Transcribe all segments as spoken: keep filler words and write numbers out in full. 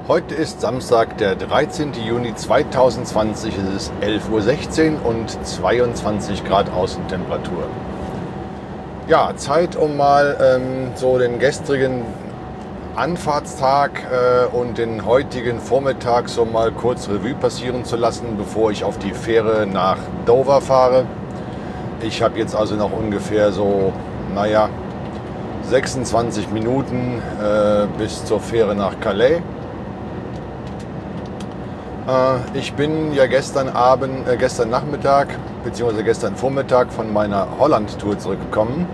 Heute ist Samstag, der dreizehnte Juni zweitausendzwanzig. Es ist elf Uhr sechzehn und zweiundzwanzig Grad Außentemperatur. Ja, Zeit, um mal ähm, so den gestrigen Anfahrtstag äh, und den heutigen Vormittag so mal kurz Revue passieren zu lassen, bevor ich auf die Fähre nach Dover fahre. Ich habe jetzt also noch ungefähr so, naja, sechsundzwanzig Minuten äh, bis zur Fähre nach Calais. Äh, ich bin ja gestern Abend, äh, gestern Nachmittag bzw. gestern Vormittag von meiner Holland-Tour zurückgekommen.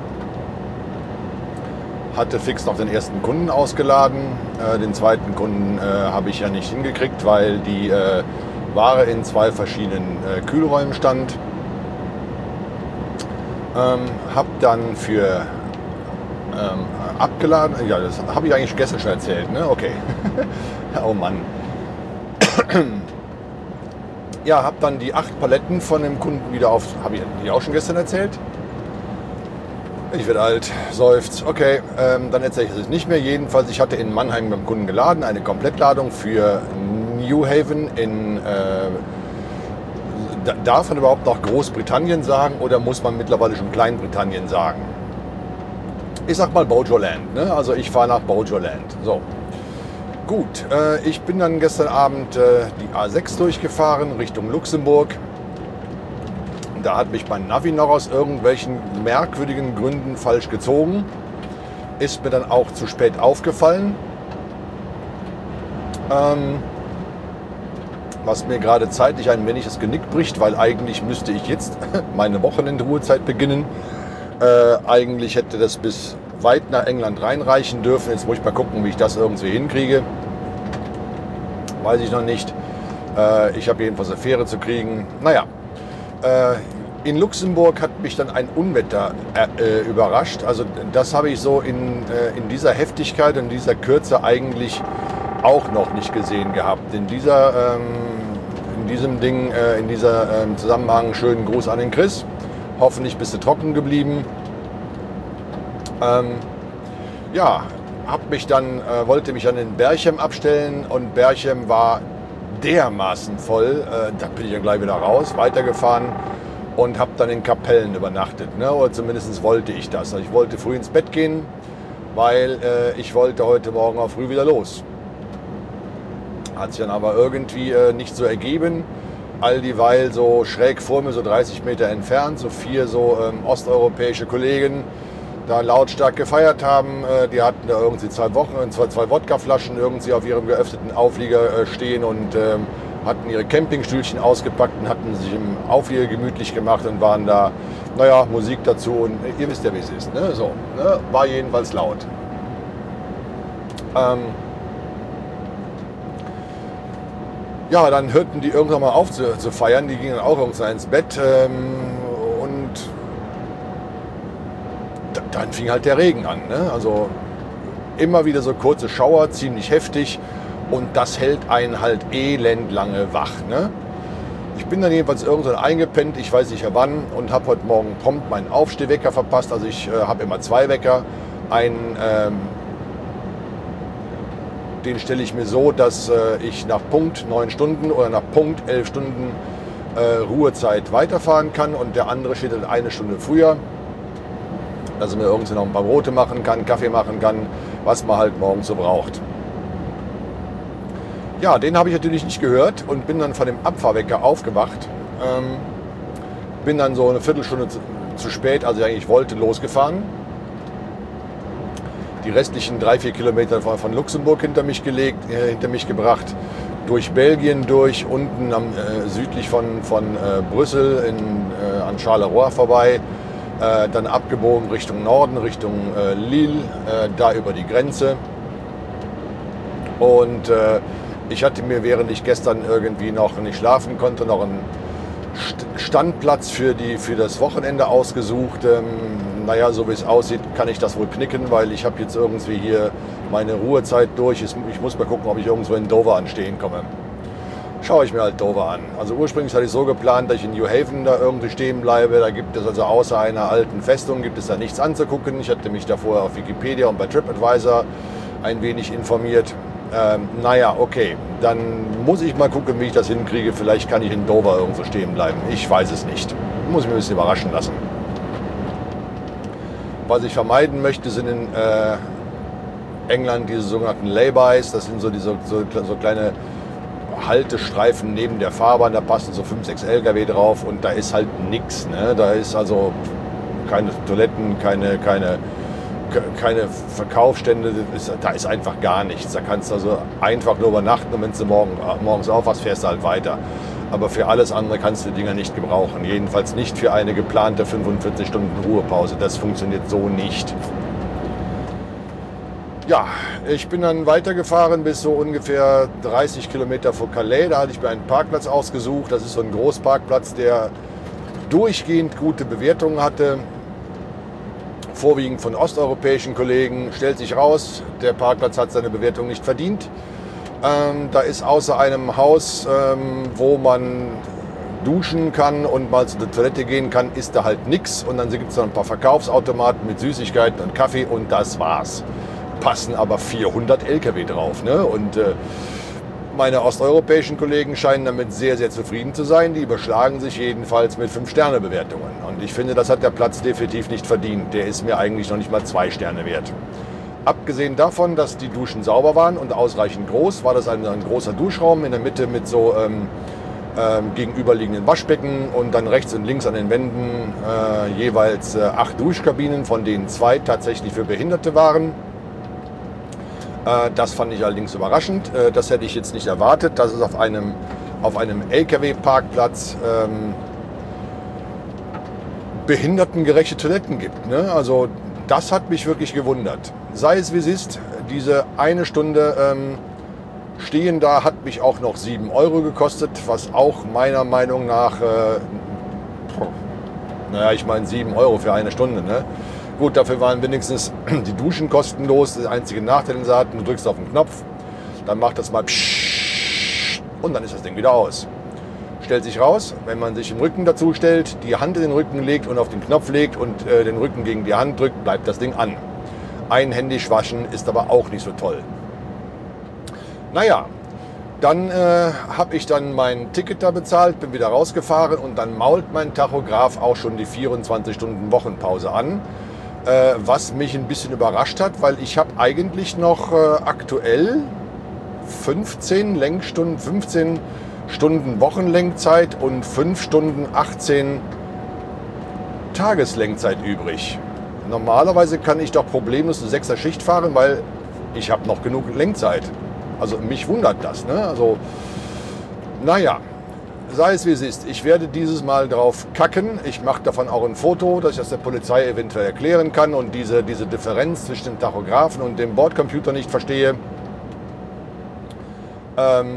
Hatte fix noch den ersten Kunden ausgeladen. Äh, den zweiten Kunden äh, habe ich ja nicht hingekriegt, weil die äh, Ware in zwei verschiedenen äh, Kühlräumen stand. Ähm, hab dann für ähm, abgeladen, ja, das habe ich eigentlich gestern schon erzählt, ne? Okay. Oh Mann. Ja, hab dann die acht Paletten von dem Kunden wieder auf, habe ich die auch schon gestern erzählt? Ich werde alt, seufzt. Okay, ähm, dann erzähle ich es nicht mehr. Jedenfalls, ich hatte in Mannheim beim Kunden geladen, eine Komplettladung für New Haven in, äh, darf man überhaupt noch Großbritannien sagen oder muss man mittlerweile schon Kleinbritannien sagen? Ich sag mal Bojoland, ne? Also ich fahre nach Bojoland. So. Gut, äh, ich bin dann gestern Abend äh, die A sechs durchgefahren Richtung Luxemburg. Da hat mich mein Navi noch aus irgendwelchen merkwürdigen Gründen falsch gezogen. Ist mir dann auch zu spät aufgefallen. Ähm, was mir gerade zeitlich ein wenig das Genick bricht, weil eigentlich müsste ich jetzt meine Wochenendruhezeit beginnen. Äh, eigentlich hätte das bis weit nach England reinreichen dürfen. Jetzt muss ich mal gucken, wie ich das irgendwie hinkriege. Weiß ich noch nicht. Äh, ich habe jedenfalls eine Fähre zu kriegen. Naja. In Luxemburg hat mich dann ein Unwetter äh, überrascht. Also das habe ich so in, äh, in dieser Heftigkeit und dieser Kürze eigentlich auch noch nicht gesehen gehabt. In, dieser, ähm, in diesem Ding, äh, in dieser ähm, Zusammenhang schönen Gruß an den Chris. Hoffentlich bist du trocken geblieben. Ähm, ja, hab mich dann, äh, wollte mich dann in Berchem abstellen und Berchem war dermaßen voll, äh, da bin ich dann gleich wieder raus, weitergefahren und habe dann in Kapellen übernachtet, ne? Oder zumindest wollte ich das. Also ich wollte früh ins Bett gehen, weil äh, ich wollte heute Morgen auch früh wieder los. Hat sich dann aber irgendwie äh, nicht so ergeben. All dieweil so schräg vor mir, so dreißig Meter entfernt, so vier so ähm, osteuropäische Kollegen da lautstark gefeiert haben. Äh, die hatten da irgendwie zwei Wochen, zwei, zwei Wodkaflaschen irgendwie auf ihrem geöffneten Auflieger äh, stehen und ähm, hatten ihre Campingstühlchen ausgepackt und hatten sich im Auflieger gemütlich gemacht und waren da, naja, Musik dazu und äh, ihr wisst ja, wie es ist, ne? So, ne? War jedenfalls laut. Ähm, ja, dann hörten die irgendwann mal auf zu, zu feiern, die gingen dann auch irgendwann ins Bett ähm, und dann fing halt der Regen an, ne? Also immer wieder so kurze Schauer, ziemlich heftig und das hält einen halt elendlange wach, ne? Ich bin dann jedenfalls irgendwann eingepennt, ich weiß nicht wann und habe heute Morgen prompt meinen Aufstehwecker verpasst. Also ich äh, habe immer zwei Wecker. Einen, ähm, den stelle ich mir so, dass äh, ich nach Punkt neun Stunden oder nach Punkt elf Stunden äh, Ruhezeit weiterfahren kann und der andere steht dann eine Stunde früher, dass er mir irgendwie noch ein paar Brote machen kann, Kaffee machen kann, was man halt morgens so braucht. Ja, den habe ich natürlich nicht gehört und bin dann von dem Abfahrwecker aufgewacht. Ähm, bin dann so eine Viertelstunde zu, zu spät, also eigentlich wollte, losgefahren. Die restlichen drei, vier Kilometer von, von Luxemburg hinter mich gelegt, äh, hinter mich gebracht, durch Belgien durch, unten am, äh, südlich von, von äh, Brüssel in, äh, an Charleroi vorbei. Äh, dann abgebogen Richtung Norden, Richtung äh, Lille, äh, da über die Grenze. Und äh, ich hatte mir, während ich gestern irgendwie noch nicht schlafen konnte, noch einen Standplatz für, die, für das Wochenende ausgesucht. Ähm, naja, so wie es aussieht, kann ich das wohl knicken, weil ich habe jetzt irgendwie hier meine Ruhezeit durch. Ich muss mal gucken, ob ich irgendwo in Dover anstehen komme. Schaue ich mir halt Dover an. Also ursprünglich hatte ich so geplant, dass ich in New Haven da irgendwie stehen bleibe. Da gibt es also außer einer alten Festung gibt es da nichts anzugucken. Ich hatte mich da vorher auf Wikipedia und bei TripAdvisor ein wenig informiert. Ähm, naja, okay, dann muss ich mal gucken, wie ich das hinkriege. Vielleicht kann ich in Dover irgendwo stehen bleiben. Ich weiß es nicht. Muss mich ein bisschen überraschen lassen. Was ich vermeiden möchte, sind in äh, England diese sogenannten Laybys. Das sind so diese so, so kleine Haltestreifen neben der Fahrbahn. Da passen so fünf, sechs L K W drauf und da ist halt nichts. Ne? Da ist also keine Toiletten, keine, keine, keine Verkaufsstände. Ist, da ist einfach gar nichts. Da kannst du also einfach nur übernachten und wenn du morgen, morgens aufwachst, fährst du halt weiter. Aber für alles andere kannst du die Dinger nicht gebrauchen. Jedenfalls nicht für eine geplante fünfundvierzig Stunden Ruhepause. Das funktioniert so nicht. Ja, ich bin dann weitergefahren bis so ungefähr dreißig Kilometer vor Calais. Da hatte ich mir einen Parkplatz ausgesucht. Das ist so ein Großparkplatz, der durchgehend gute Bewertungen hatte. Vorwiegend von osteuropäischen Kollegen. Stellt sich raus, der Parkplatz hat seine Bewertung nicht verdient. Ähm, da ist außer einem Haus, ähm, wo man duschen kann und mal zu der Toilette gehen kann, ist da halt nichts. Und dann gibt es noch ein paar Verkaufsautomaten mit Süßigkeiten und Kaffee und das war's. Passen aber vierhundert L K W drauf. Ne? Und äh, meine osteuropäischen Kollegen scheinen damit sehr, sehr zufrieden zu sein. Die überschlagen sich jedenfalls mit fünf Sterne Bewertungen. Und ich finde, das hat der Platz definitiv nicht verdient. Der ist mir eigentlich noch nicht mal zwei Sterne wert. Abgesehen davon, dass die Duschen sauber waren und ausreichend groß, war das ein, ein großer Duschraum in der Mitte mit so ähm, ähm, gegenüberliegenden Waschbecken und dann rechts und links an den Wänden äh, jeweils äh, acht Duschkabinen, von denen zwei tatsächlich für Behinderte waren. Äh, das fand ich allerdings überraschend. Äh, das hätte ich jetzt nicht erwartet, dass es auf einem, auf einem L K W-Parkplatz ähm, behindertengerechte Toiletten gibt. Ne? Also das hat mich wirklich gewundert. Sei es wie es ist, diese eine Stunde ähm, stehen da hat mich auch noch sieben Euro gekostet, was auch meiner Meinung nach, äh, naja, ich meine sieben Euro für eine Stunde. Ne? Gut, dafür waren wenigstens die Duschen kostenlos. Der einzige Nachteil, den sie hatten, du drückst auf den Knopf, dann macht das mal pssst und dann ist das Ding wieder aus. Stellt sich raus, wenn man sich den Rücken dazu stellt, die Hand in den Rücken legt und auf den Knopf legt und äh, den Rücken gegen die Hand drückt, bleibt das Ding an. Einhändig waschen ist aber auch nicht so toll. Naja, dann äh, habe ich dann mein Ticket da bezahlt, bin wieder rausgefahren und dann mault mein Tachograph auch schon die vierundzwanzig Stunden Wochenpause an. Äh, was mich ein bisschen überrascht hat, weil ich habe eigentlich noch äh, aktuell fünfzehn Lenkstunden, fünfzehn Stunden Wochenlenkzeit und fünf Stunden achtzehn Tageslenkzeit übrig. Normalerweise kann ich doch problemlos eine sechser Schicht fahren, weil ich habe noch genug Lenkzeit. Also mich wundert das. Ne? Also, naja, sei es wie es ist. Ich werde dieses Mal drauf kacken. Ich mache davon auch ein Foto, dass ich das der Polizei eventuell erklären kann und diese, diese Differenz zwischen dem Tachografen und dem Bordcomputer nicht verstehe. Ähm,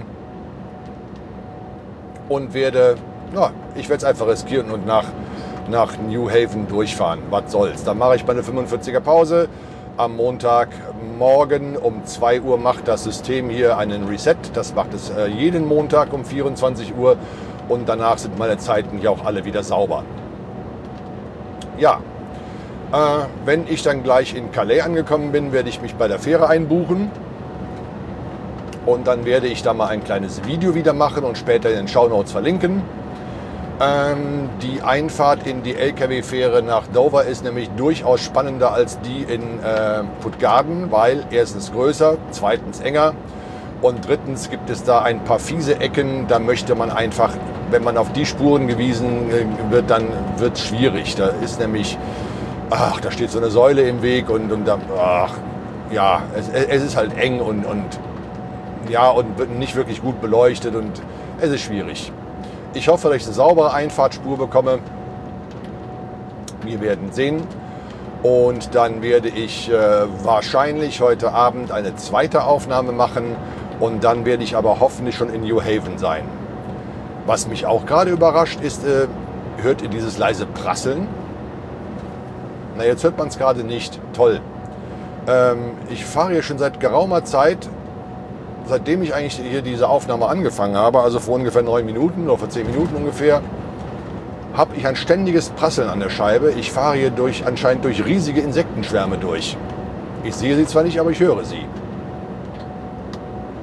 und werde, ja, ich werde es einfach riskieren und nach, nach New Haven durchfahren. Was soll's. Dann mache ich meine fünfundvierziger Pause. Am Montagmorgen um zwei Uhr macht das System hier einen Reset. Das macht es äh, jeden Montag um vierundzwanzig Uhr. Und danach sind meine Zeiten hier auch alle wieder sauber. Ja, äh, wenn ich dann gleich in Calais angekommen bin, werde ich mich bei der Fähre einbuchen. Und dann werde ich da mal ein kleines Video wieder machen und später in den Shownotes verlinken. Ähm, die Einfahrt in die L K W-Fähre nach Dover ist nämlich durchaus spannender als die in äh, Puttgarden, weil erstens größer, zweitens enger und drittens gibt es da ein paar fiese Ecken. Da möchte man einfach, wenn man auf die Spuren gewiesen wird, dann wird es schwierig. Da ist nämlich, ach, da steht so eine Säule im Weg und, und da, ach, ja, es, es ist halt eng und, und ja, und nicht wirklich gut beleuchtet und es ist schwierig. Ich hoffe, dass ich eine saubere Einfahrtspur bekomme. Wir werden sehen. Und dann werde ich äh, wahrscheinlich heute Abend eine zweite Aufnahme machen. Und dann werde ich aber hoffentlich schon in New Haven sein. Was mich auch gerade überrascht ist, äh, hört ihr dieses leise Prasseln? Na, jetzt hört man es gerade nicht. Toll. Ähm, ich fahre hier schon seit geraumer Zeit, seitdem ich eigentlich hier diese Aufnahme angefangen habe, also vor ungefähr neun Minuten oder vor zehn Minuten ungefähr, habe ich ein ständiges Prasseln an der Scheibe. Ich fahre hier durch, anscheinend durch riesige Insektenschwärme durch. Ich sehe sie zwar nicht, aber ich höre sie.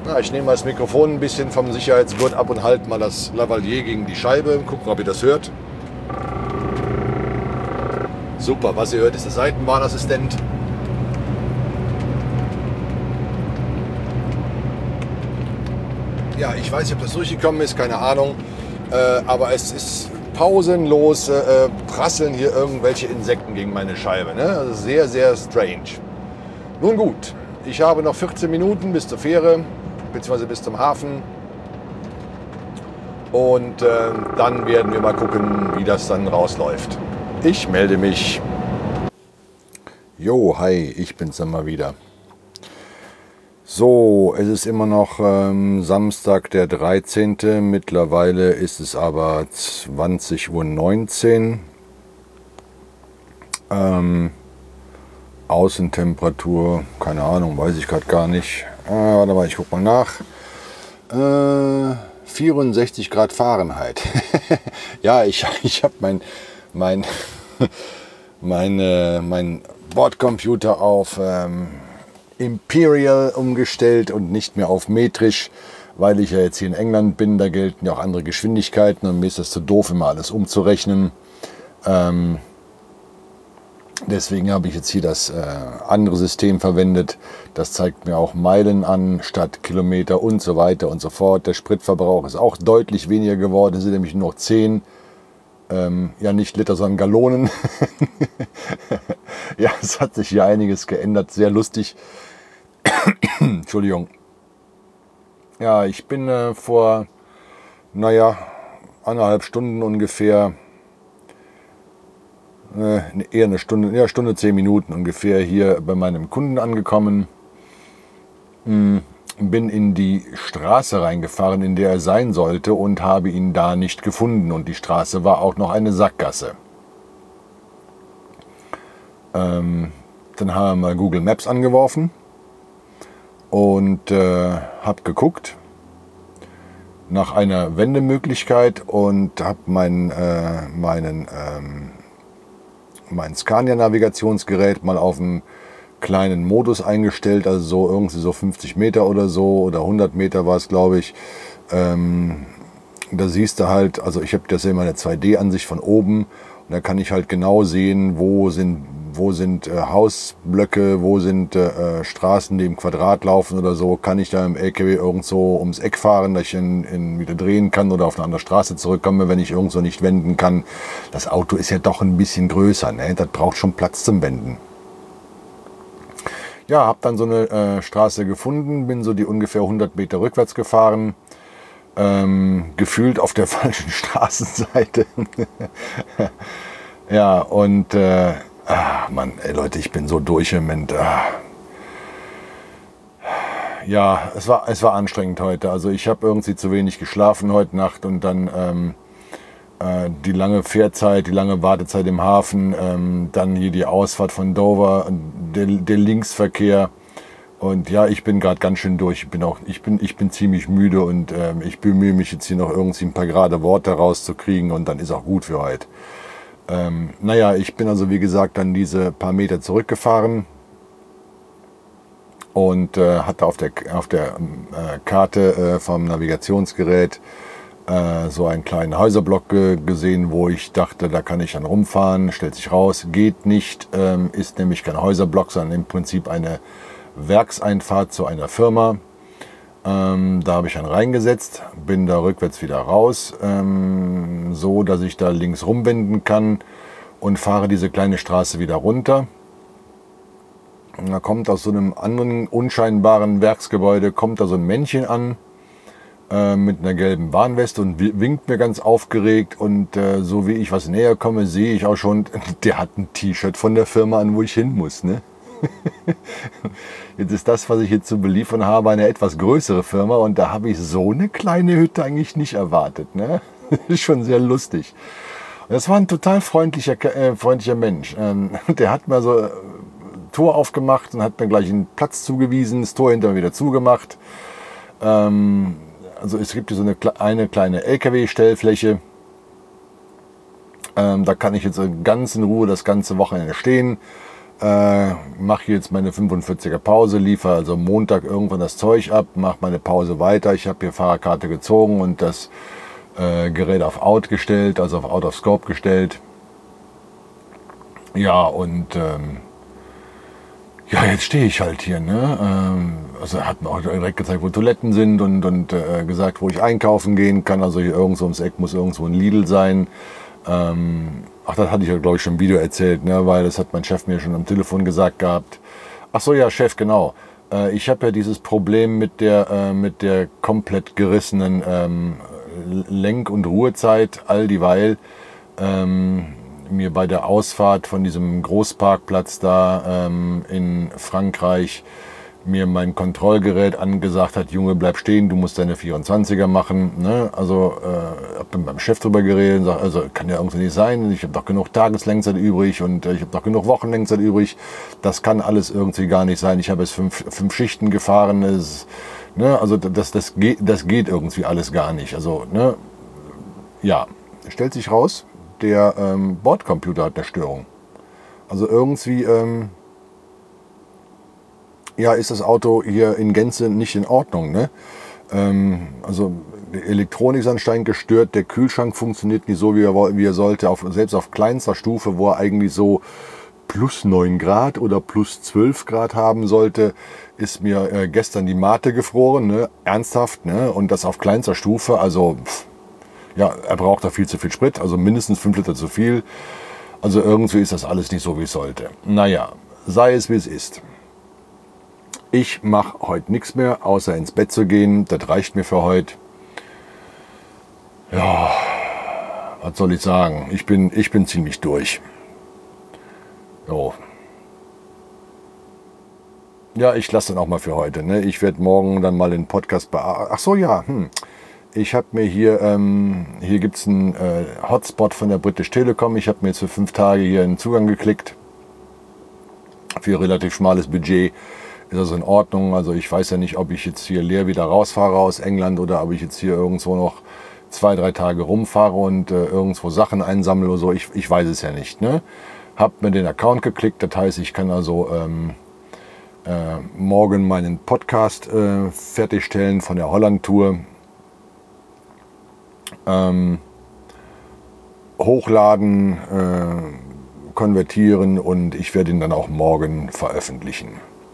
Na, ich nehme mal das Mikrofon ein bisschen vom Sicherheitsgurt ab und halte mal das Lavalier gegen die Scheibe. Gucken, ob ihr das hört. Super, was ihr hört, ist der Seitenbahnassistent. Ja, ich weiß nicht, ob das durchgekommen ist, keine Ahnung. Äh, aber es ist pausenlos äh, prasseln hier irgendwelche Insekten gegen meine Scheibe. Ne? Also sehr, sehr strange. Nun gut, ich habe noch vierzehn Minuten bis zur Fähre, beziehungsweise bis zum Hafen. Und äh, dann werden wir mal gucken, wie das dann rausläuft. Ich melde mich. Jo, hi, ich bin's dann mal wieder. So, es ist immer noch ähm, Samstag, der dreizehnte Mittlerweile ist es aber zwanzig Uhr neunzehn. Ähm, Außentemperatur, keine Ahnung, weiß ich gerade gar nicht. Äh, warte mal, ich guck mal nach. Äh, vierundsechzig Grad Fahrenheit. Ja, ich, ich habe mein, mein, meine, mein Bordcomputer auf ähm, Imperial umgestellt und nicht mehr auf metrisch, weil ich ja jetzt hier in England bin. Da gelten ja auch andere Geschwindigkeiten und mir ist das zu doof, immer alles umzurechnen. Ähm, deswegen habe ich jetzt hier das äh, andere System verwendet. Das zeigt mir auch Meilen an statt Kilometer und so weiter und so fort. Der Spritverbrauch ist auch deutlich weniger geworden. Es sind nämlich nur noch zehn, ähm, ja nicht Liter, sondern Gallonen. Ja, es hat sich hier einiges geändert. Sehr lustig. Entschuldigung. Ja, ich bin äh, vor, naja, anderthalb Stunden ungefähr, äh, eher eine Stunde, ja, Stunde, zehn Minuten ungefähr hier bei meinem Kunden angekommen. Hm, bin in die Straße reingefahren, in der er sein sollte und habe ihn da nicht gefunden. Und die Straße war auch noch eine Sackgasse. Ähm, dann haben wir mal Google Maps angeworfen und äh, habe geguckt nach einer Wendemöglichkeit und habe mein, äh, meinen ähm, mein Scania-Navigationsgerät mal auf einen kleinen Modus eingestellt, also so irgendwie so fünfzig Meter oder so oder hundert Meter war es, glaube ich. Ähm, da siehst du halt, also ich habe das ja immer eine zwei D-Ansicht von oben und da kann ich halt genau sehen, wo sind wo sind äh, Hausblöcke, wo sind äh, Straßen, die im Quadrat laufen oder so. Kann ich da im L K W irgendwo ums Eck fahren, dass ich in, in wieder drehen kann oder auf eine andere Straße zurückkomme, wenn ich irgendwo nicht wenden kann. Das Auto ist ja doch ein bisschen größer, ne? Das braucht schon Platz zum Wenden. Ja, habe dann so eine äh, Straße gefunden, bin so die ungefähr hundert Meter rückwärts gefahren. Ähm, gefühlt auf der falschen Straßenseite. Ja, und äh, ah, Mann, ey Leute, ich bin so durch im Moment. Ah. Ja, es war, es war anstrengend heute. Also ich habe irgendwie zu wenig geschlafen heute Nacht und dann ähm, äh, die lange Fährzeit, die lange Wartezeit im Hafen, ähm, dann hier die Ausfahrt von Dover, der, der Linksverkehr. Und ja, ich bin gerade ganz schön durch. Ich bin auch, ich bin, ich bin ziemlich müde und ähm, ich bemühe mich jetzt hier noch irgendwie ein paar gerade Worte rauszukriegen und dann ist auch gut für heute. Ähm, naja, ich bin also wie gesagt dann diese paar Meter zurückgefahren und äh, hatte auf der, auf der äh, Karte äh, vom Navigationsgerät äh, so einen kleinen Häuserblock ge gesehen, wo ich dachte, da kann ich dann rumfahren. Stellt sich raus, geht nicht, ähm, ist nämlich kein Häuserblock, sondern im Prinzip eine Werkseinfahrt zu einer Firma. Ähm, da habe ich dann reingesetzt, bin da rückwärts wieder raus, ähm, so dass ich da links rumwenden kann und fahre diese kleine Straße wieder runter. Und da kommt aus so einem anderen unscheinbaren Werksgebäude kommt da so ein Männchen an äh, mit einer gelben Warnweste und winkt mir ganz aufgeregt und äh, so wie ich was näher komme, sehe ich auch schon, der hat ein T-Shirt von der Firma an, wo ich hin muss, ne? Jetzt ist das, was ich jetzt zu beliefern habe, eine etwas größere Firma und da habe ich so eine kleine Hütte eigentlich nicht erwartet. Ne? Das ist schon sehr lustig. Und das war ein total freundlicher, äh, freundlicher Mensch. Ähm, der hat mir so äh, Tor aufgemacht und hat mir gleich einen Platz zugewiesen, das Tor hinterher wieder zugemacht. Ähm, also es gibt hier so eine, eine kleine L K W-Stellfläche. Ähm, da kann ich jetzt ganz in Ruhe das ganze Wochenende stehen. äh, mache jetzt meine fünfundvierziger Pause, liefere also Montag irgendwann das Zeug ab, mache meine Pause weiter. Ich habe hier Fahrerkarte gezogen und das äh, Gerät auf Out gestellt, also auf Out of Scope gestellt. Ja, und ähm, ja, jetzt stehe ich halt hier. Ne? Ähm, also er hat mir auch direkt gezeigt, wo Toiletten sind und, und äh, gesagt, wo ich einkaufen gehen kann. Also hier irgendwo ums Eck muss irgendwo ein Lidl sein. Ähm, ach, das hatte ich ja, glaube ich, schon im Video erzählt, ne? Weil das hat mein Chef mir schon am Telefon gesagt gehabt. Ach so, ja, Chef, genau. Äh, ich habe ja dieses Problem mit der, äh, mit der komplett gerissenen ähm, Lenk- und Ruhezeit, all dieweil ähm, mir bei der Ausfahrt von diesem Großparkplatz da ähm, in Frankreich mir mein Kontrollgerät angesagt hat, Junge, bleib stehen, du musst deine vierundzwanziger machen. Ne? Also äh, habe mit meinem Chef drüber geredet und gesagt, also kann ja irgendwie nicht sein, ich habe doch genug Tageslenkzeit übrig und äh, ich habe doch genug Wochenlenkzeit übrig. Das kann alles irgendwie gar nicht sein. Ich habe jetzt fünf, fünf Schichten gefahren, es, ne? Also das, das, geht, das geht irgendwie alles gar nicht. Also, ne? Ja, stellt sich raus, der ähm, Bordcomputer hat eine Störung. Also irgendwie ähm, ja, ist das Auto hier in Gänze nicht in Ordnung. Ne? Ähm, also die Elektronik ist anscheinend gestört, der Kühlschrank funktioniert nicht so, wie er, wie er sollte. Auf, selbst auf kleinster Stufe, wo er eigentlich so plus neun Grad oder plus zwölf Grad haben sollte, ist mir äh, gestern die Mate gefroren. Ne? Ernsthaft. Ne? Und das auf kleinster Stufe, also pff, ja, er braucht da viel zu viel Sprit, also mindestens fünf Liter zu viel. Also irgendwie ist das alles nicht so, wie es sollte. Naja, sei es wie es ist. Ich mache heute nichts mehr, außer ins Bett zu gehen. Das reicht mir für heute. Ja, was soll ich sagen? Ich bin, ich bin ziemlich durch. Jo. Ja, ich lasse dann auch mal für heute. Ne? Ich werde morgen dann mal den Podcast bearbeiten. Ach so, ja, hm. Ich habe mir hier, ähm, hier gibt es einen äh, Hotspot von der British Telecom. Ich habe mir jetzt für fünf Tage hier einen Zugang geklickt. Für ein relativ schmales Budget ist das in Ordnung. Also ich weiß ja nicht, ob ich jetzt hier leer wieder rausfahre aus England oder ob ich jetzt hier irgendwo noch zwei, drei Tage rumfahre und äh, irgendwo Sachen einsammle oder so. Ich, ich weiß es ja nicht. Ne? Hab mir den Account geklickt. Das heißt, ich kann also ähm, äh, morgen meinen Podcast äh, fertigstellen von der Holland-Tour. Ähm, hochladen, äh, konvertieren und ich werde ihn dann auch morgen veröffentlichen.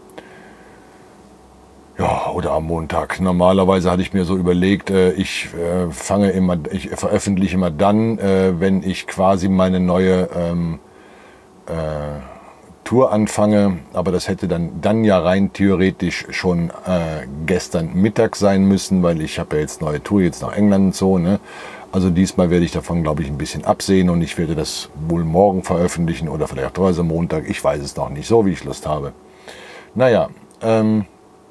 Ja, oder am Montag. Normalerweise hatte ich mir so überlegt, äh, ich äh, fange immer, ich veröffentliche immer dann, äh, wenn ich quasi meine neue ähm, äh, Tour anfange. Aber das hätte dann, dann ja rein theoretisch schon äh, gestern Mittag sein müssen, weil ich habe ja jetzt neue Tour, jetzt nach England und so. Ne? Also diesmal werde ich davon, glaube ich, ein bisschen absehen und ich werde das wohl morgen veröffentlichen oder vielleicht heute Montag. Ich weiß es noch nicht, so wie ich Lust habe. Naja, ähm,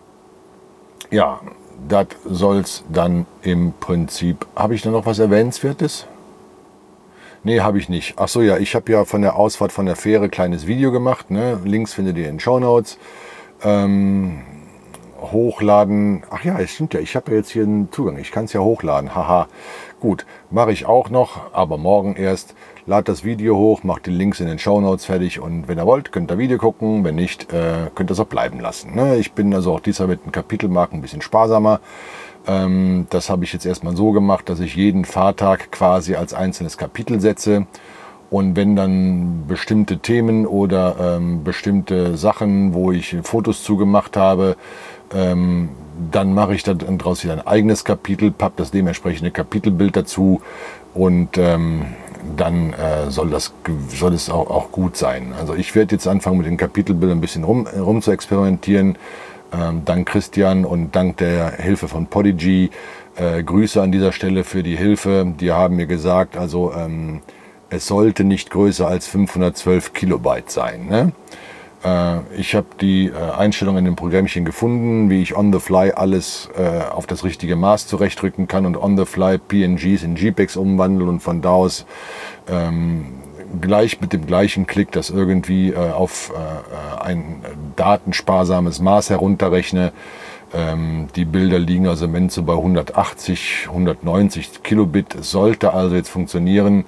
ja, das soll es dann im Prinzip. Habe ich da noch was Erwähnenswertes? Nee, habe ich nicht. Ach so, ja, ich habe ja von der Ausfahrt von der Fähre ein kleines Video gemacht. Ne? Links findet ihr in den Shownotes. Ähm, hochladen. Ach ja, es stimmt ja, ich habe ja jetzt hier einen Zugang. Ich kann es ja hochladen. Haha. Gut, mache ich auch noch, aber morgen erst. Lad das Video hoch, macht die Links in den Shownotes fertig und wenn ihr wollt, könnt ihr Video gucken. Wenn nicht, äh, könnt ihr es auch bleiben lassen. Ne? Ich bin also auch diesmal mit den Kapitelmarken ein bisschen sparsamer. Ähm, das habe ich jetzt erstmal so gemacht, dass ich jeden Fahrtag quasi als einzelnes Kapitel setze. Und wenn dann bestimmte Themen oder ähm, bestimmte Sachen, wo ich Fotos zugemacht habe, ähm, dann mache ich dann daraus wieder ein eigenes Kapitel, pappe das dementsprechende Kapitelbild dazu und ähm, dann äh, soll, das, soll es auch, auch gut sein. Also ich werde jetzt anfangen mit den Kapitelbildern ein bisschen rum, rum zu experimentieren. Ähm, dank Christian und dank der Hilfe von Podigy. Äh, Grüße an dieser Stelle für die Hilfe. Die haben mir gesagt, also ähm, es sollte nicht größer als fünfhundertzwölf Kilobyte sein. Ne? Äh, ich habe die äh, Einstellungen in dem Programmchen gefunden, wie ich on the fly alles äh, auf das richtige Maß zurechtrücken kann und on the fly P N Gs in JPEGs umwandeln und von da aus ähm, gleich mit dem gleichen Klick das irgendwie äh, auf äh, ein datensparsames Maß herunterrechne. Ähm, die Bilder liegen also im Moment so bei hundertachtzig, hundertneunzig Kilobit. Es sollte also jetzt funktionieren.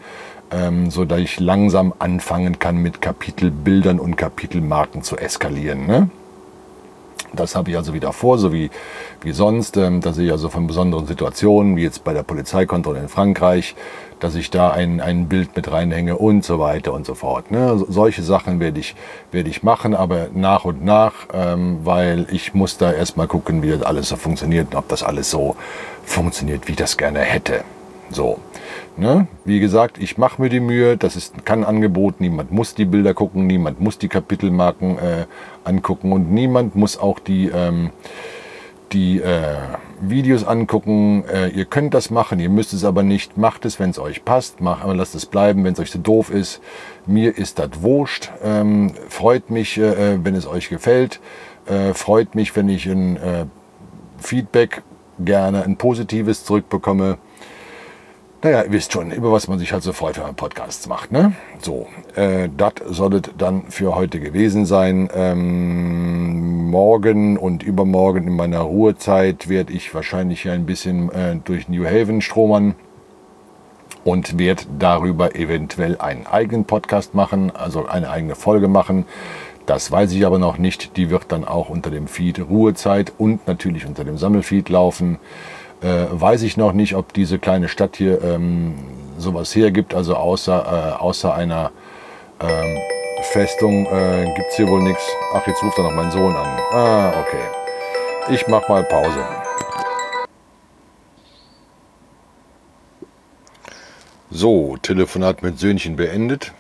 ähm, so dass ich langsam anfangen kann, mit Kapitelbildern und Kapitelmarken zu eskalieren. Ne? Das habe ich also wieder vor, so wie, wie sonst, ähm, dass ich also von besonderen Situationen, wie jetzt bei der Polizeikontrolle in Frankreich, dass ich da ein, ein Bild mit reinhänge und so weiter und so fort. Ne? So, solche Sachen werde ich, werde ich machen, aber nach und nach, ähm, weil ich muss da erstmal gucken, wie das alles so funktioniert und ob das alles so funktioniert, wie ich das gerne hätte. So, ne? Wie gesagt, ich mache mir die Mühe, das ist kein Angebot, niemand muss die Bilder gucken, niemand muss die Kapitelmarken äh, angucken und niemand muss auch die, ähm, die äh, Videos angucken. Äh, ihr könnt das machen, ihr müsst es aber nicht, macht es, wenn es euch passt, macht, aber lasst es bleiben, wenn es euch so doof ist. Mir ist das wurscht, ähm, freut mich, äh, wenn es euch gefällt, äh, freut mich, wenn ich ein äh, Feedback, gerne ein positives zurückbekomme. Naja, ihr wisst schon, über was man sich halt so freut, wenn man Podcasts macht. Ne? So, äh, das soll es dann für heute gewesen sein. Ähm, morgen und übermorgen in meiner Ruhezeit werde ich wahrscheinlich ein bisschen äh, durch New Haven stromern und werde darüber eventuell einen eigenen Podcast machen, also eine eigene Folge machen. Das weiß ich aber noch nicht. Die wird dann auch unter dem Feed Ruhezeit und natürlich unter dem Sammelfeed laufen. Äh, weiß ich noch nicht, ob diese kleine Stadt hier ähm, sowas hergibt. Also außer, äh, außer einer ähm, Festung äh, gibt es hier wohl nichts. Ach, jetzt ruft er noch meinen Sohn an. Ah, okay. Ich mach mal Pause. So, Telefonat mit Söhnchen beendet.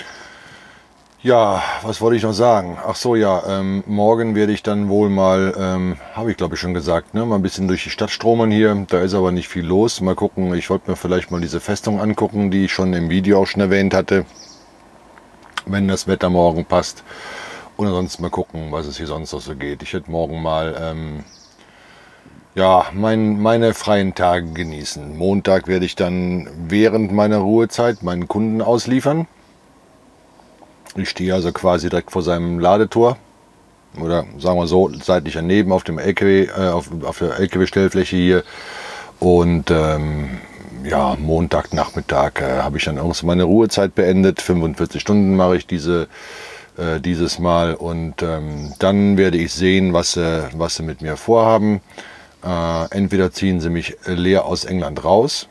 Ja, was wollte ich noch sagen? Ach so, ja, ähm, morgen werde ich dann wohl mal, ähm, habe ich glaube ich schon gesagt, ne, mal ein bisschen durch die Stadt stromern hier. Da ist aber nicht viel los. Mal gucken, ich wollte mir vielleicht mal diese Festung angucken, die ich schon im Video auch schon erwähnt hatte, wenn das Wetter morgen passt. Und ansonsten mal gucken, was es hier sonst noch so geht. Ich werde morgen mal, ähm, ja, mein, meine freien Tage genießen. Montag werde ich dann während meiner Ruhezeit meinen Kunden ausliefern. Ich stehe also quasi direkt vor seinem Ladetor oder sagen wir so seitlich daneben auf dem L K W, äh, auf, auf der L K W-Stellfläche hier. Und ähm, ja, Montagnachmittag äh, habe ich dann irgendwann meine Ruhezeit beendet. fünfundvierzig Stunden mache ich diese, äh, dieses Mal und ähm, dann werde ich sehen, was, äh, was sie mit mir vorhaben. Äh, entweder ziehen sie mich leer aus England raus.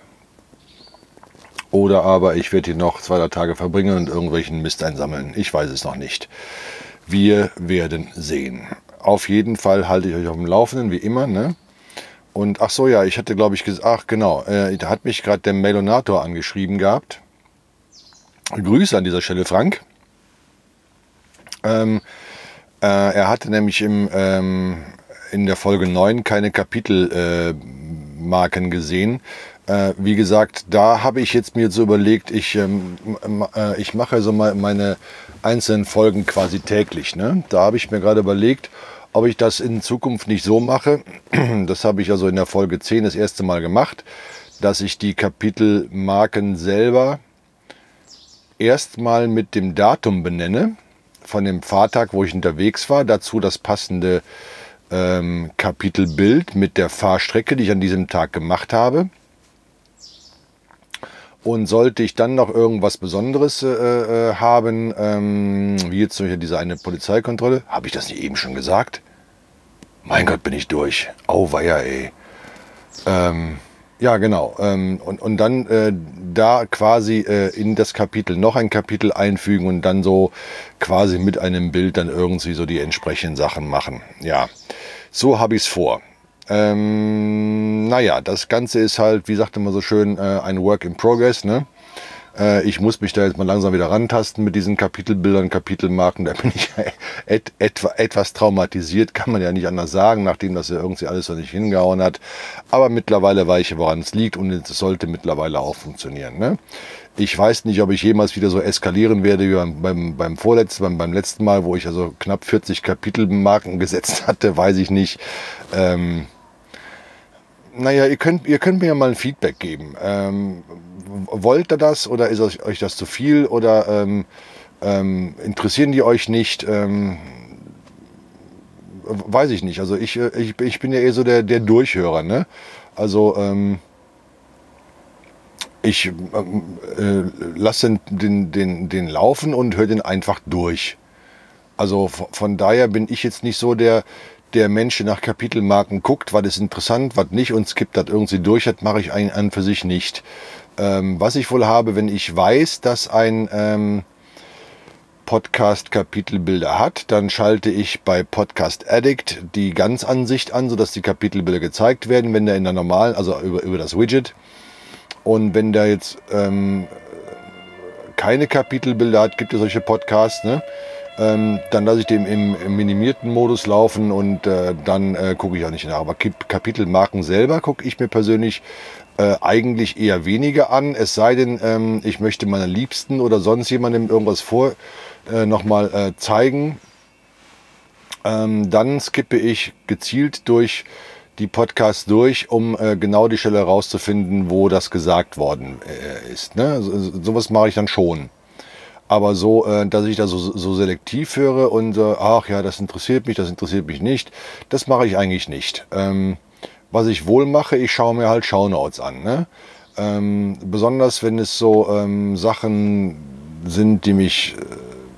Oder aber ich werde hier noch zwei, drei Tage verbringen und irgendwelchen Mist einsammeln. Ich weiß es noch nicht. Wir werden sehen. Auf jeden Fall halte ich euch auf dem Laufenden, wie immer. Ne? Und ach so, ja, ich hatte, glaube ich, gesagt, ach genau, äh, da hat mich gerade der Mailonator angeschrieben gehabt. Grüße an dieser Stelle, Frank. Ähm, äh, er hatte nämlich im, ähm, in der Folge neun keine Kapitelmarken äh, gesehen. Wie gesagt, da habe ich jetzt mir so überlegt, ich, ähm, äh, ich mache so mal meine einzelnen Folgen quasi täglich. Ne? Da habe ich mir gerade überlegt, ob ich das in Zukunft nicht so mache. Das habe ich also in der Folge zehn das erste Mal gemacht, dass ich die Kapitelmarken selber erstmal mit dem Datum benenne, von dem Fahrtag, wo ich unterwegs war, dazu das passende ähm, Kapitelbild mit der Fahrstrecke, die ich an diesem Tag gemacht habe. Und sollte ich dann noch irgendwas Besonderes äh, haben, ähm, wie jetzt zum Beispiel diese eine Polizeikontrolle, habe ich das nicht eben schon gesagt? Mein Gott, bin ich durch. Auweia, ey. Ähm, ja, genau. Ähm, und, und dann äh, da quasi äh, in das Kapitel noch ein Kapitel einfügen und dann so quasi mit einem Bild dann irgendwie so die entsprechenden Sachen machen. Ja, so habe ich es vor. Ähm, naja, das Ganze ist halt, wie sagt man so schön, äh, ein Work in Progress. Ne? Äh, ich muss mich da jetzt mal langsam wieder rantasten mit diesen Kapitelbildern, Kapitelmarken. Da bin ich et, etwa, etwas traumatisiert, kann man ja nicht anders sagen, nachdem das ja irgendwie alles noch nicht hingehauen hat. Aber mittlerweile weiß ich, woran es liegt und es sollte mittlerweile auch funktionieren. Ne? Ich weiß nicht, ob ich jemals wieder so eskalieren werde wie beim, beim, beim vorletzten, beim, beim letzten Mal, wo ich also knapp vierzig Kapitelmarken gesetzt hatte, weiß ich nicht. Ähm, Naja, ihr könnt, ihr könnt mir ja mal ein Feedback geben. Ähm, wollt ihr das oder ist euch das zu viel oder ähm, ähm, interessieren die euch nicht? Ähm, weiß ich nicht. Also ich, ich, ich bin ja eher so der, der Durchhörer. Ne? Also ähm, ich ähm, äh, lasse den, den, den laufen und höre den einfach durch. Also von, von daher bin ich jetzt nicht so der, der Mensch, der nach Kapitelmarken guckt, was ist interessant, was nicht und skippt das irgendwie durch, das mache ich ein, an für sich nicht. Ähm, was ich wohl habe, wenn ich weiß, dass ein ähm, Podcast Kapitelbilder hat, dann schalte ich bei Podcast Addict die Ganzansicht an, sodass die Kapitelbilder gezeigt werden, wenn der in der normalen, also über, über das Widget. Und wenn der jetzt ähm, keine Kapitelbilder hat, gibt es solche Podcasts, ne? Ähm, dann lasse ich den im, im minimierten Modus laufen und äh, dann äh, gucke ich auch nicht nach. Aber Kapitelmarken selber gucke ich mir persönlich äh, eigentlich eher weniger an. Es sei denn, ähm, ich möchte meiner Liebsten oder sonst jemandem irgendwas vor äh, nochmal äh, zeigen. Ähm, dann skippe ich gezielt durch die Podcasts durch, um äh, genau die Stelle herauszufinden, wo das gesagt worden äh, ist. Ne? So, sowas mache ich dann schon. Aber so, äh, dass ich da so, so selektiv höre und äh, ach ja, das interessiert mich, das interessiert mich nicht, das mache ich eigentlich nicht. Ähm, was ich wohl mache, ich schaue mir halt Shownotes an. Ne? Ähm, besonders wenn es so ähm, Sachen sind, die mich äh,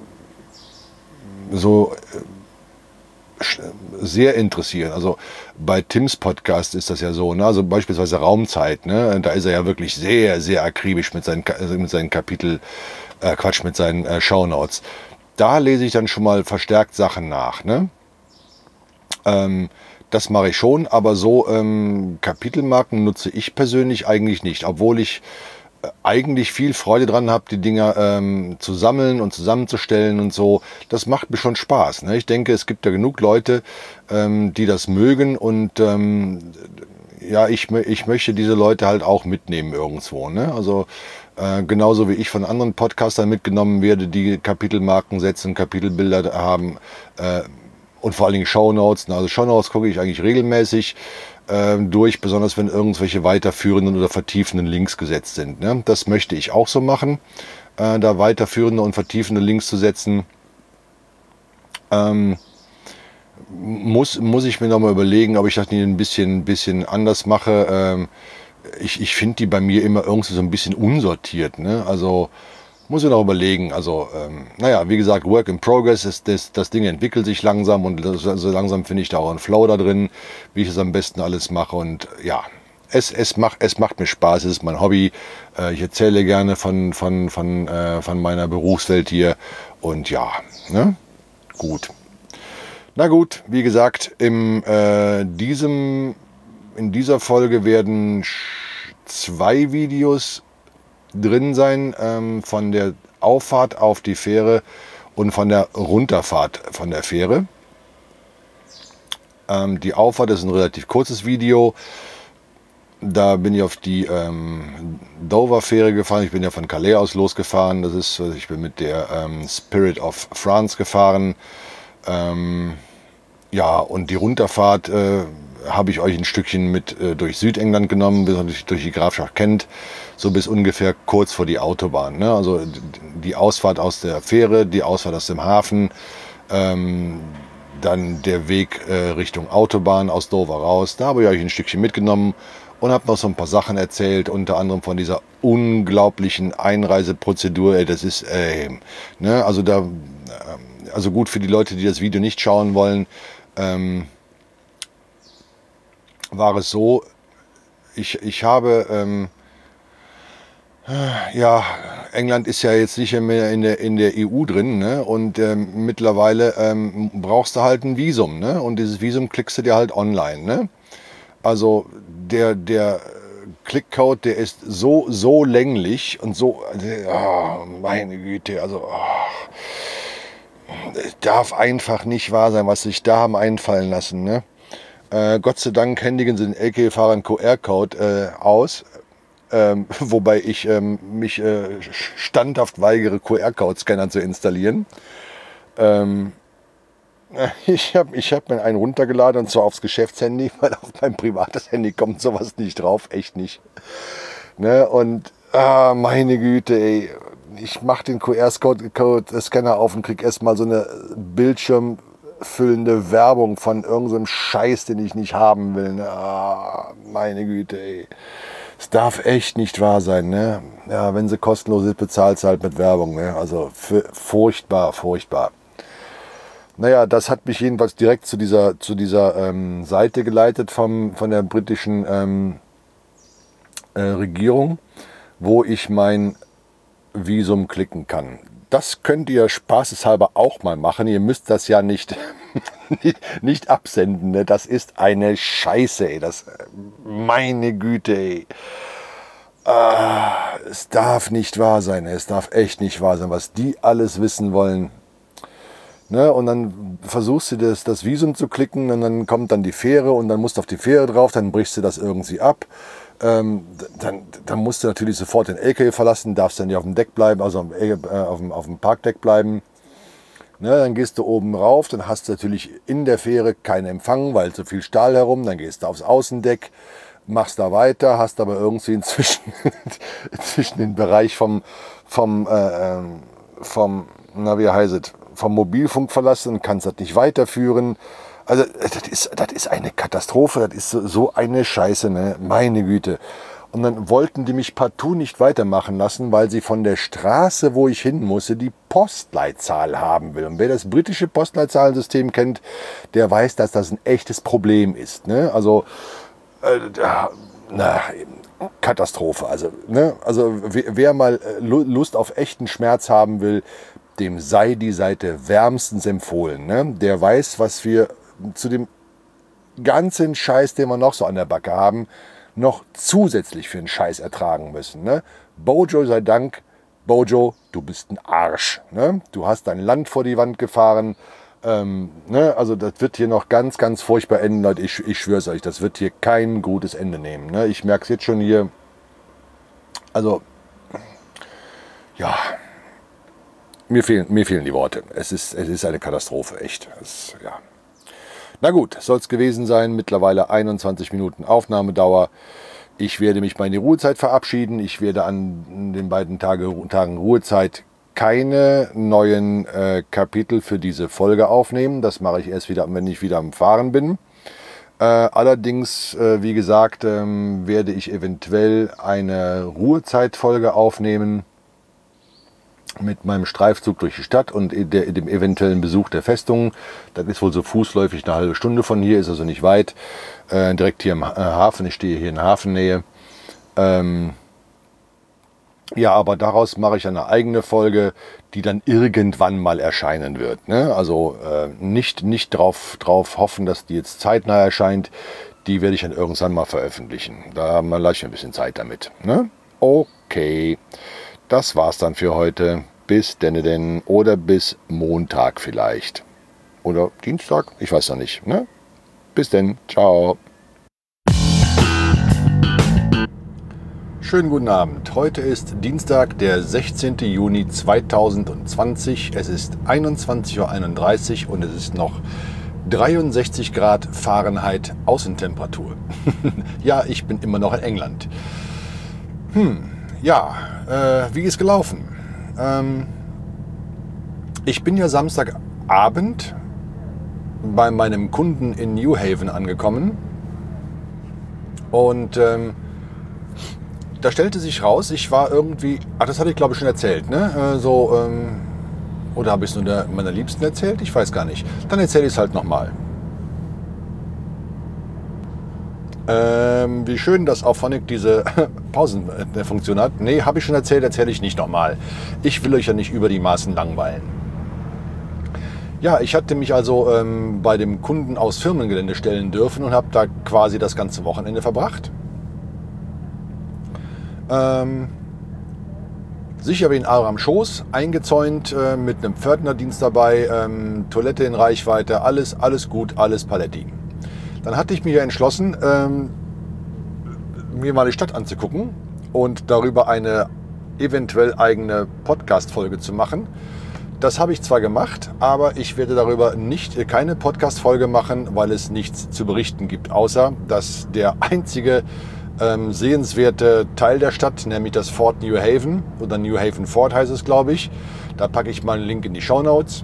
so äh, sehr interessieren. Also bei Tims Podcast ist das ja so, ne? Also beispielsweise Raumzeit, ne? Da ist er ja wirklich sehr, sehr akribisch mit seinen, mit seinen Kapitel, äh, Quatsch, mit seinen äh, Shownotes. Da lese ich dann schon mal verstärkt Sachen nach, ne? Ähm, das mache ich schon, aber so ähm, Kapitelmarken nutze ich persönlich eigentlich nicht, obwohl ich äh, eigentlich viel Freude dran habe, die Dinger ähm, zu sammeln und zusammenzustellen und so. Das macht mir schon Spaß. Ne? Ich denke, es gibt ja genug Leute, ähm, die das mögen und ähm, ja, ich, ich möchte diese Leute halt auch mitnehmen irgendwo. Ne? Also äh, genauso wie ich von anderen Podcastern mitgenommen werde, die Kapitelmarken setzen, Kapitelbilder haben, äh, und vor allen Dingen Shownotes. Also Shownotes gucke ich eigentlich regelmäßig äh, durch, besonders wenn irgendwelche weiterführenden oder vertiefenden Links gesetzt sind. Ne? Das möchte ich auch so machen, äh, da weiterführende und vertiefende Links zu setzen. Ähm, muss, muss ich mir noch mal überlegen, ob ich das nicht ein bisschen, bisschen anders mache. Ähm, ich ich finde die bei mir immer irgendwie so ein bisschen unsortiert. Ne? Also muss ich noch überlegen. Also, ähm, naja, wie gesagt, Work in Progress, ist das, das Ding entwickelt sich langsam und das, so langsam finde ich da auch einen Flow da drin, wie ich es am besten alles mache. Und ja, es, es, macht, es macht mir Spaß, es ist mein Hobby. Äh, ich erzähle gerne von, von, von, äh, von meiner Berufswelt hier. Und ja, ne? Gut. Na gut, wie gesagt, im, äh, diesem, in dieser Folge werden zwei Videos drin sein, ähm, von der Auffahrt auf die Fähre und von der Runterfahrt von der Fähre. Ähm, die Auffahrt ist ein relativ kurzes Video. Da bin ich auf die ähm, Dover-Fähre gefahren. Ich bin ja von Calais aus losgefahren. Das ist, ich bin mit der ähm, Spirit of France gefahren. Ähm, ja, und die Runterfahrt äh, habe ich euch ein Stückchen mit äh, durch Südengland genommen, bis durch, durch die Grafschaft Kent, so bis ungefähr kurz vor die Autobahn. Ne? Also die Ausfahrt aus der Fähre, die Ausfahrt aus dem Hafen, ähm, dann der Weg äh, Richtung Autobahn aus Dover raus. Da habe ich euch ein Stückchen mitgenommen und habe noch so ein paar Sachen erzählt, unter anderem von dieser unglaublichen Einreiseprozedur. Ey, das ist, äh, ne? Also da, äh, also gut für die Leute, die das Video nicht schauen wollen. Ähm, war es so, ich, ich habe, ähm, ja, England ist ja jetzt nicht mehr in der, in der E U drin, ne? Und ähm, mittlerweile ähm, brauchst du halt ein Visum, ne? Und dieses Visum klickst du dir halt online, ne? Also der, der Klickcode, der ist so, so länglich und so, oh, meine Güte, also oh, darf einfach nicht wahr sein, was sich da haben einfallen lassen, ne? Äh, Gott sei Dank händigen sie den L K W-Fahrern Q R-Code äh, aus, ähm, wobei ich ähm, mich äh, standhaft weigere, Q R-Code-Scanner zu installieren. Ähm, ich habe ich hab mir einen runtergeladen und zwar aufs Geschäftshandy, weil auf mein privates Handy kommt sowas nicht drauf, echt nicht. Ne? Und ah, meine Güte, ey, ich mache den Q R-Code-Scanner auf und krieg erstmal so eine Bildschirm füllende Werbung von irgendeinem Scheiß, den ich nicht haben will. Ne? Ah, meine Güte, ey. Es darf echt nicht wahr sein, ne? Ja, wenn sie kostenlos ist, bezahlt sie halt mit Werbung, ne? Also für, furchtbar, furchtbar. Naja, das hat mich jedenfalls direkt zu dieser, zu dieser ähm, Seite geleitet vom, von der britischen ähm, äh, Regierung, wo ich mein Visum klicken kann. Das könnt ihr spaßeshalber auch mal machen. Ihr müsst das ja nicht, nicht, nicht absenden. Ne? Das ist eine Scheiße. Ey. Das, meine Güte. Ey. Ah, es darf nicht wahr sein. Es darf echt nicht wahr sein, was die alles wissen wollen. Ne? Und dann versuchst du das, das Visum zu klicken und dann kommt dann die Fähre und dann musst du auf die Fähre drauf, dann brichst du das irgendwie ab. Ähm, dann, dann musst du natürlich sofort den L K W verlassen, darfst dann nicht auf dem Deck bleiben, also am, äh, auf, dem, auf dem Parkdeck bleiben. Ne, dann gehst du oben rauf, dann hast du natürlich in der Fähre keinen Empfang, weil zu viel Stahl herum, dann gehst du aufs Außendeck, machst da weiter, hast aber irgendwie inzwischen, inzwischen den Bereich vom, vom, äh, vom, na wie heißt es, vom Mobilfunk verlassen und kannst das nicht weiterführen. Also das ist, das ist eine Katastrophe, das ist so, so eine Scheiße, ne? Meine Güte. Und dann wollten die mich partout nicht weitermachen lassen, weil sie von der Straße, wo ich hin musste, die Postleitzahl haben will. Und wer das britische Postleitzahlensystem kennt, der weiß, dass das ein echtes Problem ist. Ne? Also, äh, na, Katastrophe. Also, ne? Also wer, wer mal Lust auf echten Schmerz haben will, dem sei die Seite wärmstens empfohlen. Ne? Der weiß, was wir zu dem ganzen Scheiß, den wir noch so an der Backe haben, noch zusätzlich für einen Scheiß ertragen müssen. Ne? Bojo sei Dank, Bojo, du bist ein Arsch. Ne? Du hast dein Land vor die Wand gefahren. Ähm, ne? Also das wird hier noch ganz, ganz furchtbar enden, Leute. Ich, ich schwöre es euch, das wird hier kein gutes Ende nehmen. Ne? Ich merke es jetzt schon hier. Also, ja, mir fehlen, mir fehlen die Worte. Es ist, es ist eine Katastrophe, echt. Es, ja. Na gut, soll es gewesen sein. Mittlerweile einundzwanzig Minuten Aufnahmedauer. Ich werde mich mal in die Ruhezeit verabschieden. Ich werde an den beiden Tage, Tagen Ruhezeit keine neuen äh, Kapitel für diese Folge aufnehmen. Das mache ich erst wieder, wenn ich wieder am Fahren bin. Äh, allerdings, äh, wie gesagt, ähm, werde ich eventuell eine Ruhezeitfolge aufnehmen mit meinem Streifzug durch die Stadt und der, dem eventuellen Besuch der Festung. Das ist wohl so fußläufig eine halbe Stunde von hier, ist also nicht weit. Äh, direkt hier im Hafen, ich stehe hier in Hafennähe. Ähm, ja, aber daraus mache ich eine eigene Folge, die dann irgendwann mal erscheinen wird. Ne? Also äh, nicht, nicht drauf, drauf hoffen, dass die jetzt zeitnah erscheint. Die werde ich dann irgendwann mal veröffentlichen. Da haben wir gleich ein bisschen Zeit damit. Ne? Okay. Das war's dann für heute. Bis denn denn oder bis Montag vielleicht. Oder Dienstag, ich weiß noch nicht. Ne? Bis denn. Ciao. Schönen guten Abend. Heute ist Dienstag, der sechzehnten Juni zweitausendzwanzig. Es ist einundzwanzig Uhr einunddreißig und es ist noch dreiundsechzig Grad Fahrenheit Außentemperatur. Ja, ich bin immer noch in England. Hm. Ja, äh, wie ist gelaufen? Ähm, ich bin ja Samstagabend bei meinem Kunden in Newhaven angekommen und ähm, da stellte sich raus, ich war irgendwie, ach das hatte ich glaube ich schon erzählt, ne? Äh, so, ähm, oder habe ich es nur der, meiner Liebsten erzählt? Ich weiß gar nicht. Dann erzähle ich es halt nochmal. Ähm, wie schön, dass Auphonic diese Pausenfunktion hat. Nee, habe ich schon erzählt, erzähle ich nicht nochmal. Ich will euch ja nicht über die Maßen langweilen. Ja, ich hatte mich also ähm, bei dem Kunden aus Firmengelände stellen dürfen und habe da quasi das ganze Wochenende verbracht. Ähm, sicher wie ein Aal am Schoß, eingezäunt, äh, mit einem Pförtnerdienst dabei, ähm, Toilette in Reichweite, alles, alles gut, alles Paletti. Dann hatte ich mir entschlossen, ähm, mir mal die Stadt anzugucken und darüber eine eventuell eigene Podcast-Folge zu machen. Das habe ich zwar gemacht, aber ich werde darüber nicht keine Podcast-Folge machen, weil es nichts zu berichten gibt, außer dass der einzige ähm, sehenswerte Teil der Stadt, nämlich das Fort Newhaven oder Newhaven Fort heißt es, glaube ich, da packe ich mal einen Link in die Shownotes,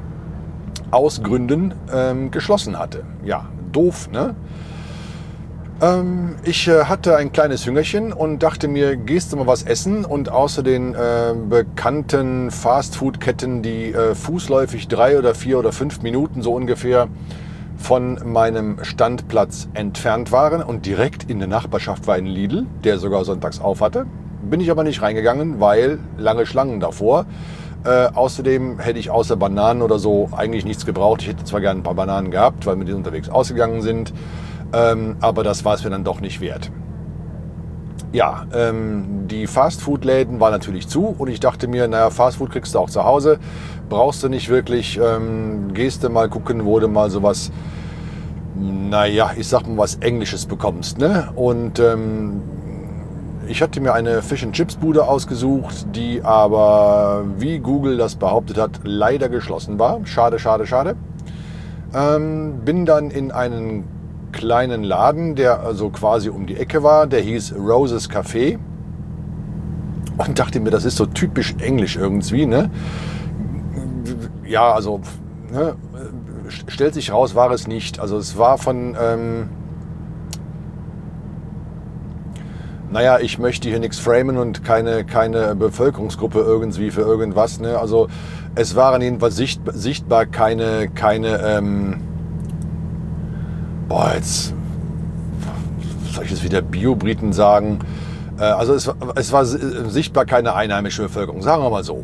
aus Gründen ähm, geschlossen hatte. Ja, doof, ne? Ähm, ich äh, hatte ein kleines Hüngerchen und dachte mir, gehst du mal was essen? Und außer den äh, bekannten Fastfood-Ketten, die äh, fußläufig drei oder vier oder fünf Minuten so ungefähr von meinem Standplatz entfernt waren und direkt in der Nachbarschaft war ein Lidl, der sogar sonntags auf hatte, bin ich aber nicht reingegangen, weil lange Schlangen davor. Äh, außerdem hätte ich außer Bananen oder so eigentlich nichts gebraucht. Ich hätte zwar gerne ein paar Bananen gehabt, weil wir die unterwegs ausgegangen sind, ähm, aber das war es mir dann doch nicht wert. Ja, ähm, die Fastfood-Läden waren natürlich zu und ich dachte mir, naja, Fastfood kriegst du auch zu Hause, brauchst du nicht wirklich, ähm, gehst du mal gucken, wo du mal sowas, naja, ich sag mal was Englisches bekommst, ne? Und ähm, ich hatte mir eine Fish-and-Chips-Bude ausgesucht, die aber, wie Google das behauptet hat, leider geschlossen war. Schade, schade, schade. Ähm, bin dann in einen kleinen Laden, der also quasi um die Ecke war, der hieß Roses Café und dachte mir, das ist so typisch englisch irgendwie, ne? Ja, also ne, stellt sich raus, war es nicht. Also es war von, ähm, naja, ich möchte hier nichts framen und keine, keine Bevölkerungsgruppe irgendwie für irgendwas, ne? Also es waren jedenfalls sicht, sichtbar keine, keine, ähm, boah, jetzt soll ich jetzt wieder Bio-Briten sagen? Äh, also es, es war sichtbar keine einheimische Bevölkerung, sagen wir mal so.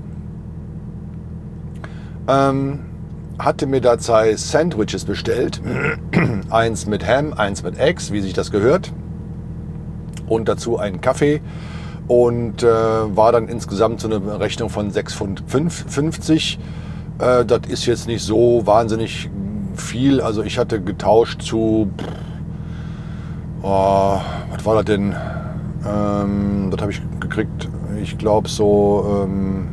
Ähm, hatte mir da zwei Sandwiches bestellt, eins mit Ham, eins mit Eggs, wie sich das gehört, und dazu einen Kaffee und äh, war dann insgesamt so eine Rechnung von sechs Pfund fünfzig. Äh, das ist jetzt nicht so wahnsinnig viel, also ich hatte getauscht zu, oh, was war das denn? Ähm, das habe ich gekriegt, ich glaube so ähm,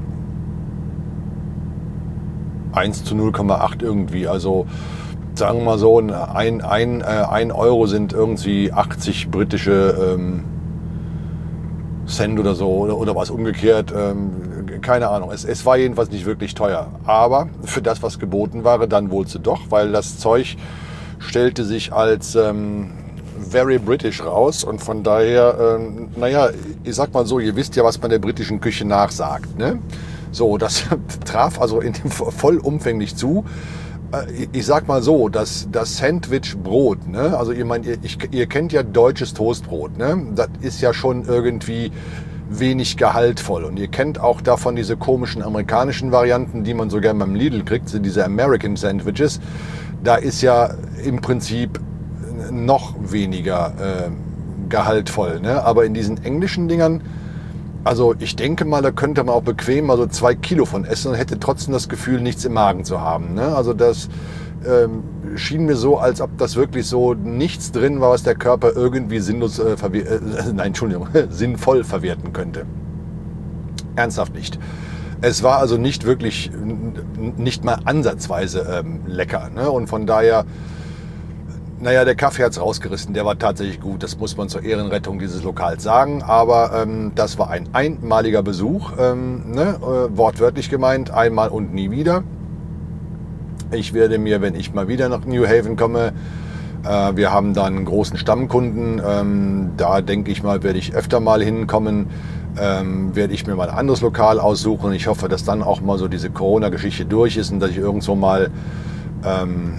eins zu null Komma acht irgendwie, also sagen wir mal so, ein, ein, äh, ein Euro sind irgendwie achtzig britische ähm, Cent oder so, oder, oder was umgekehrt, ähm, keine Ahnung. Es, es war jedenfalls nicht wirklich teuer, aber für das, was geboten war, dann wohl zu doch, weil das Zeug stellte sich als ähm, very British raus und von daher, ähm, naja, ich sag mal so, ihr wisst ja, was man der britischen Küche nachsagt, ne? So, das traf also in dem vollumfänglich zu. Ich sag mal so, das, das Sandwich-Brot, ne? Also ihr, meint, ihr, ich, ihr kennt ja deutsches Toastbrot, ne? Das ist ja schon irgendwie wenig gehaltvoll. Und ihr kennt auch davon diese komischen amerikanischen Varianten, die man so gerne beim Lidl kriegt, so diese American Sandwiches. Da ist ja im Prinzip noch weniger äh, gehaltvoll, ne? Aber in diesen englischen Dingern, also ich denke mal, da könnte man auch bequem mal so zwei Kilo von essen und hätte trotzdem das Gefühl, nichts im Magen zu haben, ne? Also das ähm, schien mir so, als ob das wirklich so nichts drin war, was der Körper irgendwie sinnlos, äh, verwe- äh, nein, Entschuldigung, sinnvoll verwerten könnte. Ernsthaft nicht. Es war also nicht wirklich, nicht mal ansatzweise ähm, lecker, ne? Und von daher, naja, der Kaffee hat's rausgerissen, der war tatsächlich gut, das muss man zur Ehrenrettung dieses Lokals sagen, aber ähm, das war ein einmaliger Besuch, ähm, ne? äh, wortwörtlich gemeint, einmal und nie wieder. Ich werde mir, wenn ich mal wieder nach New Haven komme, äh, wir haben da einen großen Stammkunden, ähm, da denke ich mal, werde ich öfter mal hinkommen, ähm, werde ich mir mal ein anderes Lokal aussuchen und ich hoffe, dass dann auch mal so diese Corona-Geschichte durch ist und dass ich irgendwo mal ähm,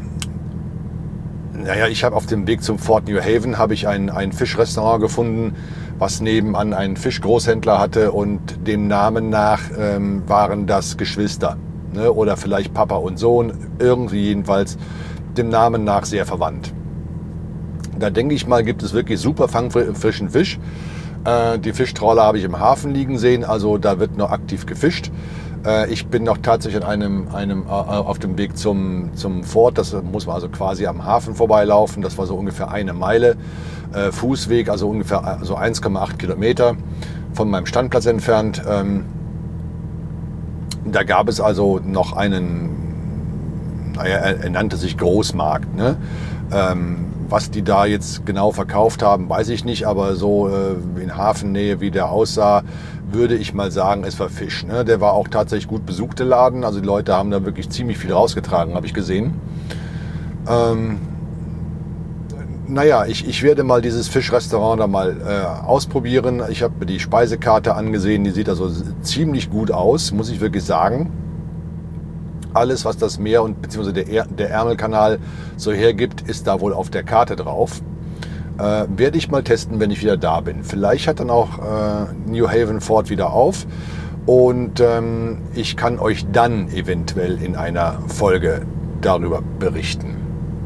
Naja, ich habe auf dem Weg zum Fort New Haven habe ich ein, ein Fischrestaurant gefunden, was nebenan einen Fischgroßhändler hatte und dem Namen nach ähm, waren das Geschwister, ne? Oder vielleicht Papa und Sohn, irgendwie jedenfalls dem Namen nach sehr verwandt. Da denke ich mal, gibt es wirklich super fangfrischen Fisch. Äh, die Fischtrawler habe ich im Hafen liegen sehen, also da wird noch aktiv gefischt. Ich bin noch tatsächlich an einem, einem, auf dem Weg zum, zum Fort, das muss man also quasi am Hafen vorbeilaufen, das war so ungefähr eine Meile äh, Fußweg, also ungefähr also eins Komma acht Kilometer von meinem Standplatz entfernt. Ähm, da gab es also noch einen, naja, er, er nannte sich Großmarkt, ne? Ähm, was die da jetzt genau verkauft haben, weiß ich nicht, aber so äh, in Hafennähe, wie der aussah, würde ich mal sagen, es war Fisch. Ne? Der war auch tatsächlich gut besucht, der Laden. Also die Leute haben da wirklich ziemlich viel rausgetragen, habe ich gesehen. Ähm, naja, ich, ich werde mal dieses Fischrestaurant da mal äh, ausprobieren. Ich habe mir die Speisekarte angesehen, die sieht also ziemlich gut aus, muss ich wirklich sagen. Alles, was das Meer und beziehungsweise der, er der Ärmelkanal so hergibt, ist da wohl auf der Karte drauf. Äh, werde ich mal testen, wenn ich wieder da bin. Vielleicht hat dann auch äh, New Haven Fort wieder auf und ähm, ich kann euch dann eventuell in einer Folge darüber berichten.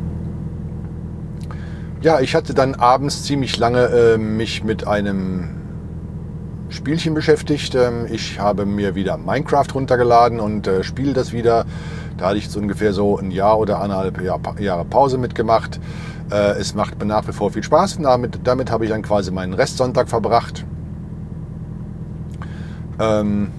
Ja, ich hatte dann abends ziemlich lange äh, mich mit einem Spielchen beschäftigt. Ähm, ich habe mir wieder Minecraft runtergeladen und äh, spiele das wieder. Da hatte ich so ungefähr so ein Jahr oder eineinhalb Jahr, Jahre Pause mitgemacht. Äh, es macht mir nach wie vor viel Spaß und damit, damit habe ich dann quasi meinen Restsonntag verbracht. Ähm,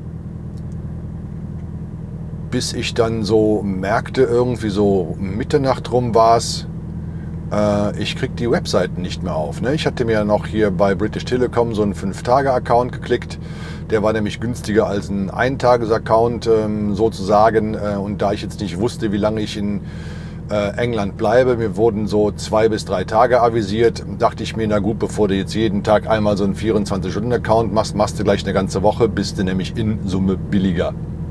bis ich dann so merkte, irgendwie so Mitternacht rum war es, ich krieg die Webseiten nicht mehr auf. Ne? Ich hatte mir noch hier bei British Telecom so einen fünf Tage Account geklickt. Der war nämlich günstiger als ein Ein-Tages-Account ähm, sozusagen. Äh, und da ich jetzt nicht wusste, wie lange ich in äh, England bleibe, mir wurden so zwei bis drei Tage avisiert, dachte ich mir, na gut, bevor du jetzt jeden Tag einmal so einen vierundzwanzig Stunden Account machst, machst du gleich eine ganze Woche, bist du nämlich in Summe billiger.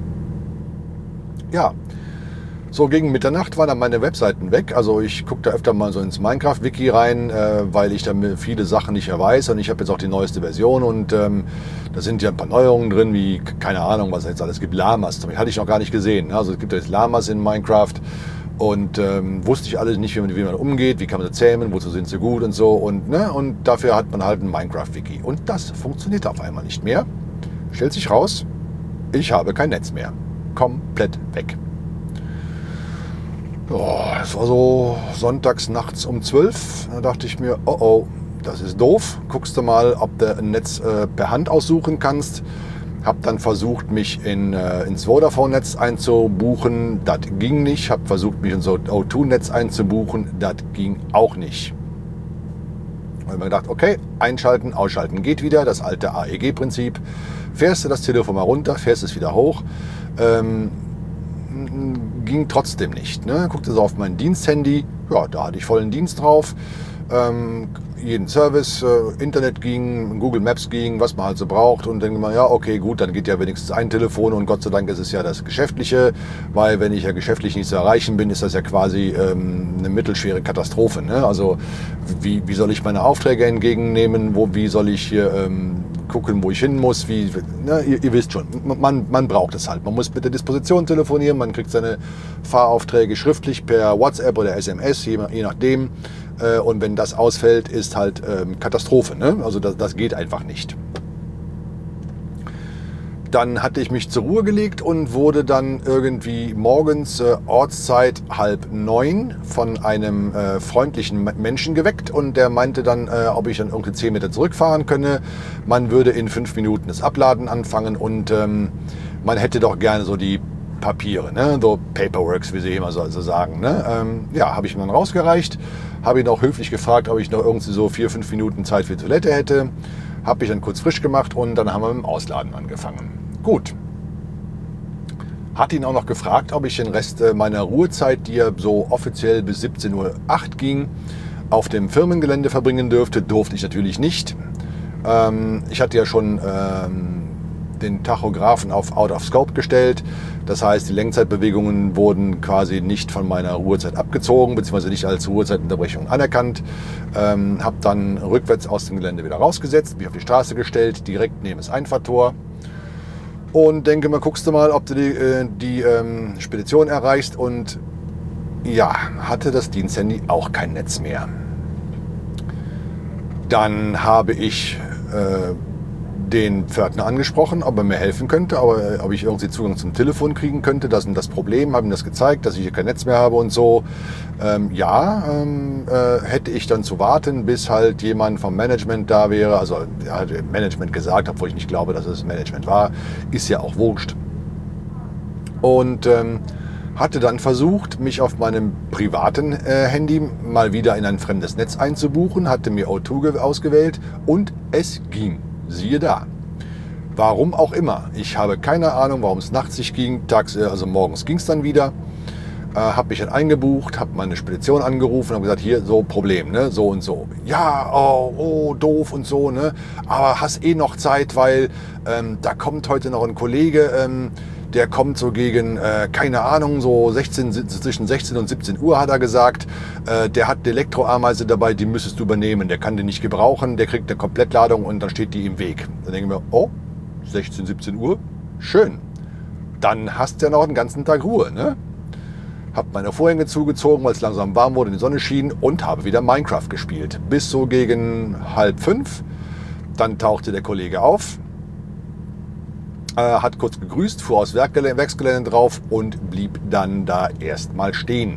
Ja. So gegen Mitternacht waren dann meine Webseiten weg. Also ich gucke da öfter mal so ins Minecraft-Wiki rein, äh, weil ich da viele Sachen nicht mehr weiß. Und ich habe jetzt auch die neueste Version und ähm, da sind ja ein paar Neuerungen drin, wie, keine Ahnung, was es jetzt alles gibt. Lamas, das hatte ich noch gar nicht gesehen. Also es gibt jetzt Lamas in Minecraft und ähm, wusste ich alles nicht, wie man, wie man umgeht, wie kann man sie zähmen, wozu sind sie gut und so. Und, ne, und dafür hat man halt ein Minecraft-Wiki. Und das funktioniert auf einmal nicht mehr. Stellt sich raus, ich habe kein Netz mehr. Komplett weg. Ja, es war so sonntags nachts um zwölf. Da dachte ich mir, oh oh, das ist doof. Guckst du mal, ob du ein Netz äh, per Hand aussuchen kannst. Hab dann versucht, mich in, äh, ins Vodafone-Netz einzubuchen. Das ging nicht. Hab versucht, mich in so O zwei Netz einzubuchen. Das ging auch nicht. Da habe ich mir gedacht, okay, einschalten, ausschalten geht wieder. Das alte A E G-Prinzip. Fährst du das Telefon mal runter, fährst es wieder hoch. Ähm, ging trotzdem nicht. Ne? Guckte so auf mein Diensthandy, ja, da hatte ich vollen Dienst drauf. Ähm, jeden Service, äh, Internet ging, Google Maps ging, was man halt so braucht. Und dann denke man, ja, okay, gut, dann geht ja wenigstens ein Telefon und Gott sei Dank ist es ja das Geschäftliche, weil wenn ich ja geschäftlich nicht zu erreichen bin, ist das ja quasi ähm, eine mittelschwere Katastrophe. Ne? Also wie, wie soll ich meine Aufträge entgegennehmen, wo, wie soll ich hier ähm, gucken, wo ich hin muss, wie, ne, ihr, ihr wisst schon, man, man braucht es halt. Man muss mit der Disposition telefonieren, man kriegt seine Fahraufträge schriftlich per WhatsApp oder S M S, je, je nachdem. Äh, und wenn das ausfällt, ist halt ähm, Katastrophe. Ne? Also das, das geht einfach nicht. Dann hatte ich mich zur Ruhe gelegt und wurde dann irgendwie morgens äh, Ortszeit halb neun von einem äh, freundlichen Menschen geweckt und der meinte dann, äh, ob ich dann irgendwie zehn Meter zurückfahren könne. Man würde in fünf Minuten das Abladen anfangen und ähm, man hätte doch gerne so die Papiere, ne? So Paperworks, wie sie immer so, so sagen. Ne? Ähm, ja, habe ich ihm dann rausgereicht, habe ihn auch höflich gefragt, ob ich noch irgendwie so vier, fünf Minuten Zeit für die Toilette hätte. Habe ich dann kurz frisch gemacht und dann haben wir mit dem Ausladen angefangen. Gut. Hat ihn auch noch gefragt, ob ich den Rest meiner Ruhezeit, die ja so offiziell bis siebzehn Uhr acht ging, auf dem Firmengelände verbringen dürfte. Durfte ich natürlich nicht. Ähm, ich hatte ja schon ähm, den Tachografen auf Out of Scope gestellt. Das heißt, die Lenkzeitbewegungen wurden quasi nicht von meiner Ruhezeit abgezogen, beziehungsweise nicht als Ruhezeitunterbrechung anerkannt. Ähm, habe dann rückwärts aus dem Gelände wieder rausgesetzt, mich auf die Straße gestellt, direkt neben das Einfahrtor. Und denke mal, guckst du mal, ob du die, äh, die ähm, Spedition erreichst. Und ja, hatte das Diensthandy auch kein Netz mehr. Dann habe ich äh, den Pförtner angesprochen, ob er mir helfen könnte, aber, ob ich irgendwie Zugang zum Telefon kriegen könnte. Das ist das Problem, habe ihm das gezeigt, dass ich hier kein Netz mehr habe und so. Ähm, ja, ähm, äh, hätte ich dann zu warten, bis halt jemand vom Management da wäre. Also er hat Management gesagt, obwohl ich nicht glaube, dass es Management war. Ist ja auch wurscht. Und ähm, hatte dann versucht, mich auf meinem privaten äh, Handy mal wieder in ein fremdes Netz einzubuchen, hatte mir O zwei ausgewählt und es ging. Siehe da. Warum auch immer. Ich habe keine Ahnung, warum es nachts nicht ging. Tags, also morgens ging es dann wieder. Äh, habe mich dann eingebucht, habe meine Spedition angerufen und gesagt, hier, so Problem, ne? So und so. Ja, oh, oh, doof und so, ne? Aber hast eh noch Zeit, weil ähm, da kommt heute noch ein Kollege, ähm, der kommt so gegen, äh, keine Ahnung, so sechzehn, zwischen sechzehn und siebzehn Uhr hat er gesagt. Äh, der hat eine Elektroameise dabei, die müsstest du übernehmen. Der kann die nicht gebrauchen, der kriegt eine Komplettladung und dann steht die im Weg. Dann denke ich mir, oh, sechzehn, siebzehn Uhr, schön. Dann hast du ja noch den ganzen Tag Ruhe, ne? Hab meine Vorhänge zugezogen, weil es langsam warm wurde, die Sonne schien und habe wieder Minecraft gespielt. Bis so gegen halb fünf. Dann tauchte der Kollege auf, äh, hat kurz gegrüßt, fuhr aufs Werkgelände, Werksgelände drauf und blieb dann da erstmal stehen.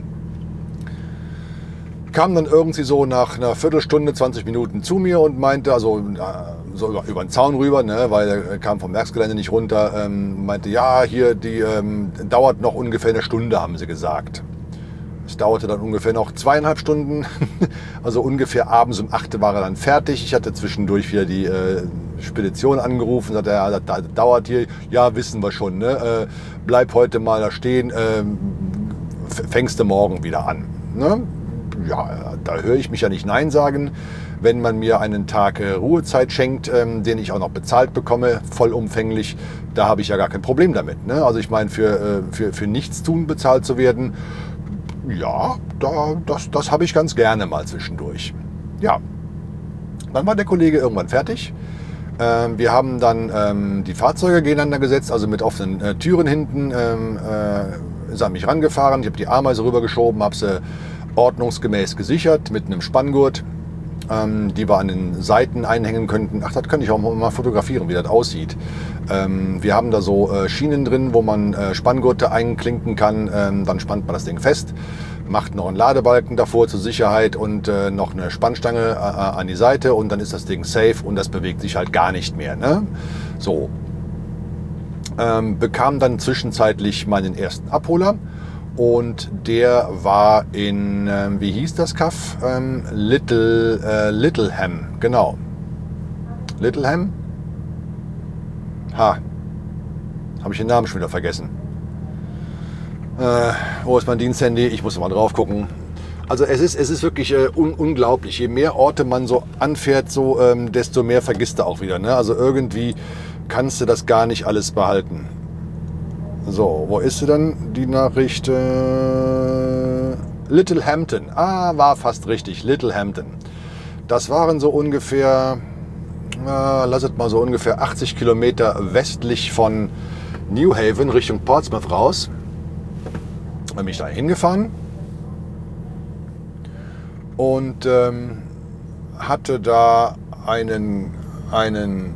Kam dann irgendwie so nach einer Viertelstunde, zwanzig Minuten zu mir und meinte, also so über, über den Zaun rüber, ne, weil er kam vom Werksgelände nicht runter, ähm, meinte, ja, hier, die ähm, dauert noch ungefähr eine Stunde, haben sie gesagt. Es dauerte dann ungefähr noch zweieinhalb Stunden, also ungefähr abends um acht war er dann fertig. Ich hatte zwischendurch wieder die äh, Spedition angerufen, sagte, ja, das, das dauert hier, ja, wissen wir schon, ne, äh, bleib heute mal da stehen, äh, fängst du morgen wieder an, ne? Ja, da höre ich mich ja nicht Nein sagen, wenn man mir einen Tag äh, Ruhezeit schenkt, ähm, den ich auch noch bezahlt bekomme, vollumfänglich, da habe ich ja gar kein Problem damit, ne? Also ich meine, für, äh, für, für Nichtstun bezahlt zu werden, ja, da, das, das habe ich ganz gerne mal zwischendurch. Ja, dann war der Kollege irgendwann fertig. Ähm, wir haben dann ähm, die Fahrzeuge gegeneinander gesetzt, also mit offenen äh, Türen hinten, ähm, äh, ist an mich rangefahren, ich habe die Ameise rübergeschoben, habe sie ordnungsgemäß gesichert mit einem Spanngurt, ähm, die wir an den Seiten einhängen könnten. Ach, das könnte ich auch mal fotografieren, wie das aussieht. Ähm, wir haben da so äh, Schienen drin, wo man äh, Spanngurte einklinken kann. Ähm, dann spannt man das Ding fest, macht noch einen Ladebalken davor zur Sicherheit und äh, noch eine Spannstange äh, an die Seite und dann ist das Ding safe und das bewegt sich halt gar nicht mehr, ne? So. Ähm, bekam dann zwischenzeitlich meinen ersten Abholer. Und der war in, ähm, wie hieß das Kaff? Ähm, Little, äh, Littleham, genau. Littleham? Ha, habe ich den Namen schon wieder vergessen. Äh, wo ist mein Diensthandy? Ich muss mal drauf gucken. Also es ist, es ist wirklich äh, un unglaublich. Je mehr Orte man so anfährt, so, ähm, desto mehr vergisst du auch wieder, ne? Also irgendwie kannst du das gar nicht alles behalten. So, wo ist sie dann, die Nachricht? Äh, Littlehampton. Ah, war fast richtig, Littlehampton. Das waren so ungefähr, äh, lasset mal so ungefähr achtzig Kilometer westlich von New Haven Richtung Portsmouth raus. Bin ich da hingefahren und ähm, hatte da einen, einen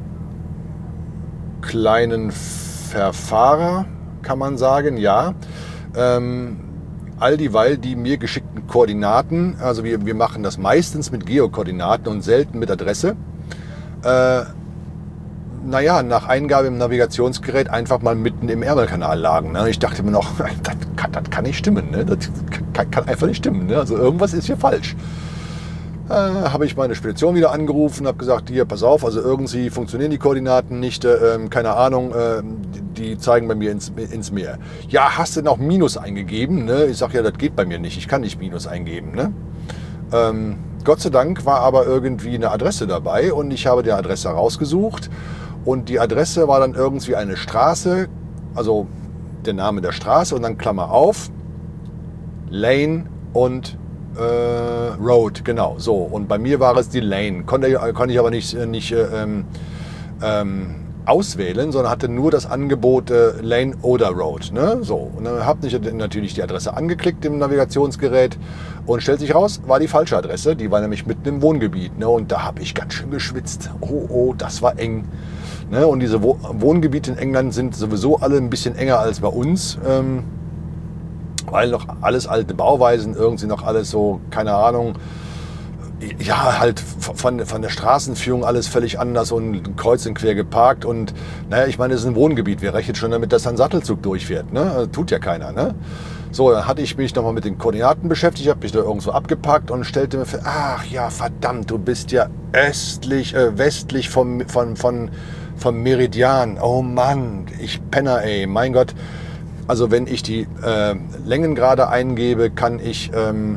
kleinen Verfahrer, kann man sagen, ja. Ähm, all dieweil die mir geschickten Koordinaten, also wir, wir machen das meistens mit Geokoordinaten und selten mit Adresse, äh, naja, nach Eingabe im Navigationsgerät einfach mal mitten im Ärmelkanal lagen. Ne? Ich dachte mir noch, das kann, das kann nicht stimmen, ne? Das kann, kann einfach nicht stimmen, ne? Also irgendwas ist hier falsch. Äh, habe ich meine Spedition wieder angerufen, habe gesagt, hier, pass auf, also irgendwie funktionieren die Koordinaten nicht, äh, keine Ahnung, äh, die zeigen bei mir ins, ins Meer. Ja, hast du noch Minus eingegeben? Ne? Ich sage, ja, das geht bei mir nicht, ich kann nicht Minus eingeben. Ne? Ähm, Gott sei Dank war aber irgendwie eine Adresse dabei und ich habe die Adresse rausgesucht und die Adresse war dann irgendwie eine Straße, also der Name der Straße und dann Klammer auf, Lane und Äh, Road, genau, so. Und bei mir war es die Lane. Konnte, konnte ich aber nicht, nicht ähm, ähm, auswählen, sondern hatte nur das Angebot äh, Lane oder Road. Ne? So. Und dann habe ich natürlich die Adresse angeklickt im Navigationsgerät und stellt sich raus, war die falsche Adresse. Die war nämlich mitten im Wohngebiet. Ne? Und da habe ich ganz schön geschwitzt. Oh, oh, das war eng. Ne? Und diese Wo Wohngebiete in England sind sowieso alle ein bisschen enger als bei uns. Ähm, weil noch alles alte Bauweisen, irgendwie noch alles so, keine Ahnung, ja, halt von, von der Straßenführung alles völlig anders und kreuz und quer geparkt und, naja, ich meine, es ist ein Wohngebiet, wer rechnet schon damit, dass ein Sattelzug durchfährt, ne? Tut ja keiner, ne? So, dann hatte ich mich nochmal mit den Koordinaten beschäftigt, habe mich da irgendwo abgepackt und stellte mir fest, ach ja, verdammt, du bist ja östlich, äh, westlich vom, von, von, vom Meridian, oh Mann, ich penner, ey, mein Gott. Also wenn ich die äh, Längengrade eingebe, kann ich ähm,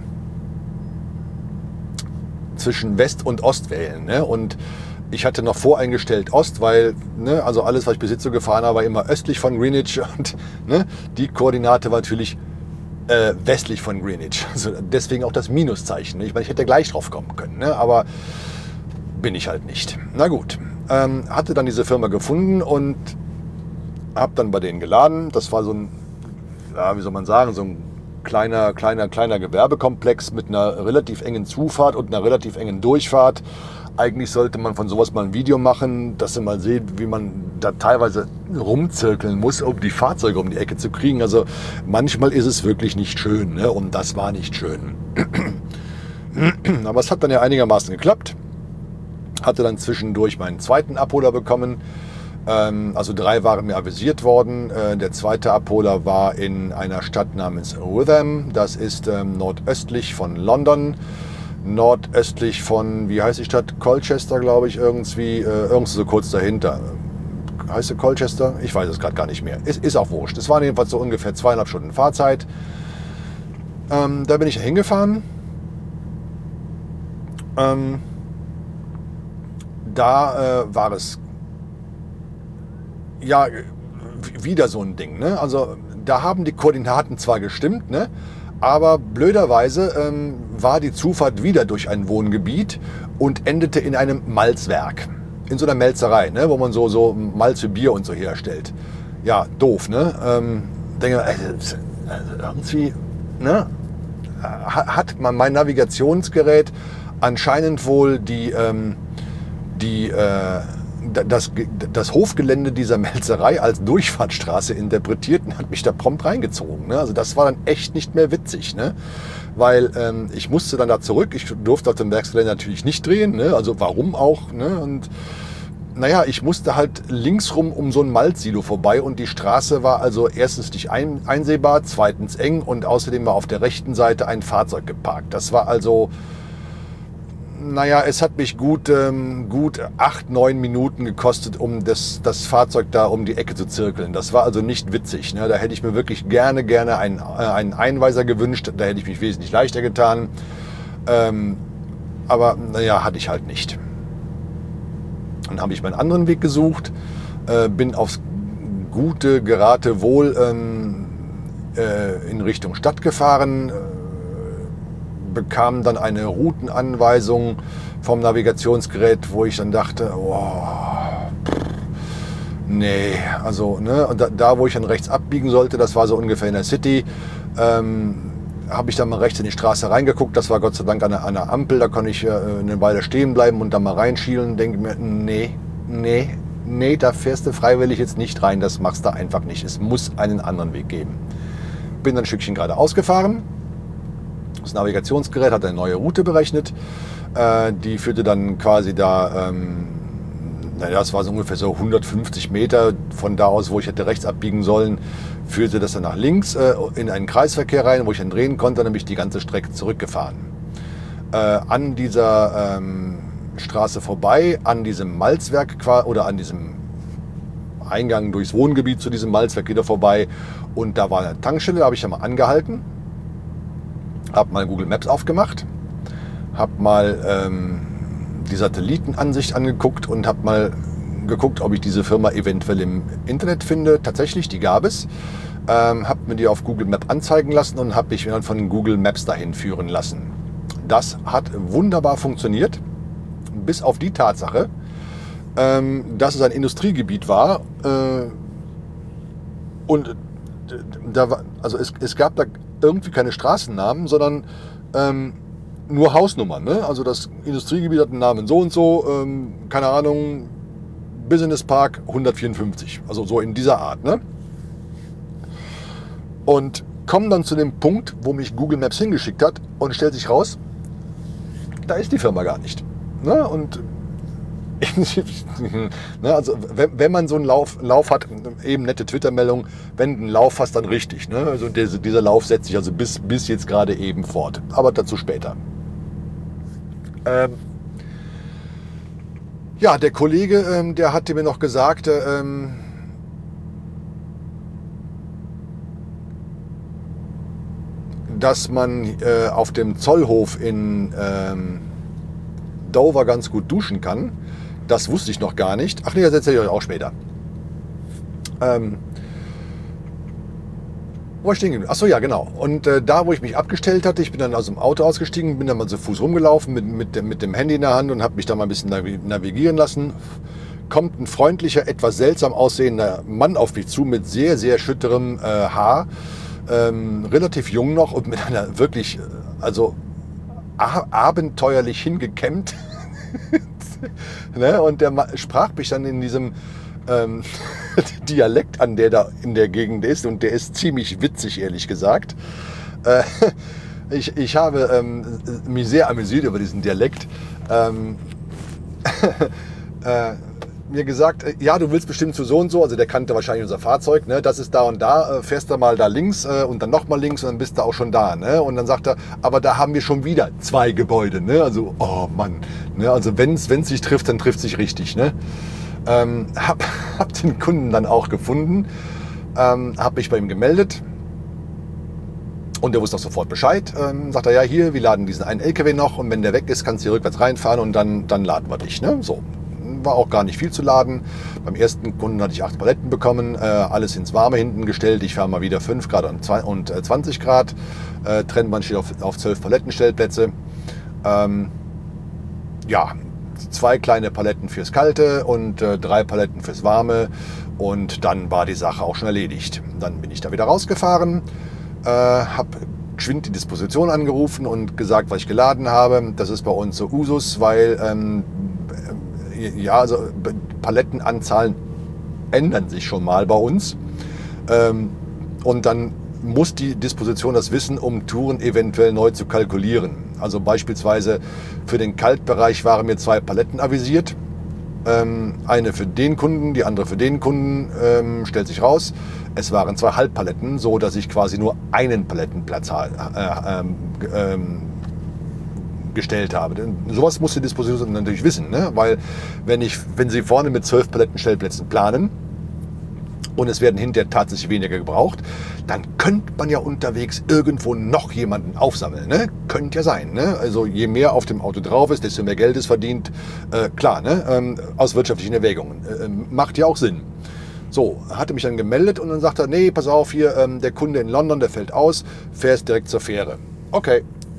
zwischen West und Ost wählen. Ne? Und ich hatte noch voreingestellt Ost, weil ne, also alles, was ich bis jetzt so gefahren habe, war immer östlich von Greenwich. Und ne, die Koordinate war natürlich äh, westlich von Greenwich. Also deswegen auch das Minuszeichen. Ne? Ich meine, ich hätte gleich drauf kommen können, ne? Aber bin ich halt nicht. Na gut, ähm, hatte dann diese Firma gefunden und habe dann bei denen geladen. Das war so ein, ja, wie soll man sagen, so ein kleiner, kleiner, kleiner Gewerbekomplex mit einer relativ engen Zufahrt und einer relativ engen Durchfahrt. Eigentlich sollte man von sowas mal ein Video machen, dass ihr mal seht, wie man da teilweise rumzirkeln muss, um die Fahrzeuge um die Ecke zu kriegen. Also manchmal ist es wirklich nicht schön, ne? Und das war nicht schön. Aber es hat dann ja einigermaßen geklappt. Hatte dann zwischendurch meinen zweiten Abholer bekommen. Also drei waren mir avisiert worden. Der zweite Abholer war in einer Stadt namens Witham. Das ist ähm, nordöstlich von London. Nordöstlich von, wie heißt die Stadt? Colchester, glaube ich, irgendwie. Äh, irgendwo so kurz dahinter. Heißt sie Colchester? Ich weiß es gerade gar nicht mehr. Ist, ist auch wurscht. Es waren jedenfalls so ungefähr zweieinhalb Stunden Fahrzeit. Ähm, da bin ich hingefahren. Ähm, da äh, war es ja, wieder so ein Ding. Ne? Also da haben die Koordinaten zwar gestimmt, ne? Aber blöderweise ähm, war die Zufahrt wieder durch ein Wohngebiet und endete in einem Malzwerk. In so einer Melzerei, ne? Wo man so, so Malz für Bier und so herstellt. Ja, doof, ne? Ähm, denke, also, also irgendwie, ne? Hat man mein Navigationsgerät anscheinend wohl die, ähm, die äh, Das, das Hofgelände dieser Melzerei als Durchfahrtsstraße interpretiert und hat mich da prompt reingezogen. Ne? Also das war dann echt nicht mehr witzig, ne? Weil ähm, ich musste dann da zurück. Ich durfte auf dem Werksgelände natürlich nicht drehen, ne? Also warum auch? Ne? Und naja, ich musste halt linksrum um so ein Malzsilo vorbei und die Straße war also erstens nicht ein, einsehbar, zweitens eng und außerdem war auf der rechten Seite ein Fahrzeug geparkt. Das war also... Naja, es hat mich gut, ähm, gut acht, neun Minuten gekostet, um das, das Fahrzeug da um die Ecke zu zirkeln. Das war also nicht witzig. Ne? Da hätte ich mir wirklich gerne, gerne einen, äh, einen Einweiser gewünscht. Da hätte ich mich wesentlich leichter getan. Ähm, aber naja, hatte ich halt nicht. Dann habe ich meinen anderen Weg gesucht, äh, bin aufs gute Geratewohl ähm, äh, in Richtung Stadt gefahren, bekam dann eine Routenanweisung vom Navigationsgerät, wo ich dann dachte, oh, nee, also ne, und da, da, wo ich dann rechts abbiegen sollte, das war so ungefähr in der City, ähm, habe ich dann mal rechts in die Straße reingeguckt, das war Gott sei Dank an der, an der Ampel, da konnte ich äh, eine Weile stehen bleiben und dann mal reinschielen, denke mir, nee, nee, nee, da fährst du freiwillig jetzt nicht rein, das machst du einfach nicht, es muss einen anderen Weg geben. Bin dann ein Stückchen geradeaus gefahren. Das Navigationsgerät hat eine neue Route berechnet. Äh, die führte dann quasi da, ähm, naja, das war so ungefähr so hundertfünfzig Meter von da aus, wo ich hätte rechts abbiegen sollen, führte das dann nach links äh, in einen Kreisverkehr rein, wo ich dann drehen konnte, dann bin ich die ganze Strecke zurückgefahren. Äh, an dieser ähm, Straße vorbei, an diesem Malzwerk oder an diesem Eingang durchs Wohngebiet zu diesem Malzwerk wieder vorbei und da war eine Tankstelle, da habe ich ja mal angehalten. Habe mal Google Maps aufgemacht, habe mal ähm, die Satellitenansicht angeguckt und habe mal geguckt, ob ich diese Firma eventuell im Internet finde. Tatsächlich, die gab es. Ähm, habe mir die auf Google Maps anzeigen lassen und habe mich dann von Google Maps dahin führen lassen. Das hat wunderbar funktioniert, bis auf die Tatsache, ähm, dass es ein Industriegebiet war. Äh, und da war, also es, es gab da irgendwie keine Straßennamen, sondern ähm, nur Hausnummern. Ne? Also das Industriegebiet hat einen Namen so und so, ähm, keine Ahnung, Business Park hundertvierundfünfzig. Also so in dieser Art. Ne? Und kommen dann zu dem Punkt, wo mich Google Maps hingeschickt hat und stellt sich raus, da ist die Firma gar nicht. Ne? Und ne, also wenn, wenn man so einen Lauf, Lauf hat, eben nette Twitter-Meldung, wenn du einen Lauf hast, dann richtig. Ne? Also dieser, dieser Lauf setzt sich also bis, bis jetzt gerade eben fort. Aber dazu später. Ähm, ja, der Kollege, ähm, der hatte mir noch gesagt, ähm, dass man äh, auf dem Zollhof in ähm, Dover ganz gut duschen kann. Das wusste ich noch gar nicht. Ach nee, das erzähle ich euch auch später. Ähm, wo war ich stehen geblieben? Ach so, ja, genau. Und äh, da, wo ich mich abgestellt hatte, ich bin dann aus dem Auto ausgestiegen, bin dann mal zu Fuß rumgelaufen mit, mit, mit dem Handy in der Hand und habe mich da mal ein bisschen navigieren lassen. Kommt ein freundlicher, etwas seltsam aussehender Mann auf mich zu mit sehr, sehr schütterem äh, Haar. Ähm, relativ jung noch und mit einer wirklich, also abenteuerlich hingekämmt. Ne? Und der sprach mich dann in diesem ähm, Dialekt an, der da in der Gegend ist. Und der ist ziemlich witzig, ehrlich gesagt. Äh, ich, ich habe ähm, mich sehr amüsiert über diesen Dialekt. Ähm, äh, mir gesagt, ja, du willst bestimmt zu so und so, also der kannte wahrscheinlich unser Fahrzeug, ne? Das ist da und da, fährst du mal da links äh, und dann nochmal links und dann bist du auch schon da. Ne? Und dann sagt er, aber da haben wir schon wieder zwei Gebäude. Ne? Also, oh Mann, ne? Also wenn es sich trifft, dann trifft es sich richtig. Ne? Ähm, hab, hab den Kunden dann auch gefunden, ähm, hab mich bei ihm gemeldet und der wusste auch sofort Bescheid. Ähm, sagt er, ja, hier, wir laden diesen einen L K W noch und wenn der weg ist, kannst du hier rückwärts reinfahren und dann, dann laden wir dich. Ne? So. War auch gar nicht viel zu laden. Beim ersten Kunden hatte ich acht Paletten bekommen, äh, alles ins Warme hinten gestellt. Ich fahre mal wieder fünf Grad und zwanzig Grad. Äh, Trennwand steht auf, auf zwölf Palettenstellplätze. Ähm, ja, zwei kleine Paletten fürs Kalte und äh, drei Paletten fürs Warme. Und dann war die Sache auch schon erledigt. Dann bin ich da wieder rausgefahren, äh, habe geschwind die Disposition angerufen und gesagt, was ich geladen habe. Das ist bei uns so Usus, weil ähm, ja, also Palettenanzahlen ändern sich schon mal bei uns. Ähm, und dann muss die Disposition das wissen, um Touren eventuell neu zu kalkulieren. Also beispielsweise für den Kaltbereich waren mir zwei Paletten avisiert. Ähm, eine für den Kunden, die andere für den Kunden, ähm, stellt sich raus. Es waren zwei Halbpaletten, so dass ich quasi nur einen Palettenplatz äh, ähm, ähm, gestellt habe. Denn sowas muss die Disposition natürlich wissen, ne? Weil wenn ich, wenn Sie vorne mit zwölf Palettenstellplätzen planen und es werden hinterher tatsächlich weniger gebraucht, dann könnte man ja unterwegs irgendwo noch jemanden aufsammeln, ne? Könnte ja sein, ne? Also je mehr auf dem Auto drauf ist, desto mehr Geld ist verdient, äh, klar, ne? Ähm, aus wirtschaftlichen Erwägungen. Äh, macht ja auch Sinn. So, hatte mich dann gemeldet und dann sagt er, nee, pass auf, hier, ähm, der Kunde in London, der fällt aus, fährst direkt zur Fähre. Okay.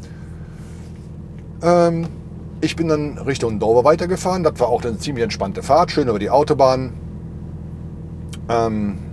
Ähm, ich bin dann Richtung Dover weitergefahren. Das war auch eine ziemlich entspannte Fahrt, schön über die Autobahn. Ähm,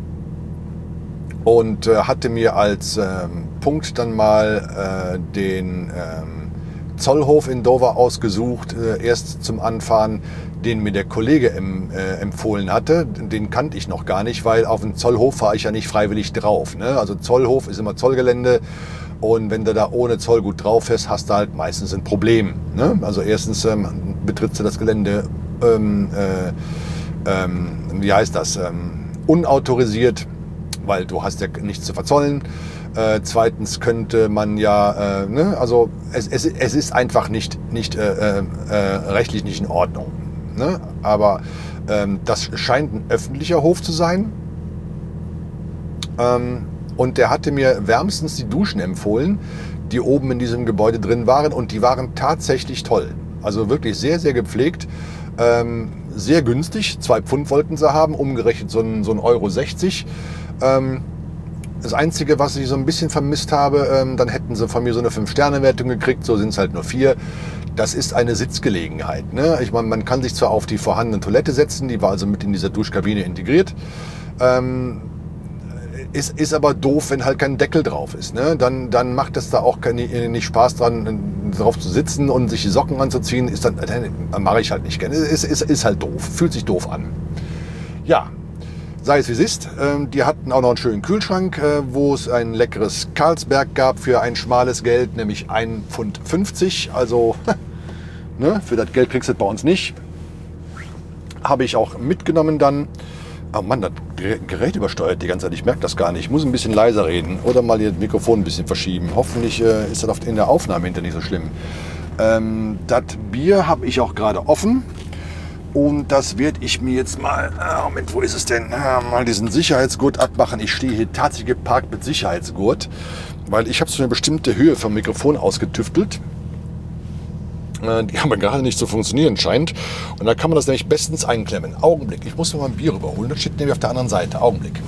und äh, hatte mir als ähm, Punkt dann mal äh, den ähm, Zollhof in Dover ausgesucht, äh, erst zum Anfahren, den mir der Kollege em, äh, empfohlen hatte. Den kannte ich noch gar nicht, weil auf den Zollhof fahre ich ja nicht freiwillig drauf. Ne? Also Zollhof ist immer Zollgelände. Und wenn du da ohne Zoll gut drauf fährst, hast du halt meistens ein Problem. Ne? Also erstens ähm, betrittst du das Gelände, ähm, äh, ähm, wie heißt das, ähm, unautorisiert, weil du hast ja nichts zu verzollen. Äh, zweitens könnte man ja, äh, ne? also es, es, es ist einfach nicht, nicht äh, äh, rechtlich nicht in Ordnung. Ne? Aber ähm, das scheint ein öffentlicher Hof zu sein. Ähm, Und der hatte mir wärmstens die Duschen empfohlen, die oben in diesem Gebäude drin waren. Und die waren tatsächlich toll. Also wirklich sehr, sehr gepflegt. Ähm, sehr günstig. Zwei Pfund wollten sie haben, umgerechnet so ein, so ein Euro sechzig. Ähm, das Einzige, was ich so ein bisschen vermisst habe, ähm, dann hätten sie von mir so eine fünf Sterne Wertung gekriegt. So sind es halt nur vier. Das ist eine Sitzgelegenheit. Ne? Ich meine, man kann sich zwar auf die vorhandene Toilette setzen. Die war also mit in dieser Duschkabine integriert. Ähm, Ist, ist aber doof, wenn halt kein Deckel drauf ist. Ne? Dann, dann macht es da auch keine, nicht Spaß dran, drauf zu sitzen und sich die Socken anzuziehen. Ist dann, dann mache ich halt nicht gerne. Ist, ist, ist halt doof. Fühlt sich doof an. Ja, sei es wie es ist. Ähm, die hatten auch noch einen schönen Kühlschrank, äh, wo es ein leckeres Carlsberg gab für ein schmales Geld, nämlich ein Pfund fünfzig. Also ne, für das Geld kriegst du das bei uns nicht. Habe ich auch mitgenommen dann. Oh Mann, das Gerät übersteuert die ganze Zeit. Ich merke das gar nicht. Ich muss ein bisschen leiser reden oder mal das Mikrofon ein bisschen verschieben. Hoffentlich äh, ist das in der Aufnahme hinter nicht so schlimm. Ähm, das Bier habe ich auch gerade offen. Und das werde ich mir jetzt mal, äh, Moment, wo ist es denn? Äh, mal diesen Sicherheitsgurt abmachen. Ich stehe hier tatsächlich geparkt mit Sicherheitsgurt, weil ich habe so eine bestimmte Höhe vom Mikrofon ausgetüftelt. Äh, die aber gerade nicht zu funktionieren scheint. Und da kann man das nämlich bestens einklemmen. Augenblick, ich muss mir mal ein Bier rüberholen. Das steht nämlich auf der anderen Seite. Augenblick.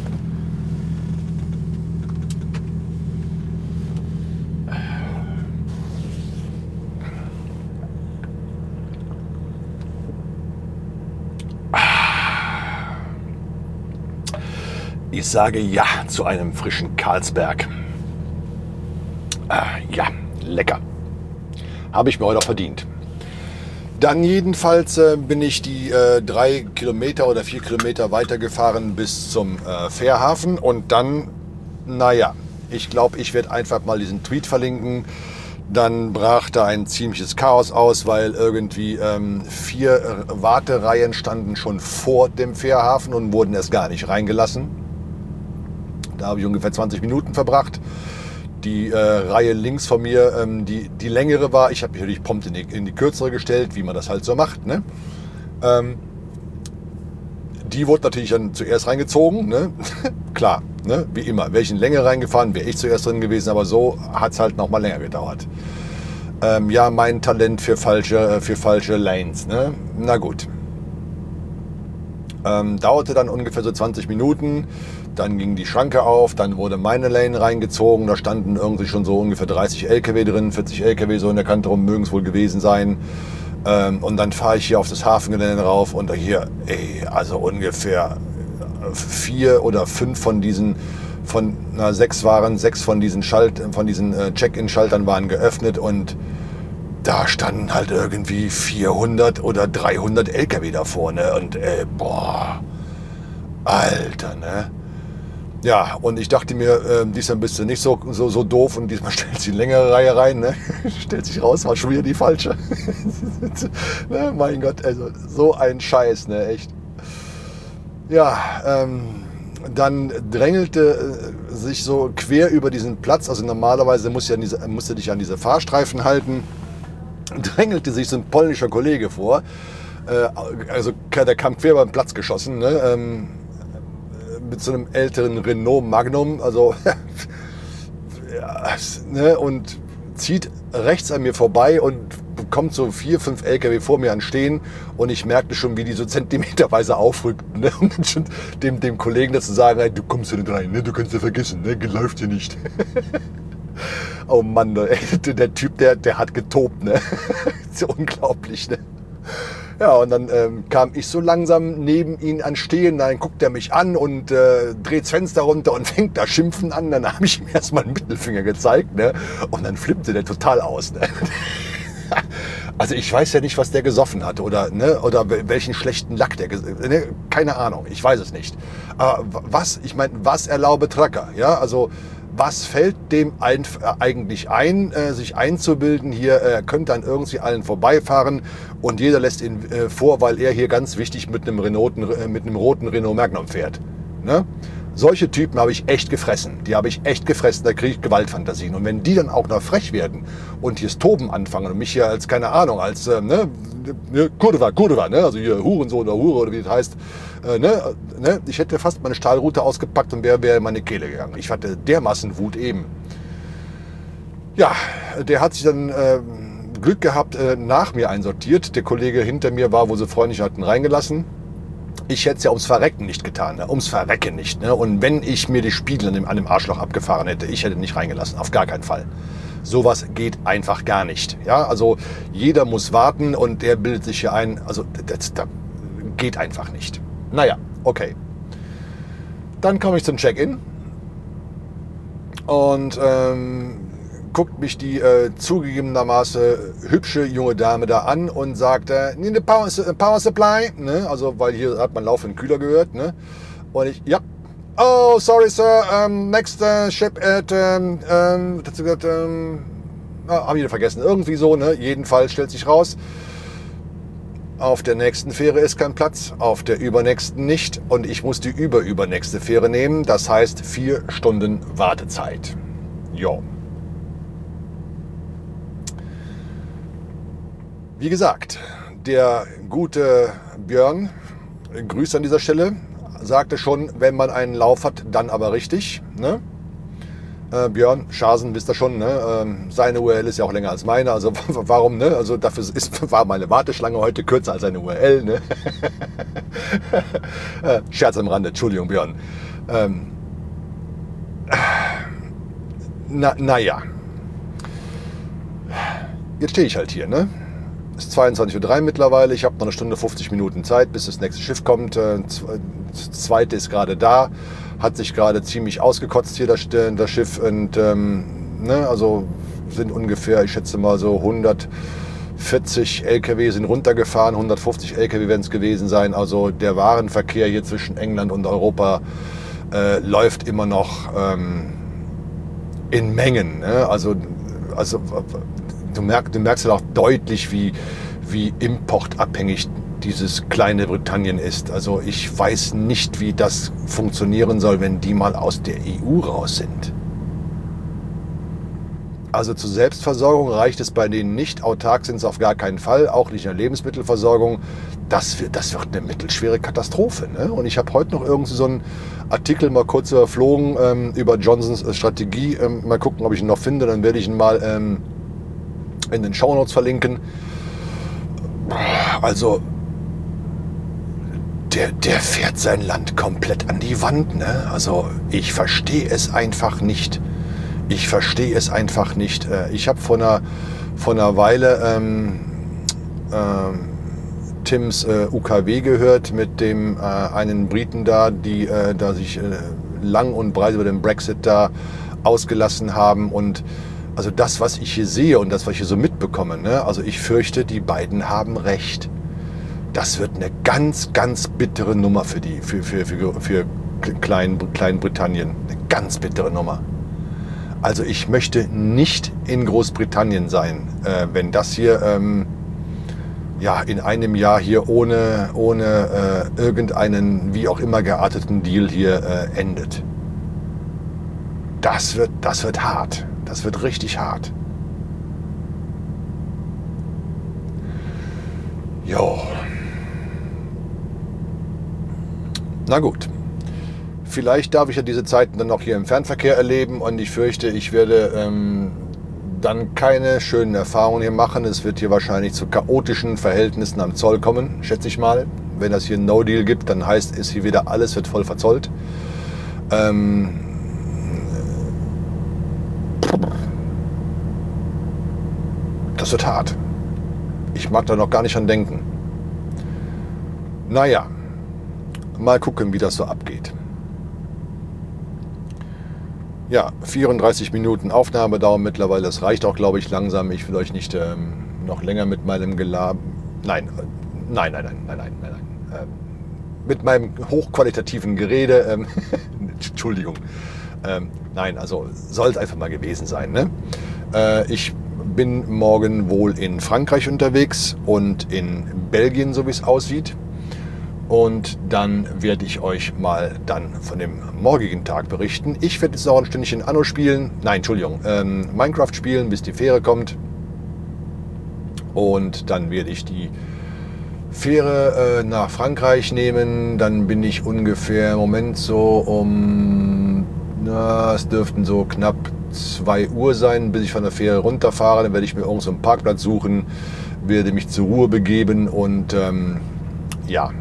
Ich sage ja zu einem frischen Carlsberg. Ah, ja, lecker. Habe ich mir heute auch verdient. Dann jedenfalls äh, bin ich die äh, drei Kilometer oder vier Kilometer weitergefahren bis zum äh, Fährhafen. Und dann, naja, ich glaube, ich werde einfach mal diesen Tweet verlinken. Dann brach da ein ziemliches Chaos aus, weil irgendwie ähm, vier äh, Wartereihen standen schon vor dem Fährhafen und wurden erst gar nicht reingelassen. Da habe ich ungefähr zwanzig Minuten verbracht. Die äh, Reihe links von mir, ähm, die, die längere war, ich habe mich natürlich prompt in die, in die kürzere gestellt, wie man das halt so macht. Ne? Ähm, die wurde natürlich dann zuerst reingezogen. Ne? Klar, ne? Wie immer. Wäre ich in Länge reingefahren, wäre ich zuerst drin gewesen, aber so hat es halt noch mal länger gedauert. Ähm, ja, mein Talent für falsche, für falsche Lanes. Ne? Na gut. Ähm, dauerte dann ungefähr so zwanzig Minuten. Dann ging die Schranke auf, dann wurde meine Lane reingezogen, da standen irgendwie schon so ungefähr dreißig L K W drin, vierzig L K W so in der Kante rum, mögen es wohl gewesen sein. Ähm, und dann fahre ich hier auf das Hafengelände rauf und hier, ey, also ungefähr vier oder fünf von diesen, von, na, sechs waren, sechs von diesen Schalt, von diesen äh, Check-in-Schaltern waren geöffnet und da standen halt irgendwie vierhundert oder dreihundert L K W davor, ne, und ey, boah, Alter, ne. Ja, und ich dachte mir, äh, diesmal bist du nicht so, so, so doof und diesmal stellt sich eine längere Reihe rein. Ne? Stellt sich raus, war schon wieder die falsche. Ne? Mein Gott, also so ein Scheiß, ne, echt. Ja, ähm, dann drängelte äh, sich so quer über diesen Platz, also normalerweise musst du, ja diese, musst du dich an diese Fahrstreifen halten, drängelte sich so ein polnischer Kollege vor. Äh, also der kam quer beim Platz geschossen, ne? ähm, mit so einem älteren Renault Magnum, also ja, ne, und zieht rechts an mir vorbei und kommt so vier, fünf L K W vor mir an stehen und ich merkte schon, wie die so zentimeterweise aufrückten, ne, und schon dem, dem Kollegen dazu sagen, hey, du kommst hier nicht rein, ne, du kannst ja vergessen, ne, läuft hier nicht. Oh Mann, ey, der Typ, der, der hat getobt, ne, ist ja unglaublich, ne. Ja, und dann ähm, kam ich so langsam neben ihn an Stehen, dann guckt er mich an und äh, dreht das Fenster runter und fängt da Schimpfen an. Dann habe ich ihm erstmal einen Mittelfinger gezeigt, ne? Und dann flippte der total aus, ne? Also ich weiß ja nicht, was der gesoffen hat oder, ne, oder welchen schlechten Lack der, ne? Keine Ahnung, ich weiß es nicht. Aber was, ich meine, was erlaube Tracker, ja, also was fällt dem ein, äh, eigentlich ein, äh, sich einzubilden, hier, er könnte an irgendwie allen vorbeifahren und jeder lässt ihn äh, vor, weil er hier ganz wichtig mit einem, Renault, äh, mit einem roten Renault Magnum fährt. Ne? Solche Typen habe ich echt gefressen. Die habe ich echt gefressen, da kriege ich Gewaltfantasien. Und wenn die dann auch noch frech werden und hier das Toben anfangen und mich hier als, keine Ahnung, als, äh, ne, ne, Kurva, Kurva, ne, also hier Hurensohn oder Hure oder wie das heißt, äh, ne, ne, ich hätte fast meine Stahlrute ausgepackt und wäre wär in meine Kehle gegangen. Ich hatte dermaßen Wut eben. Ja, der hat sich dann äh, Glück gehabt, äh, nach mir einsortiert. Der Kollege hinter mir war, wo sie freundlich hatten, reingelassen. Ich hätte es ja ums Verrecken nicht getan, ne? Ums Verrecken nicht. Ne? Und wenn ich mir die Spiegel an dem, an dem Arschloch abgefahren hätte, ich hätte nicht reingelassen, auf gar keinen Fall. Sowas geht einfach gar nicht. Ja? Also jeder muss warten und der bildet sich hier ein, also das, das geht einfach nicht. Naja, okay. Dann komme ich zum Check-in und ähm, guckt mich die äh, zugegebenermaßen hübsche junge Dame da an und sagt, äh, need a power, power supply, ne? Also weil hier hat man laufenden Kühler gehört, ne? Und ich, ja, oh sorry sir, um, next uh, ship at, um, um, dazu gesagt, um, oh, hab ich wieder vergessen, irgendwie so, ne? Jedenfalls stellt sich raus, auf der nächsten Fähre ist kein Platz, auf der übernächsten nicht und ich muss die überübernächste Fähre nehmen, das heißt vier Stunden Wartezeit. Jo. Wie gesagt, Der gute Björn, Grüße an dieser Stelle, sagte schon, wenn man einen Lauf hat, dann aber richtig. Ne? Äh, Björn Schasen, wisst ihr schon, ne? ähm, seine U R L ist ja auch länger als meine, also warum, ne? Also dafür ist, war meine Warteschlange heute kürzer als seine U R L. Ne? äh, Scherz am Rande, Entschuldigung Björn. Ähm, na, naja, jetzt stehe ich halt hier, ne? Es ist zweiundzwanzig Uhr drei mittlerweile, ich habe noch eine Stunde fünfzig Minuten Zeit, bis das nächste Schiff kommt. Das zweite ist gerade da, hat sich gerade ziemlich ausgekotzt hier, das, das Schiff. Und ähm, ne, also sind ungefähr, ich schätze mal so hundertvierzig L K W sind runtergefahren, hundertfünfzig L K W werden es gewesen sein. Also der Warenverkehr hier zwischen England und Europa äh, läuft immer noch ähm, in Mengen. Ne? Also, also Du merkst, du merkst halt auch deutlich, wie, wie importabhängig dieses kleine Britannien ist. Also ich weiß nicht, wie das funktionieren soll, wenn die mal aus der E U raus sind. Also zur Selbstversorgung reicht es bei denen nicht. Autark sind sie auf gar keinen Fall, auch nicht in der Lebensmittelversorgung. Das wird, das wird eine mittelschwere Katastrophe. Ne? Und ich habe heute noch irgendwie so einen Artikel mal kurz überflogen ähm, über Johnsons Strategie. Ähm, mal gucken, ob ich ihn noch finde. Dann werde ich ihn mal Ähm, in den Shownotes verlinken. Also der, der fährt sein Land komplett an die Wand. Ne? Also ich verstehe es einfach nicht. Ich verstehe es einfach nicht. Ich habe vor einer, vor einer Weile ähm, ähm, Tims äh, U K W gehört mit dem äh, einen Briten da, die äh, da sich äh, lang und breit über den Brexit da ausgelassen haben. Und also das, was ich hier sehe und das, was ich hier so mitbekomme, ne? Also ich fürchte, die beiden haben recht. Das wird eine ganz, ganz bittere Nummer für die, für, für, für, für Klein, Kleinbritannien. Eine ganz bittere Nummer. Also ich möchte nicht in Großbritannien sein, äh, wenn das hier ähm, ja, in einem Jahr hier ohne, ohne äh, irgendeinen, wie auch immer gearteten Deal hier äh, endet. Das wird, das wird hart. Das wird richtig hart. Jo. Na gut. Vielleicht darf ich ja diese Zeiten dann noch hier im Fernverkehr erleben und ich fürchte, ich werde ähm, dann keine schönen Erfahrungen hier machen. Es wird hier wahrscheinlich zu chaotischen Verhältnissen am Zoll kommen, schätze ich mal. Wenn das hier ein No-Deal gibt, dann heißt es hier wieder, alles wird voll verzollt. Ähm, Das wird hart. Ich mag da noch gar nicht an denken. Naja, mal gucken, wie das so abgeht. Ja, vierunddreißig Minuten Aufnahmedauer mittlerweile. Das reicht auch, glaube ich, langsam. Ich will euch nicht ähm, noch länger mit meinem Gelaber... Nein, nein, nein, nein, nein, nein, nein, nein. Ähm, mit meinem hochqualitativen Gerede... Ähm, Entschuldigung. Ähm, nein, also soll es einfach mal gewesen sein. Ne? Äh, ich bin morgen wohl in Frankreich unterwegs und in Belgien, so wie es aussieht. Und dann werde ich euch mal dann von dem morgigen Tag berichten. Ich werde jetzt noch ein Stündchen Anno spielen. Nein, Entschuldigung, ähm, Minecraft spielen, bis die Fähre kommt. Und dann werde ich die Fähre äh, nach Frankreich nehmen. Dann bin ich ungefähr im Moment so um, na, es dürften so knapp zwei Uhr sein, bis ich von der Fähre runterfahre. Dann werde ich mir irgend so einen Parkplatz suchen, werde mich zur Ruhe begeben und ähm, ja,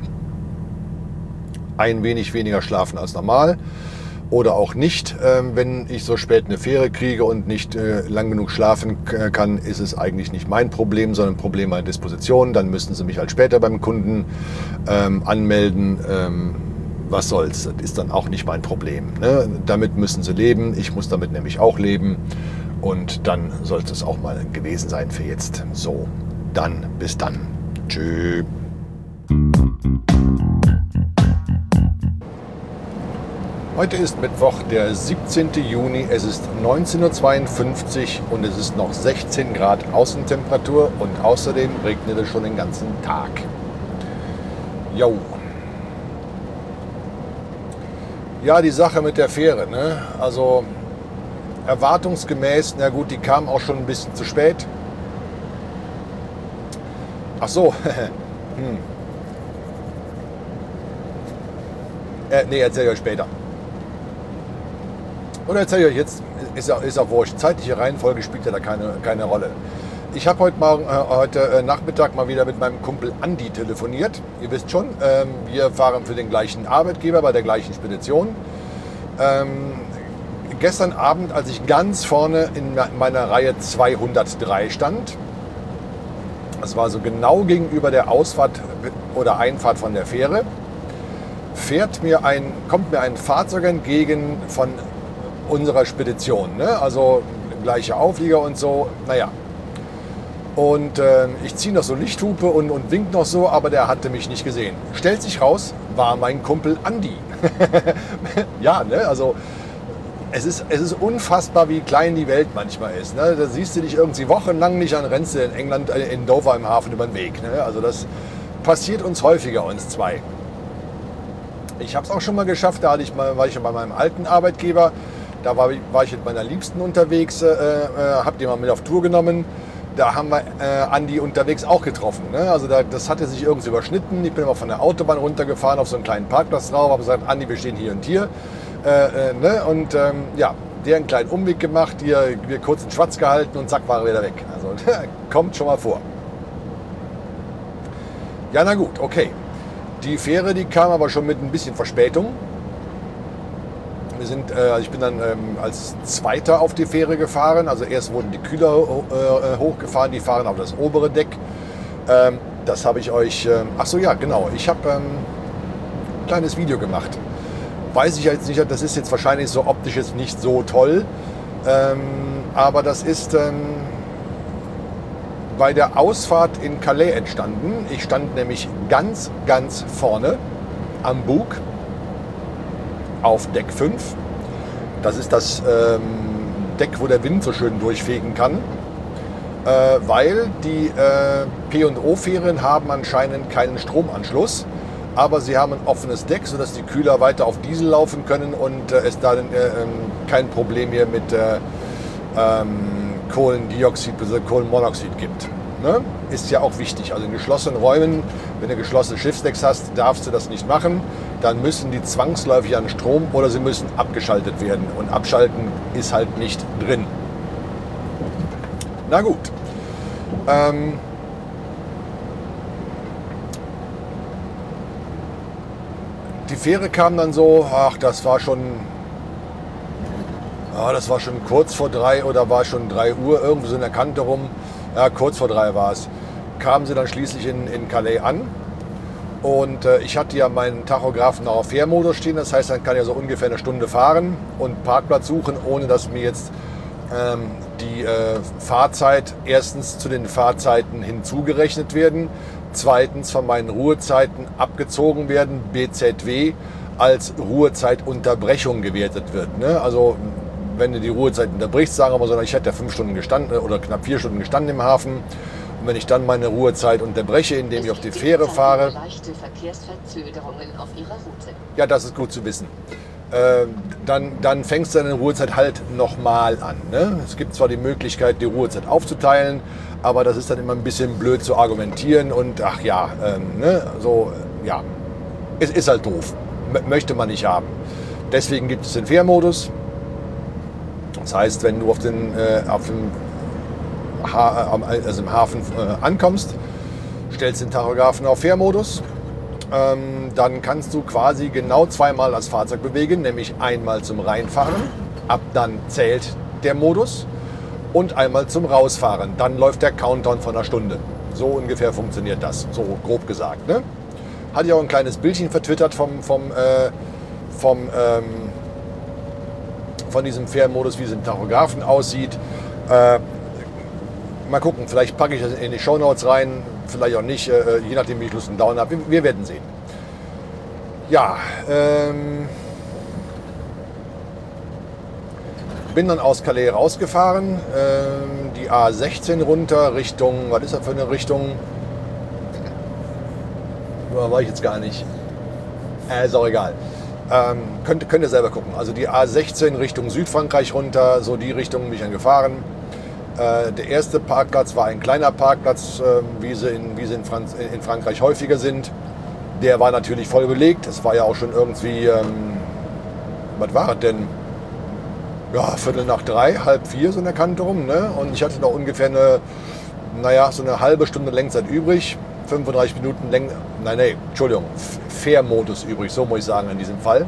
ein wenig weniger schlafen als normal oder auch nicht. Ähm, wenn ich so spät eine Fähre kriege und nicht äh, lang genug schlafen kann, ist es eigentlich nicht mein Problem, sondern ein Problem meiner Disposition. Dann müssen sie mich halt später beim Kunden ähm, anmelden. Ähm, was soll's, das ist dann auch nicht mein Problem. Ne? Damit müssen sie leben, ich muss damit nämlich auch leben und dann sollte es auch mal gewesen sein für jetzt. So, dann, bis dann. Tschüss. Heute ist Mittwoch, der siebzehnten Juni, es ist neunzehn Uhr zweiundfünfzig und es ist noch sechzehn Grad Außentemperatur und außerdem regnet es schon den ganzen Tag. Jo. Ja, die Sache mit der Fähre, ne? Also erwartungsgemäß, na gut, die kam auch schon ein bisschen zu spät. Ach so. hm. äh, nee, erzähle ich euch später. Oder erzähle ich euch jetzt, ist auch, ist auch wurscht. Zeitliche Reihenfolge spielt ja da keine, keine Rolle. Ich habe heute, Morgen, äh, heute äh, Nachmittag mal wieder mit meinem Kumpel Andi telefoniert. Ihr wisst schon, ähm, wir fahren für den gleichen Arbeitgeber bei der gleichen Spedition. Ähm, gestern Abend, als ich ganz vorne in meiner Reihe zweihundertdrei stand, das war so genau gegenüber der Ausfahrt oder Einfahrt von der Fähre, fährt mir ein, kommt mir ein Fahrzeug entgegen von unserer Spedition. Ne? Also gleiche Auflieger und so, naja. Und äh, ich ziehe noch so Lichthupe und, und wink noch so, aber der hatte mich nicht gesehen. Stellt sich raus, war mein Kumpel Andi. Ja, ne? Also es ist, es ist unfassbar, wie klein die Welt manchmal ist. Ne? Da siehst du dich irgendwie wochenlang nicht, dann rennst du in England, äh, in Dover im Hafen über den Weg. Ne? Also das passiert uns häufiger, uns zwei. Ich habe es auch schon mal geschafft, da hatte ich mal, war ich schon bei meinem alten Arbeitgeber, da war, war ich mit meiner Liebsten unterwegs, äh, äh, habe die mal mit auf Tour genommen. Da haben wir äh, Andi unterwegs auch getroffen. Ne? Also da, das hatte sich irgendwie überschnitten. Ich bin immer von der Autobahn runtergefahren auf so einen kleinen Parkplatz drauf, habe gesagt, Andi, wir stehen hier und hier. Äh, äh, ne? Und ähm, ja, der einen kleinen Umweg gemacht, hier, wir kurz in Schwarz gehalten und zack, war er wieder weg. Also kommt schon mal vor. Ja, na gut, okay. Die Fähre, die kam aber schon mit ein bisschen Verspätung. Wir sind, äh, ich bin dann ähm, als Zweiter auf die Fähre gefahren. Also erst wurden die Kühler äh, hochgefahren, die fahren auf das obere Deck. Ähm, das habe ich euch, äh, ach so ja, genau. Ich habe ähm, ein kleines Video gemacht. Weiß ich jetzt nicht, das ist jetzt wahrscheinlich so optisch jetzt nicht so toll. Ähm, aber das ist ähm, bei der Ausfahrt in Calais entstanden. Ich stand nämlich ganz, ganz vorne am Bug auf Deck fünf. Das ist das ähm, Deck, wo der Wind so schön durchfegen kann. Äh, weil die äh, P und O-Fähren haben anscheinend keinen Stromanschluss. Aber sie haben ein offenes Deck, sodass die Kühler weiter auf Diesel laufen können und äh, es da äh, kein Problem hier mit äh, ähm, Kohlendioxid bzw. Kohlenmonoxid gibt. Ne? Ist ja auch wichtig. Also in geschlossenen Räumen, wenn du geschlossene Schiffsdecks hast, darfst du das nicht machen. Dann müssen die zwangsläufig an Strom oder sie müssen abgeschaltet werden. Und abschalten ist halt nicht drin. Na gut. Ähm die Fähre kam dann so, ach, das war schon, ja, das war schon kurz vor drei oder war schon drei Uhr, irgendwo so in der Kante rum. Ja, kurz vor drei war es. Kamen sie dann schließlich in, in Calais an. Und äh, ich hatte ja meinen Tachografen noch auf Fährmodus stehen. Das heißt, dann kann ich so ungefähr eine Stunde fahren und Parkplatz suchen, ohne dass mir jetzt ähm, die äh, Fahrzeit erstens zu den Fahrzeiten hinzugerechnet werden, zweitens von meinen Ruhezeiten abgezogen werden, B Z W als Ruhezeitunterbrechung gewertet wird. Ne? Also wenn du die Ruhezeit unterbrichst, sagen wir mal so, ich hätte ja fünf Stunden gestanden oder knapp vier Stunden gestanden im Hafen. Und wenn ich dann meine Ruhezeit unterbreche, indem ich auf die Fähre fahre, leichte Verkehrsverzögerungen auf Ihrer Route. Ja, das ist gut zu wissen. Äh, dann, dann fängst du deine Ruhezeit halt nochmal an. Ne? Es gibt zwar die Möglichkeit, die Ruhezeit aufzuteilen, aber das ist dann immer ein bisschen blöd zu argumentieren und ach ja, ähm, ne? so, ja, es ist halt doof. M- möchte man nicht haben. Deswegen gibt es den Fährmodus. Das heißt, wenn du auf, den, äh, auf dem ha also im Hafen äh, ankommst, stellst den Tachografen auf Fährmodus, ähm, dann kannst du quasi genau zweimal das Fahrzeug bewegen, nämlich einmal zum Reinfahren, ab dann zählt der Modus, und einmal zum Rausfahren. Dann läuft der Countdown von einer Stunde. So ungefähr funktioniert das, so grob gesagt. Ne? Hatte ich auch ein kleines Bildchen vertwittert vom, vom, äh, vom ähm, von diesem Fährmodus, wie es im Tachografen aussieht. Äh, mal gucken, vielleicht packe ich das in die Shownotes rein, vielleicht auch nicht, äh, je nachdem wie ich Lust und Laune habe. Wir, wir werden sehen. Ja, ähm, bin dann aus Calais rausgefahren, ähm, die A sechzehn runter Richtung, was ist das für eine Richtung? Da war ich jetzt gar nicht. Äh, ist auch egal. Ähm, könnt, könnt ihr selber gucken. Also die A sechzehn Richtung Südfrankreich runter, so die Richtung bin ich dann gefahren. Äh, der erste Parkplatz war ein kleiner Parkplatz, äh, wie sie, in, wie sie in, Franz in Frankreich häufiger sind. Der war natürlich voll belegt. Es war ja auch schon irgendwie, ähm, was war es denn? Ja, Viertel nach drei, halb vier so in der Kante rum. Ne? Und ich hatte noch ungefähr eine, naja, so eine halbe Stunde Lenkzeit übrig. fünfunddreißig Minuten Lenk... Nein, nein, Entschuldigung, Fährmodus übrig, so muss ich sagen in diesem Fall.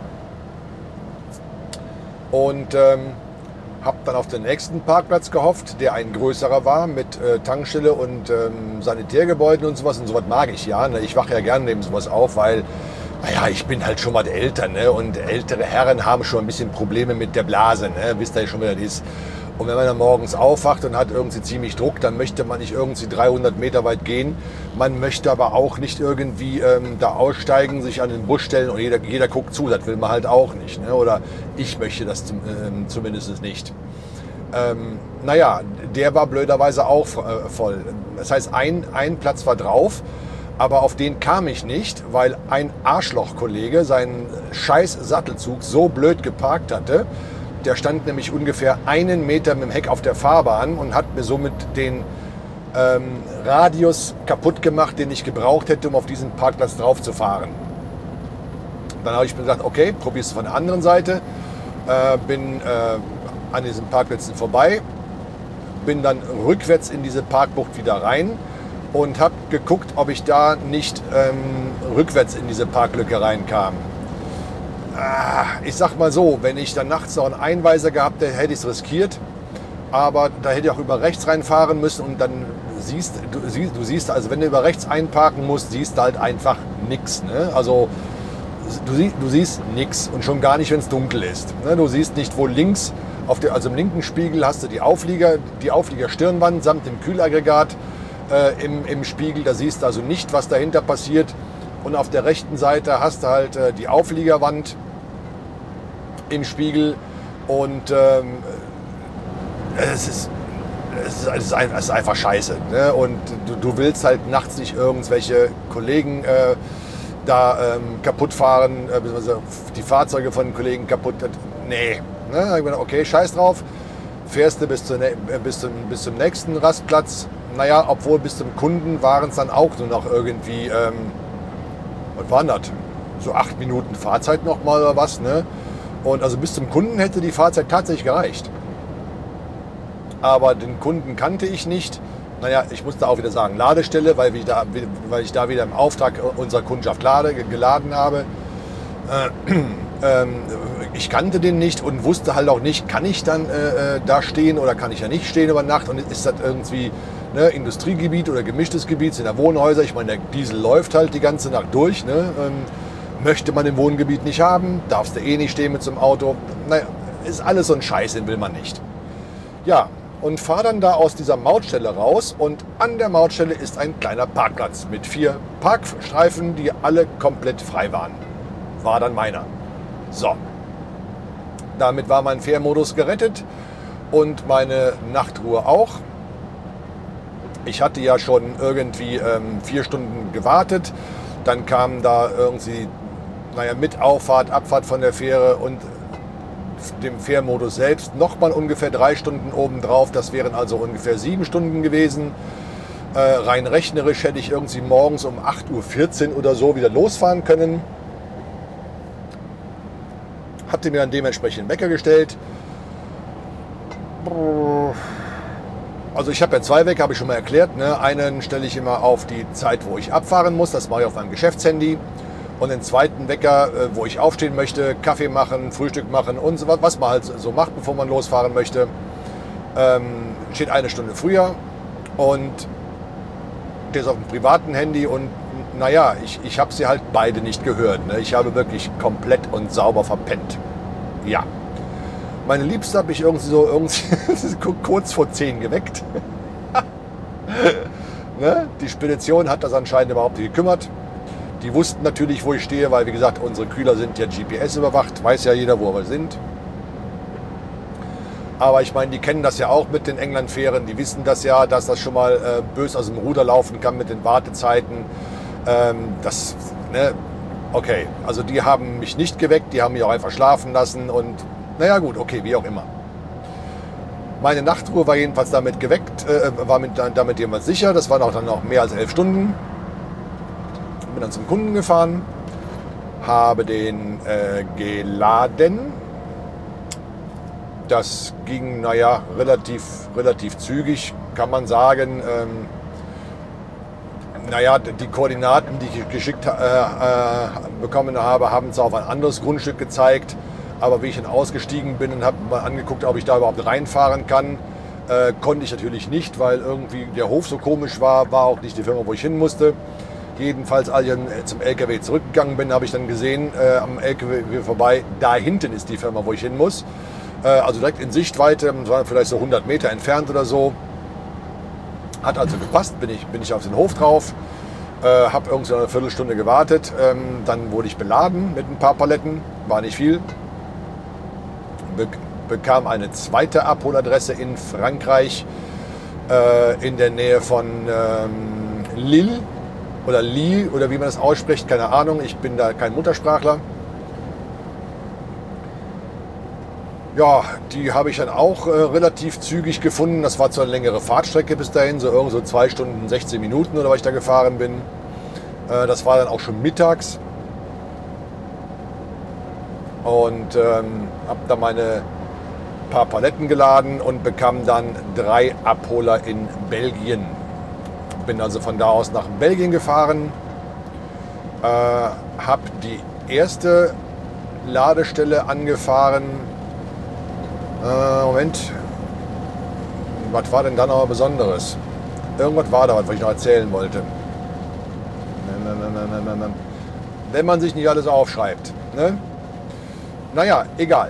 Und ähm, habe dann auf den nächsten Parkplatz gehofft, der ein größerer war mit äh, Tankstelle und ähm, Sanitärgebäuden und sowas. Und sowas mag ich ja. Ne? Ich wache ja gerne neben sowas auf, weil, naja, ich bin halt schon mal älter. Ne? Und ältere Herren haben schon ein bisschen Probleme mit der Blase. Ne? Wisst ihr ja schon, wie das ist. Und wenn man dann morgens aufwacht und hat irgendwie ziemlich Druck, dann möchte man nicht irgendwie dreihundert Meter weit gehen. Man möchte aber auch nicht irgendwie ähm, da aussteigen, sich an den Bus stellen und jeder, jeder guckt zu. Das will man halt auch nicht. Ne? Oder ich möchte das zum, ähm, zumindest nicht. Ähm, naja, der war blöderweise auch äh, voll. Das heißt, ein, ein Platz war drauf, aber auf den kam ich nicht, weil ein Arschlochkollege seinen scheiß Sattelzug so blöd geparkt hatte. Der stand nämlich ungefähr einen Meter mit dem Heck auf der Fahrbahn und hat mir somit den ähm, Radius kaputt gemacht, den ich gebraucht hätte, um auf diesen Parkplatz drauf zu fahren. Dann habe ich mir gedacht, okay, probier's von der anderen Seite. Äh, bin äh, an diesen Parkplätzen vorbei, bin dann rückwärts in diese Parkbucht wieder rein und habe geguckt, ob ich da nicht ähm, rückwärts in diese Parklücke reinkam. Ich sag mal so, wenn ich dann nachts noch einen Einweiser gehabt hätte, hätte ich es riskiert. Aber da hätte ich auch über rechts reinfahren müssen und dann siehst du, siehst, du siehst, also wenn du über rechts einparken musst, siehst du halt einfach nichts. Ne? Also du, sie, du siehst nichts und schon gar nicht, wenn es dunkel ist. Ne? Du siehst nicht, wo links, auf der, also im linken Spiegel hast du die Auflieger, die Aufliegerstirnwand samt dem Kühlaggregat äh, im, im Spiegel. Da siehst du also nicht, was dahinter passiert. Und auf der rechten Seite hast du halt äh, die Aufliegerwand im Spiegel und ähm, es, ist, es, ist, es, ist ein, es ist einfach scheiße. Ne? Und du, du willst halt nachts nicht irgendwelche Kollegen äh, da ähm, kaputt fahren, äh, beziehungsweise die Fahrzeuge von den Kollegen kaputt. Nee. Ne? Ich bin, okay, scheiß drauf. Fährst du bis, zu, bis, zum, bis zum nächsten Rastplatz. Naja, obwohl bis zum Kunden waren es dann auch nur noch irgendwie, ähm, was waren das? So acht Minuten Fahrzeit noch mal oder was, ne? Und also bis zum Kunden hätte die Fahrzeit tatsächlich gereicht. Aber den Kunden kannte ich nicht. Naja, ich musste auch wieder sagen Ladestelle, weil ich da, weil ich da wieder im Auftrag unserer Kundschaft lade, geladen habe. Äh, ähm, ich kannte den nicht und wusste halt auch nicht, kann ich dann äh, da stehen oder kann ich ja nicht stehen über Nacht. Und ist das irgendwie ne, Industriegebiet oder gemischtes Gebiet, sind da Wohnhäuser. Ich meine, der Diesel läuft halt die ganze Nacht durch. Ne? Ähm, Möchte man im Wohngebiet nicht haben, darfst du eh nicht stehen mit so einem Auto. Naja, ist alles so ein Scheiß, den will man nicht. Ja, und fahr dann da aus dieser Mautstelle raus und an der Mautstelle ist ein kleiner Parkplatz mit vier Parkstreifen, die alle komplett frei waren. War dann meiner. So, damit war mein Fährmodus gerettet und meine Nachtruhe auch. Ich hatte ja schon irgendwie ähm, vier Stunden gewartet. Dann kam da irgendwie, naja, mit Auffahrt, Abfahrt von der Fähre und dem Fährmodus selbst nochmal ungefähr drei Stunden obendrauf. Das wären also ungefähr sieben Stunden gewesen. Äh, rein rechnerisch hätte ich irgendwie morgens um acht Uhr vierzehn oder so wieder losfahren können. Hatte mir dann dementsprechend einen Wecker gestellt. Also ich habe ja zwei Wecker, habe ich schon mal erklärt. Ne? Einen stelle ich immer auf die Zeit, wo ich abfahren muss. Das mache ich auf meinem Geschäftshandy. Und den zweiten Wecker, wo ich aufstehen möchte, Kaffee machen, Frühstück machen und so was, was man halt so macht, bevor man losfahren möchte, ähm, steht eine Stunde früher. Und der ist auf dem privaten Handy. Und naja, ich, ich habe sie halt beide nicht gehört. Ne? Ich habe wirklich komplett und sauber verpennt. Ja. Meine Liebste habe ich irgendwie so irgendwie kurz vor zehn geweckt. Ne? Die Spedition hat das anscheinend überhaupt nicht gekümmert. Die wussten natürlich, wo ich stehe, weil wie gesagt, unsere Kühler sind ja G P S überwacht. Weiß ja jeder, wo wir sind. Aber ich meine, die kennen das ja auch mit den England-Fähren. Die wissen das ja, dass das schon mal äh, bös aus dem Ruder laufen kann mit den Wartezeiten. Ähm, das, ne? Okay, also die haben mich nicht geweckt. Die haben mich auch einfach schlafen lassen und naja gut, okay, wie auch immer. Meine Nachtruhe war jedenfalls damit geweckt, äh, war mit, damit jemand sicher. Das waren auch dann noch mehr als elf Stunden. Bin dann zum Kunden gefahren, habe den äh, geladen. Das ging, naja, relativ, relativ zügig, kann man sagen. Ähm, naja, die Koordinaten, die ich geschickt äh, äh, bekommen habe, haben zwar auf ein anderes Grundstück gezeigt, aber wie ich dann ausgestiegen bin und habe mal angeguckt, ob ich da überhaupt reinfahren kann, äh, konnte ich natürlich nicht, weil irgendwie der Hof so komisch war, war auch nicht die Firma, wo ich hin musste. Jedenfalls, als ich zum L K W zurückgegangen bin, habe ich dann gesehen, äh, am L K W vorbei, da hinten ist die Firma, wo ich hin muss. Äh, also direkt in Sichtweite, war vielleicht so hundert Meter entfernt oder so. Hat also gepasst, bin ich, bin ich auf den Hof drauf, äh, habe irgendwie so eine Viertelstunde gewartet. Ähm, dann wurde ich beladen mit ein paar Paletten, war nicht viel. Be- bekam eine zweite Abholadresse in Frankreich, äh, in der Nähe von ähm, Lille oder Lille oder wie man das ausspricht, keine Ahnung, ich bin da kein Muttersprachler. Ja, die habe ich dann auch äh, relativ zügig gefunden. Das war zwar eine längere Fahrtstrecke bis dahin, so irgendwo so zwei Stunden, sechzehn Minuten oder was ich da gefahren bin. Äh, das war dann auch schon mittags. Und ähm, habe da meine paar Paletten geladen und bekam dann drei Abholer in Belgien. Bin also von da aus nach Belgien gefahren. Äh, habe die erste Ladestelle angefahren. Äh, Moment, was war denn da noch Besonderes? Irgendwas war da, was ich noch erzählen wollte. Wenn man sich nicht alles aufschreibt. Ne? Naja, egal.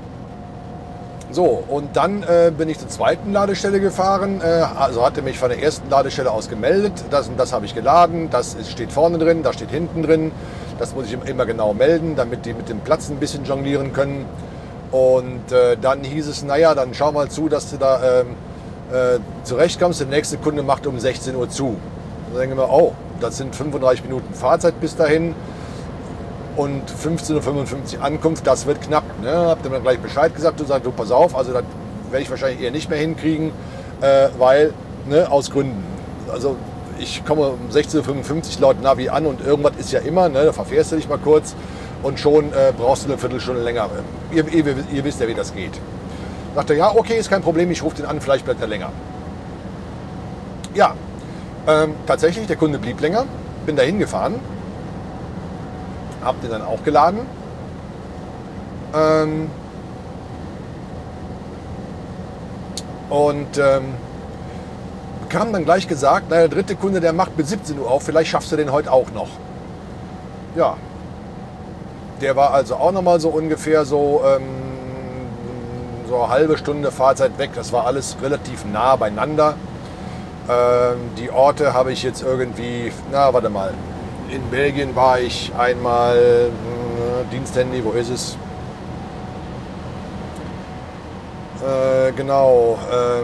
So, und dann äh, bin ich zur zweiten Ladestelle gefahren. Äh, also hatte mich von der ersten Ladestelle aus gemeldet. Das und das habe ich geladen. Das ist, steht vorne drin, das steht hinten drin. Das muss ich immer genau melden, damit die mit dem Platz ein bisschen jonglieren können. Und äh, dann hieß es, naja, dann schau mal zu, dass du da ähm, äh, zurechtkommst. Der nächste Kunde macht um sechzehn Uhr zu. Dann denken wir, oh, das sind fünfunddreißig Minuten Fahrzeit bis dahin. Und fünfzehn Uhr fünfundfünfzig Ankunft, das wird knapp. Ne? Hab dann gleich Bescheid gesagt und gesagt, du pass auf, also das werde ich wahrscheinlich eher nicht mehr hinkriegen, äh, weil, ne, aus Gründen. Also ich komme um sechzehn Uhr fünfundfünfzig laut Navi an und irgendwas ist ja immer, ne, da verfährst du dich mal kurz und schon äh, brauchst du eine Viertelstunde länger. Ihr, ihr, ihr wisst ja, wie das geht. Sagt er, ja, okay, ist kein Problem, ich rufe den an, vielleicht bleibt er länger. Ja, ähm, tatsächlich, der Kunde blieb länger, bin da hingefahren. Hab den dann auch geladen. Ähm und ähm, bekam dann gleich gesagt, na, der dritte Kunde, der macht bis siebzehn Uhr auf, vielleicht schaffst du den heute auch noch. Ja, der war also auch nochmal so ungefähr so, ähm, so eine halbe Stunde Fahrzeit weg. Das war alles relativ nah beieinander. Ähm, die Orte habe ich jetzt irgendwie, na warte mal, in Belgien war ich einmal, äh, Diensthandy, wo ist es? Äh, genau. Ähm,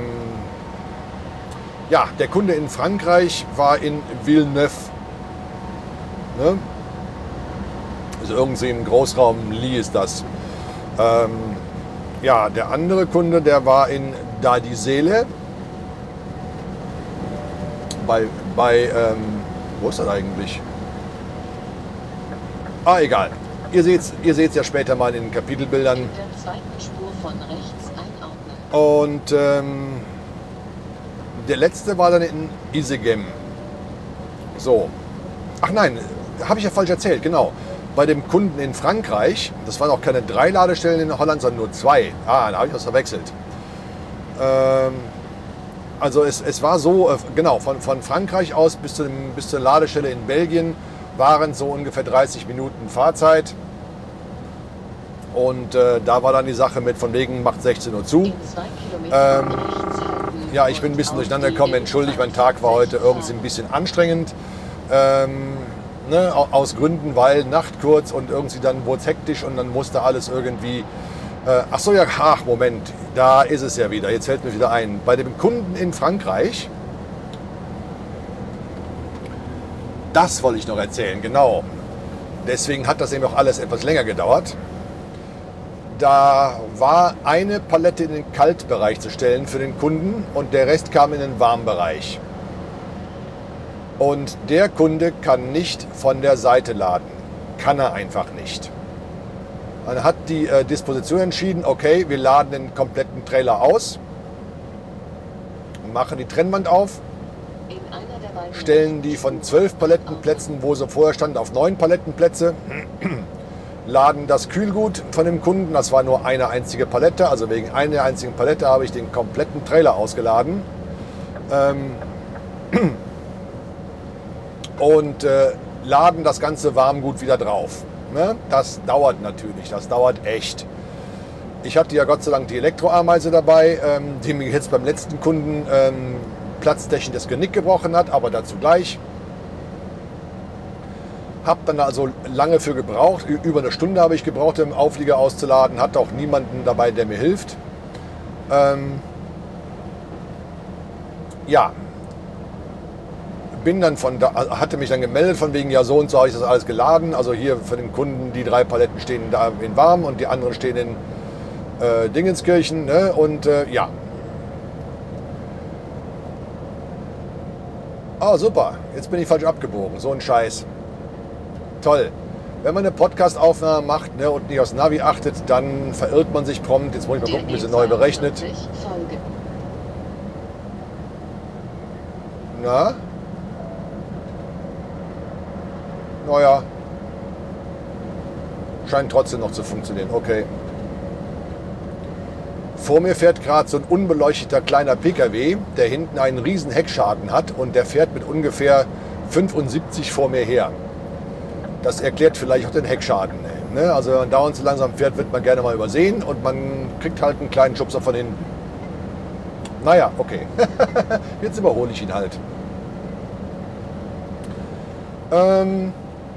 ja, der Kunde in Frankreich war in Villeneuve. Ne? Also irgendwie im Großraum Lille ist das. Ähm, ja, der andere Kunde, der war in Dadi-Sele. Bei, bei ähm, wo ist das eigentlich? Ah, egal. Ihr seht es ihr seht's ja später mal in den Kapitelbildern. In der zweiten Spur von rechts einordnen. Und ähm, der letzte war dann in Isegem. So. Ach nein, habe ich ja falsch erzählt, genau. Bei dem Kunden in Frankreich, das waren auch keine drei Ladestellen in Holland, sondern nur zwei. Ah, da habe ich was verwechselt. Ähm, also es, es war so, äh, genau, von, von Frankreich aus bis, zu dem, bis zur Ladestelle in Belgien waren so ungefähr dreißig Minuten Fahrzeit. Und äh, da war dann die Sache mit von wegen macht sechzehn Uhr zu. In zwei Kilometern Ähm, rechts halten ja, ich bin ein bisschen und durcheinander auf gekommen. die Entschuldigt, mein Tag war heute irgendwie ein bisschen anstrengend. Ähm, ne, au- aus Gründen, weil Nacht kurz und irgendwie dann wurde es hektisch und dann musste alles irgendwie... Äh, ach so, ja, ach, Moment, da ist es ja wieder. Jetzt fällt mir wieder ein. Bei dem Kunden in Frankreich, das wollte ich noch erzählen, genau. Deswegen hat das eben auch alles etwas länger gedauert. Da war eine Palette in den Kaltbereich zu stellen für den Kunden und der Rest kam in den Warmbereich. Und der Kunde kann nicht von der Seite laden. Kann er einfach nicht. Dann hat die äh, Disposition entschieden, okay, wir laden den kompletten Trailer aus, machen die Trennwand auf, In einer der beiden stellen die von zwölf Palettenplätzen, wo sie vorher standen, auf neun Palettenplätze, laden das Kühlgut von dem Kunden, das war nur eine einzige Palette, also wegen einer einzigen Palette habe ich den kompletten Trailer ausgeladen. Ähm, und äh, laden das ganze Warmgut wieder drauf. Ne? Das dauert natürlich, das dauert echt. Ich hatte ja Gott sei Dank die Elektroameise dabei, ähm, die mir jetzt beim letzten Kunden ähm, platztechnisch das Genick gebrochen hat, aber dazu gleich. Hab dann also lange für gebraucht, über eine Stunde habe ich gebraucht, den Auflieger auszuladen, hatte auch niemanden dabei, der mir hilft. Ähm, ja, bin dann von da, hatte mich dann gemeldet von wegen, ja so und so habe ich das alles geladen. Also hier für den Kunden, die drei Paletten stehen da in warm und die anderen stehen in äh, Dingenskirchen. Ne? Und äh, ja. Ah, super, jetzt bin ich falsch abgebogen, so ein Scheiß. Toll. Wenn man eine Podcast-Aufnahme macht, ne, und nicht aufs Navi achtet, dann verirrt man sich prompt. Jetzt muss ich mal gucken, wie sie neu berechnet. Folge. Na? Naja. Scheint trotzdem noch zu funktionieren. Okay. Vor mir fährt gerade so ein unbeleuchteter kleiner P K W, der hinten einen riesen Heckschaden hat und der fährt mit ungefähr fünfundsiebzig vor mir her. Das erklärt vielleicht auch den Heckschaden. Ne? Also wenn man dauernd so langsam fährt, wird man gerne mal übersehen und man kriegt halt einen kleinen Schubser von hinten. Naja, okay. Jetzt überhole ich ihn halt. Ähm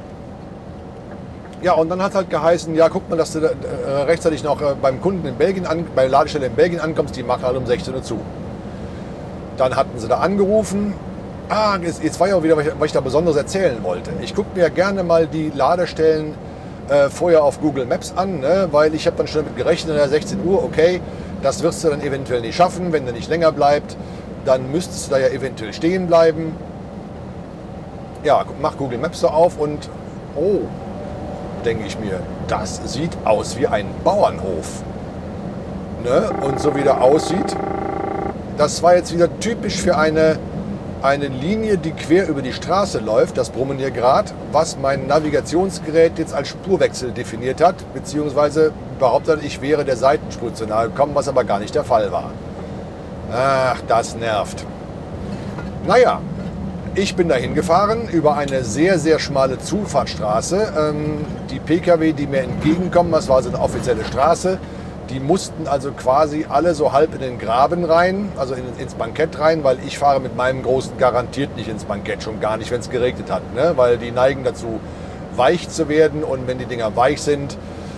ja, und dann hat es halt geheißen, ja, guck mal, dass du äh, rechtzeitig noch äh, beim Kunden in Belgien, an, bei der Ladestelle in Belgien ankommst, die machen halt um sechzehn Uhr zu. Dann hatten sie da angerufen. Ah, jetzt, jetzt war ja auch wieder, was ich da Besonderes erzählen wollte. Ich gucke mir ja gerne mal die Ladestellen äh, vorher auf Google Maps an, ne? Weil ich habe dann schon damit gerechnet, ja, sechzehn Uhr, okay, das wirst du dann eventuell nicht schaffen, wenn der nicht länger bleibt, dann müsstest du da ja eventuell stehen bleiben. Ja, mach Google Maps so auf und, oh, denke ich mir, das sieht aus wie ein Bauernhof. Ne? Und so wie der aussieht, das war jetzt wieder typisch für eine Eine Linie, die quer über die Straße läuft, das Brummen hier gerade, was mein Navigationsgerät jetzt als Spurwechsel definiert hat, beziehungsweise behauptet, ich wäre der Seitenspur zu nahe gekommen, was aber gar nicht der Fall war. Ach, das nervt. Naja, ich bin dahin gefahren über eine sehr, sehr schmale Zufahrtsstraße. Ähm, die P K W, die mir entgegenkommen, das war so eine offizielle Straße, die mussten also quasi alle so halb in den Graben rein, also in, ins Bankett rein, weil ich fahre mit meinem Großen garantiert nicht ins Bankett, schon gar nicht, wenn es geregnet hat, ne? Weil die neigen dazu, weich zu werden und wenn die Dinger weich sind,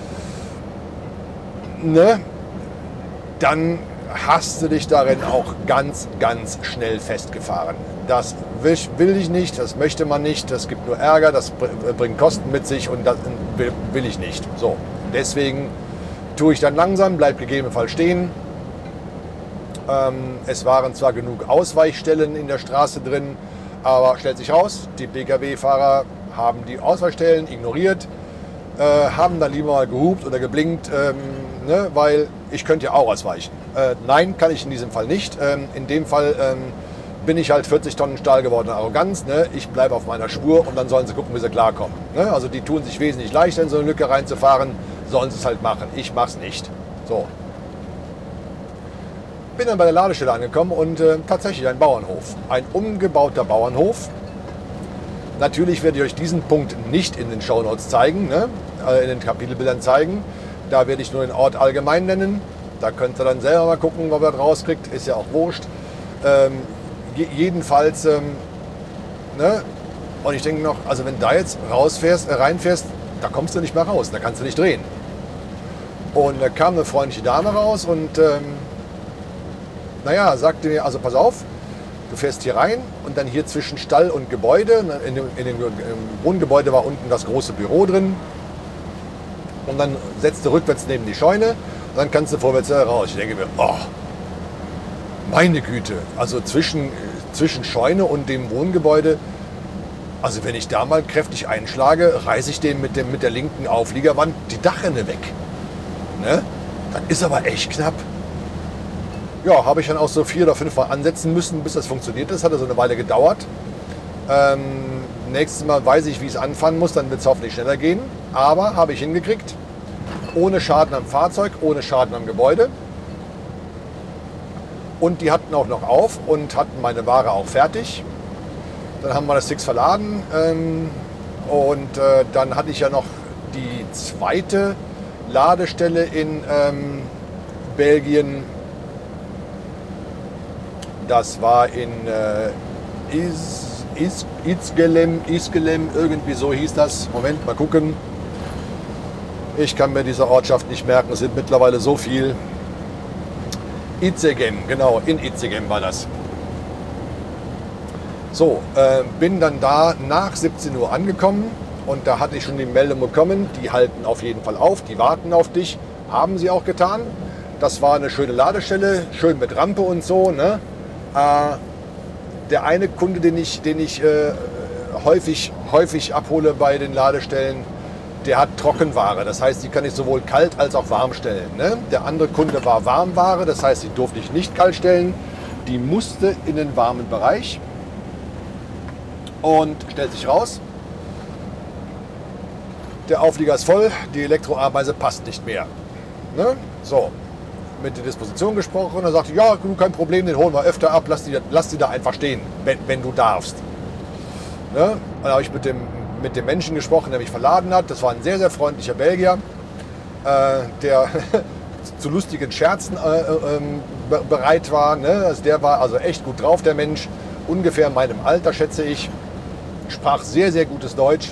ne, dann hast du dich darin auch ganz, ganz schnell festgefahren. Das will ich nicht, das möchte man nicht, das gibt nur Ärger, das bringt Kosten mit sich und das will ich nicht. So, deswegen tue ich dann langsam, bleibe gegebenenfalls stehen. Ähm, es waren zwar genug Ausweichstellen in der Straße drin, aber stellt sich raus, die P K W-Fahrer haben die Ausweichstellen ignoriert, äh, haben dann lieber mal gehupt oder geblinkt, ähm, ne, weil ich könnte ja auch ausweichen. Äh, nein, kann ich in diesem Fall nicht. Ähm, in dem Fall ähm, bin ich halt vierzig Tonnen Stahl gewordene Arroganz. Ne? Ich bleibe auf meiner Spur und dann sollen sie gucken, wie sie klarkommen. Ne? Also die tun sich wesentlich leichter, in so eine Lücke reinzufahren. Sollen sie es halt machen. Ich mach's nicht. So. Bin dann bei der Ladestelle angekommen und äh, tatsächlich ein Bauernhof. Ein umgebauter Bauernhof. Natürlich werde ich euch diesen Punkt nicht in den Shownotes zeigen, ne? äh, in den Kapitelbildern zeigen. Da werde ich nur den Ort allgemein nennen. Da könnt ihr dann selber mal gucken, was ihr da rauskriegt. Ist ja auch wurscht. Ähm, jedenfalls, ähm, ne? Und ich denke noch, also wenn da jetzt rausfährst, äh, reinfährst, da kommst du nicht mehr raus. Da kannst du nicht drehen. Und da kam eine freundliche Dame raus und ähm, naja, sagte mir, also pass auf, du fährst hier rein und dann hier zwischen Stall und Gebäude, in dem, in dem Wohngebäude war unten das große Büro drin und dann setzt du rückwärts neben die Scheune und dann kannst du vorwärts raus. Ich denke mir, oh, meine Güte, also zwischen, zwischen Scheune und dem Wohngebäude, also wenn ich da mal kräftig einschlage, reiße ich dem mit, dem mit der linken Aufliegerwand die Dachrinne weg. Ne? Das ist aber echt knapp. Ja, habe ich dann auch so vier oder fünf Mal ansetzen müssen, bis das funktioniert ist. Hat also eine Weile gedauert. Ähm, nächstes Mal weiß ich, wie ich es anfangen muss, dann wird es hoffentlich schneller gehen. Aber habe ich hingekriegt. Ohne Schaden am Fahrzeug, ohne Schaden am Gebäude. Und die hatten auch noch auf und hatten meine Ware auch fertig. Dann haben wir das Six verladen. Ähm, und äh, dann hatte ich ja noch die zweite Ladestelle in ähm, Belgien. Das war in äh, Is, Is, Isgelem, Isgelem, irgendwie so hieß das. Moment, mal gucken. Ich kann mir diese Ortschaft nicht merken, es sind mittlerweile so viel. Izegem, genau, in Izegem war das. So, äh, bin dann da nach siebzehn Uhr angekommen und da hatte ich schon die Meldung bekommen, die halten auf jeden Fall auf, die warten auf dich, haben sie auch getan. Das war eine schöne Ladestelle, schön mit Rampe und so, ne? Äh, der eine Kunde, den ich, den ich äh, häufig, häufig abhole bei den Ladestellen, der hat Trockenware. Das heißt, die kann ich sowohl kalt als auch warm stellen. Ne? Der andere Kunde war Warmware, das heißt, die durfte ich nicht kalt stellen. Die musste in den warmen Bereich und stellt sich raus. Der Auflieger ist voll, die Elektroameise passt nicht mehr. Ne? So. Mit der Disposition gesprochen und er sagte, ja, kein Problem, den holen wir öfter ab, lass die, lass die da einfach stehen, wenn, wenn du darfst. Ne? Dann habe ich mit dem, mit dem Menschen gesprochen, der mich verladen hat. Das war ein sehr, sehr freundlicher Belgier, äh, der zu lustigen Scherzen äh, äh, bereit war. Ne? Also der war also echt gut drauf, der Mensch, ungefähr in meinem Alter, schätze ich, sprach sehr, sehr gutes Deutsch.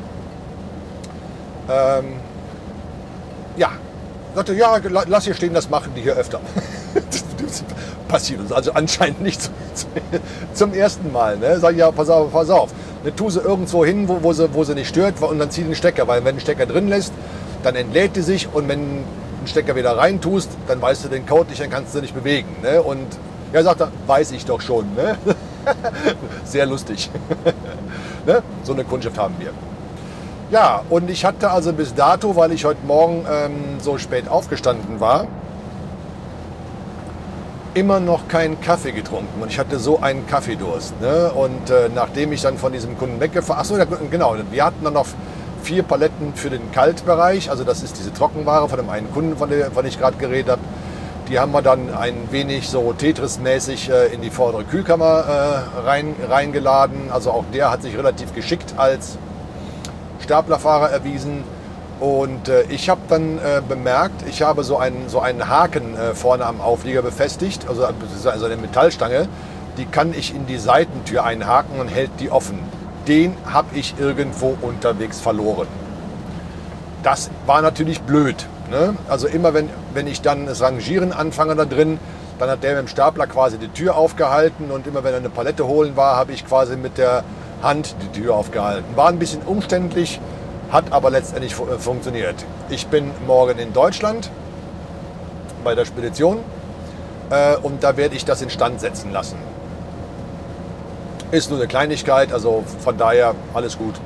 Ähm, ja. Sagte, ja, lass hier stehen, das machen die hier öfter. Das passiert uns also anscheinend nicht zum, zum ersten Mal. Ne? Sag ich, ja, pass auf, pass auf. Ne, tu sie irgendwo hin, wo, wo, sie, wo sie nicht stört und dann zieh den Stecker. Weil wenn du den Stecker drin lässt, dann entlädt die sich und wenn du den Stecker wieder rein tust, dann weißt du den Code nicht, dann kannst du nicht bewegen. Ne? Und ja, sagt er, weiß ich doch schon. Ne? Sehr lustig. Ne? So eine Kundschaft haben wir. Ja, und ich hatte also bis dato, weil ich heute Morgen ähm, so spät aufgestanden war, immer noch keinen Kaffee getrunken. Und ich hatte so einen Kaffeedurst. Ne? Und äh, nachdem ich dann von diesem Kunden weggefahren... Achso, genau, wir hatten dann noch vier Paletten für den Kaltbereich. Also das ist diese Trockenware von dem einen Kunden, von dem von ich gerade geredet habe. Die haben wir dann ein wenig so Tetris-mäßig äh, in die vordere Kühlkammer äh, rein, reingeladen. Also auch der hat sich relativ geschickt als Staplerfahrer erwiesen und äh, ich habe dann äh, bemerkt, ich habe so einen, so einen Haken äh, vorne am Auflieger befestigt, also, also eine Metallstange, die kann ich in die Seitentür einhaken und hält die offen. Den habe ich irgendwo unterwegs verloren. Das war natürlich blöd. Ne? Also immer wenn, wenn ich dann das Rangieren anfange da drin, dann hat der mit dem Stapler quasi die Tür aufgehalten und immer wenn er eine Palette holen war, habe ich quasi mit der Hand die Tür aufgehalten. War ein bisschen umständlich, hat aber letztendlich funktioniert. Ich bin morgen in Deutschland bei der Spedition äh, und da werde ich das instand setzen lassen. Ist nur eine Kleinigkeit, also von daher alles gut.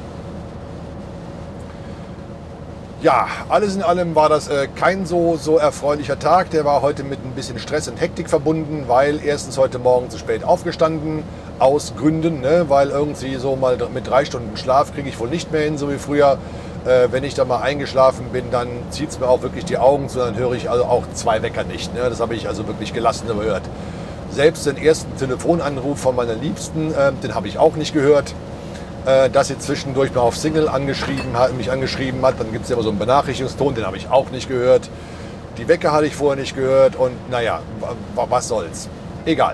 Ja, alles in allem war das äh, kein so, so erfreulicher Tag. Der war heute mit ein bisschen Stress und Hektik verbunden, weil erstens heute Morgen zu spät aufgestanden, aus Gründen, ne, weil irgendwie so mal mit drei Stunden Schlaf kriege ich wohl nicht mehr hin, so wie früher. Äh, wenn ich da mal eingeschlafen bin, dann zieht es mir auch wirklich die Augen zu, dann höre ich also auch zwei Wecker nicht. Ne? Das habe ich also wirklich gelassen überhört. Selbst den ersten Telefonanruf von meiner Liebsten, äh, den habe ich auch nicht gehört. Äh, dass sie zwischendurch mal auf Single angeschrieben hat, mich angeschrieben hat, dann gibt es ja immer so einen Benachrichtigungston, den habe ich auch nicht gehört. Die Wecker hatte ich vorher nicht gehört und naja, was soll's. Egal.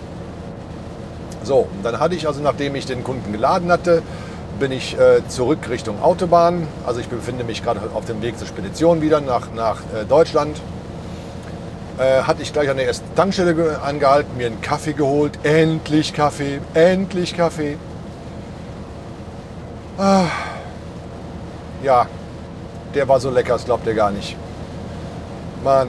So, dann hatte ich also, nachdem ich den Kunden geladen hatte, bin ich äh, zurück Richtung Autobahn. Also ich befinde mich gerade auf dem Weg zur Spedition wieder nach, nach äh, Deutschland. Äh, hatte ich gleich an der ersten Tankstelle angehalten, mir einen Kaffee geholt. Endlich Kaffee, endlich Kaffee. Ah, ja, Der war so lecker, das glaubt ihr gar nicht. Mann.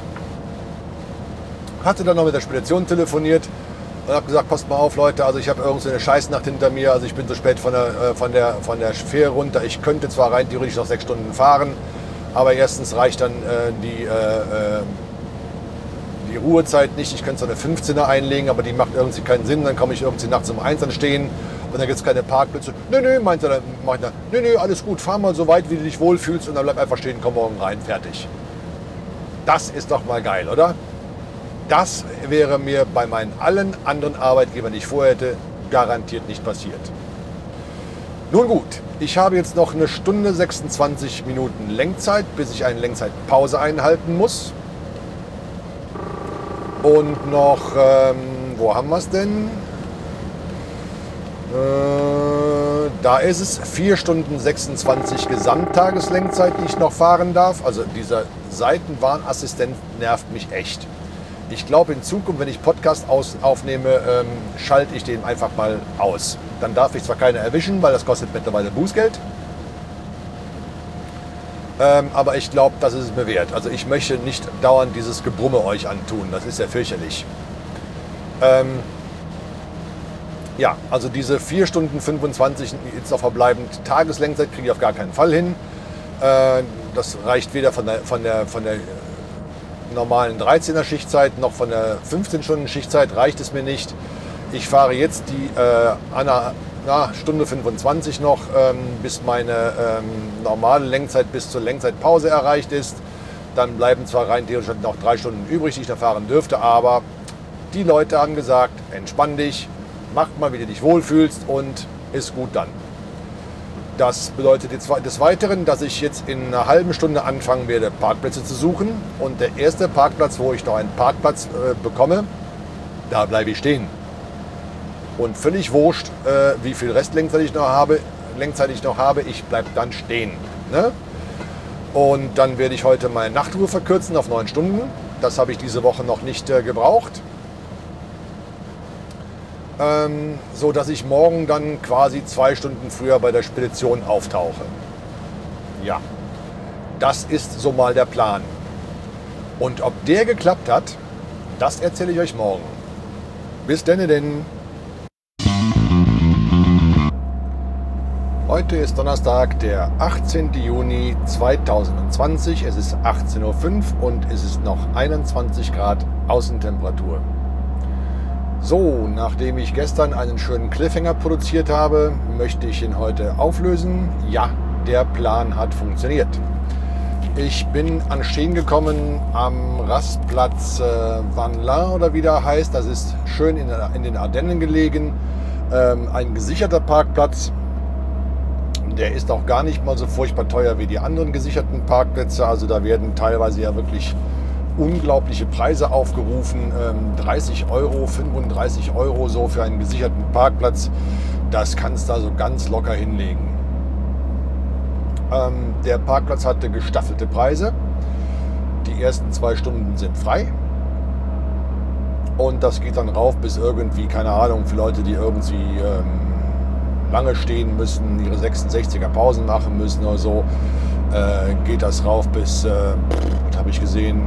Hatte dann noch mit der Spedition telefoniert und habe gesagt, passt mal auf Leute, also ich habe irgend so eine Scheißnacht hinter mir, also ich bin so spät von der, äh, von der, von der Fähre runter. Ich könnte zwar rein theoretisch noch sechs Stunden fahren, aber erstens reicht dann äh, die, äh, äh, die Ruhezeit nicht. Ich könnte so eine fünfzehner einlegen, aber die macht irgendwie keinen Sinn. Dann komme ich irgendwie nachts um eins anstehen und dann gibt es keine Parkplätze. Nö, nö, meint er, dann macht er, nö, nö, alles gut, fahr mal so weit, wie du dich wohlfühlst und dann bleib einfach stehen, komm morgen rein, fertig. Das ist doch mal geil, oder? Das wäre mir bei meinen allen anderen Arbeitgebern, die ich vorher hätte, garantiert nicht passiert. Nun gut, ich habe jetzt noch eine Stunde sechsundzwanzig Minuten Lenkzeit, bis ich eine Lenkzeitpause einhalten muss. Und noch, ähm, wo haben wir es denn? Äh, da ist es vier Stunden sechsundzwanzig Gesamttageslenkzeit, die ich noch fahren darf. Also dieser Seitenwarnassistent nervt mich echt. Ich glaube, in Zukunft, wenn ich Podcast aus, aufnehme, ähm, schalte ich den einfach mal aus. Dann darf ich zwar keiner erwischen, weil das kostet mittlerweile Bußgeld. Ähm, aber ich glaube, das ist es mir wert. Also ich möchte nicht dauernd dieses Gebrumme euch antun. Das ist ja fürchterlich. Ähm, ja, also diese vier Stunden fünfundzwanzig jetzt noch verbleibend Tageslenkzeit kriege ich auf gar keinen Fall hin. Äh, das reicht weder von der, von der, von der normalen dreizehner Schichtzeit noch von der fünfzehn Stunden Schichtzeit reicht es mir nicht. Ich fahre jetzt die äh, eine na, Stunde fünfundzwanzig noch, ähm, bis meine ähm, normale Lenkzeit bis zur Lenkzeitpause erreicht ist. Dann bleiben zwar rein theoretisch noch drei Stunden übrig, die ich da fahren dürfte, aber die Leute haben gesagt, entspann dich, mach mal, wie du dich wohlfühlst und ist gut dann. Das bedeutet jetzt des Weiteren, dass ich jetzt in einer halben Stunde anfangen werde, Parkplätze zu suchen. Und der erste Parkplatz, wo ich noch einen Parkplatz äh, bekomme, da bleibe ich stehen. Und völlig wurscht, äh, wie viel Restlenkzeit ich noch habe, Lenkzeit ich noch habe, ich bleibe dann stehen. Ne? Und dann werde ich heute meine Nachtruhe verkürzen auf neun Stunden. Das habe ich diese Woche noch nicht äh, gebraucht. Ähm, so dass ich morgen dann quasi zwei Stunden früher bei der Spedition auftauche. Ja, das ist so mal der Plan. Und ob der geklappt hat, das erzähle ich euch morgen. Bis denn denn. Heute ist Donnerstag, der achtzehnten Juni zweitausendzwanzig. Es ist achtzehn Uhr fünf und es ist noch einundzwanzig Grad Außentemperatur. So, nachdem ich gestern einen schönen Cliffhanger produziert habe, möchte ich ihn heute auflösen. Ja, der Plan hat funktioniert. Ich bin an Stehen gekommen am Rastplatz äh, Vanlin oder wie der heißt. Das ist schön in, in den Ardennen gelegen. Ähm, ein gesicherter Parkplatz. Der ist auch gar nicht mal so furchtbar teuer wie die anderen gesicherten Parkplätze. Also da werden teilweise ja wirklich unglaubliche Preise aufgerufen, ähm, dreißig Euro, fünfunddreißig Euro so für einen gesicherten Parkplatz, das kannst du also ganz locker hinlegen. Ähm, der Parkplatz hatte gestaffelte Preise, die ersten zwei Stunden sind frei und das geht dann rauf bis irgendwie, keine Ahnung, für Leute, die irgendwie ähm, lange stehen müssen, ihre sechsundsechziger Pausen machen müssen oder so, äh, geht das rauf bis, äh, was habe ich gesehen,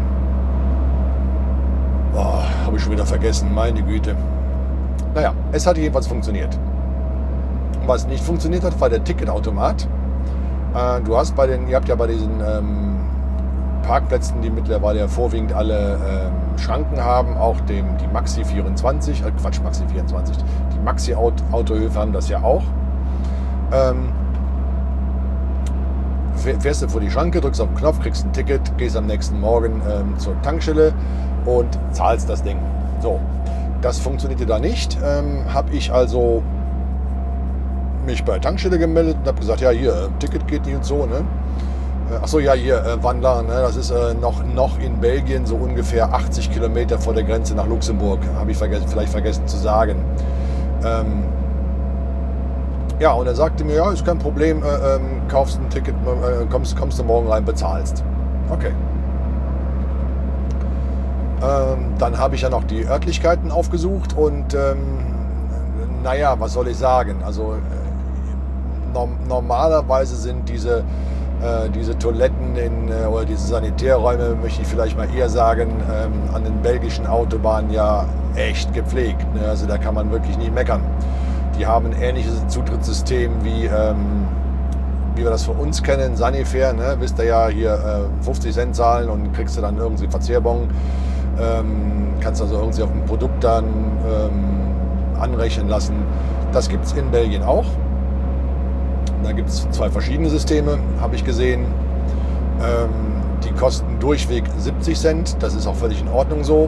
Oh, habe ich schon wieder vergessen, meine Güte. Naja, es hat jedenfalls funktioniert. Was nicht funktioniert hat, war der Ticketautomat. Äh, du hast bei den, ihr habt ja bei diesen ähm, Parkplätzen, die mittlerweile ja vorwiegend alle ähm, Schranken haben, auch dem, die Maxi vierundzwanzig, äh, Quatsch, Maxi vierundzwanzig, die Maxi-Autohöfe haben das ja auch. Ähm, fährst du vor die Schranke, drückst auf den Knopf, kriegst ein Ticket, gehst am nächsten Morgen ähm, zur Tankstelle und zahlst das Ding. So, das funktionierte da nicht. Ähm, habe ich also mich bei der Tankstelle gemeldet und habe gesagt, ja hier, Ticket geht nicht und so. Ne? Äh, Achso, ja hier, äh, Vanlin, ne? Das ist äh, noch, noch in Belgien so ungefähr achtzig Kilometer vor der Grenze nach Luxemburg. Habe ich vergessen, vielleicht vergessen zu sagen. Ähm, ja, und er sagte mir, ja, ist kein Problem, äh, ähm, kaufst ein Ticket, äh, kommst, kommst du morgen rein, bezahlst. Okay. Ähm, dann habe ich ja noch die Örtlichkeiten aufgesucht und ähm, naja, was soll ich sagen? Also äh, no- normalerweise sind diese Äh, diese Toiletten in, äh, oder diese Sanitärräume, möchte ich vielleicht mal eher sagen, ähm, an den belgischen Autobahnen ja echt gepflegt. Ne? Also da kann man wirklich nicht meckern. Die haben ein ähnliches Zutrittssystem wie, ähm, wie wir das von uns kennen, Sanifair. Ne? Wisst ihr ja, hier äh, fünfzig Cent zahlen und kriegst du dann irgendwie Verzehrbon. Ähm, kannst also irgendwie auf ein Produkt dann ähm, anrechnen lassen. Das gibt es in Belgien auch. Da gibt es zwei verschiedene Systeme, habe ich gesehen. Ähm, die kosten durchweg siebzig Cent. Das ist auch völlig in Ordnung so.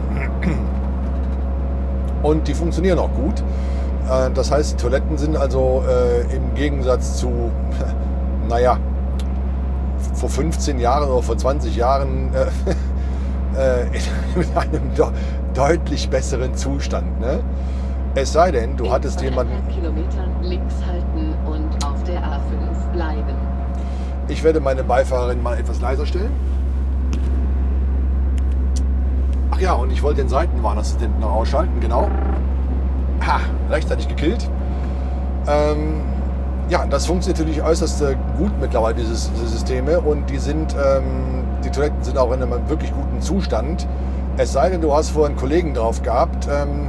Und die funktionieren auch gut. Äh, das heißt, die Toiletten sind also äh, im Gegensatz zu, naja, vor fünfzehn Jahren oder vor zwanzig Jahren äh, äh, in einem de- deutlich besseren Zustand. Ne? Es sei denn, du hattest jemanden... Kilometern links halten und auf der A fünf bleiben. Ich werde meine Beifahrerin mal etwas leiser stellen. Ach ja, und ich wollte den Seitenwarnassistenten noch ausschalten, genau. Ha, rechtzeitig gekillt. Ähm, ja, das funktioniert natürlich äußerst äh, gut mittlerweile, dieses, diese Systeme. Und die sind, ähm, die Toiletten sind auch in einem wirklich guten Zustand. Es sei denn, du hast vorher einen Kollegen drauf gehabt. Ähm,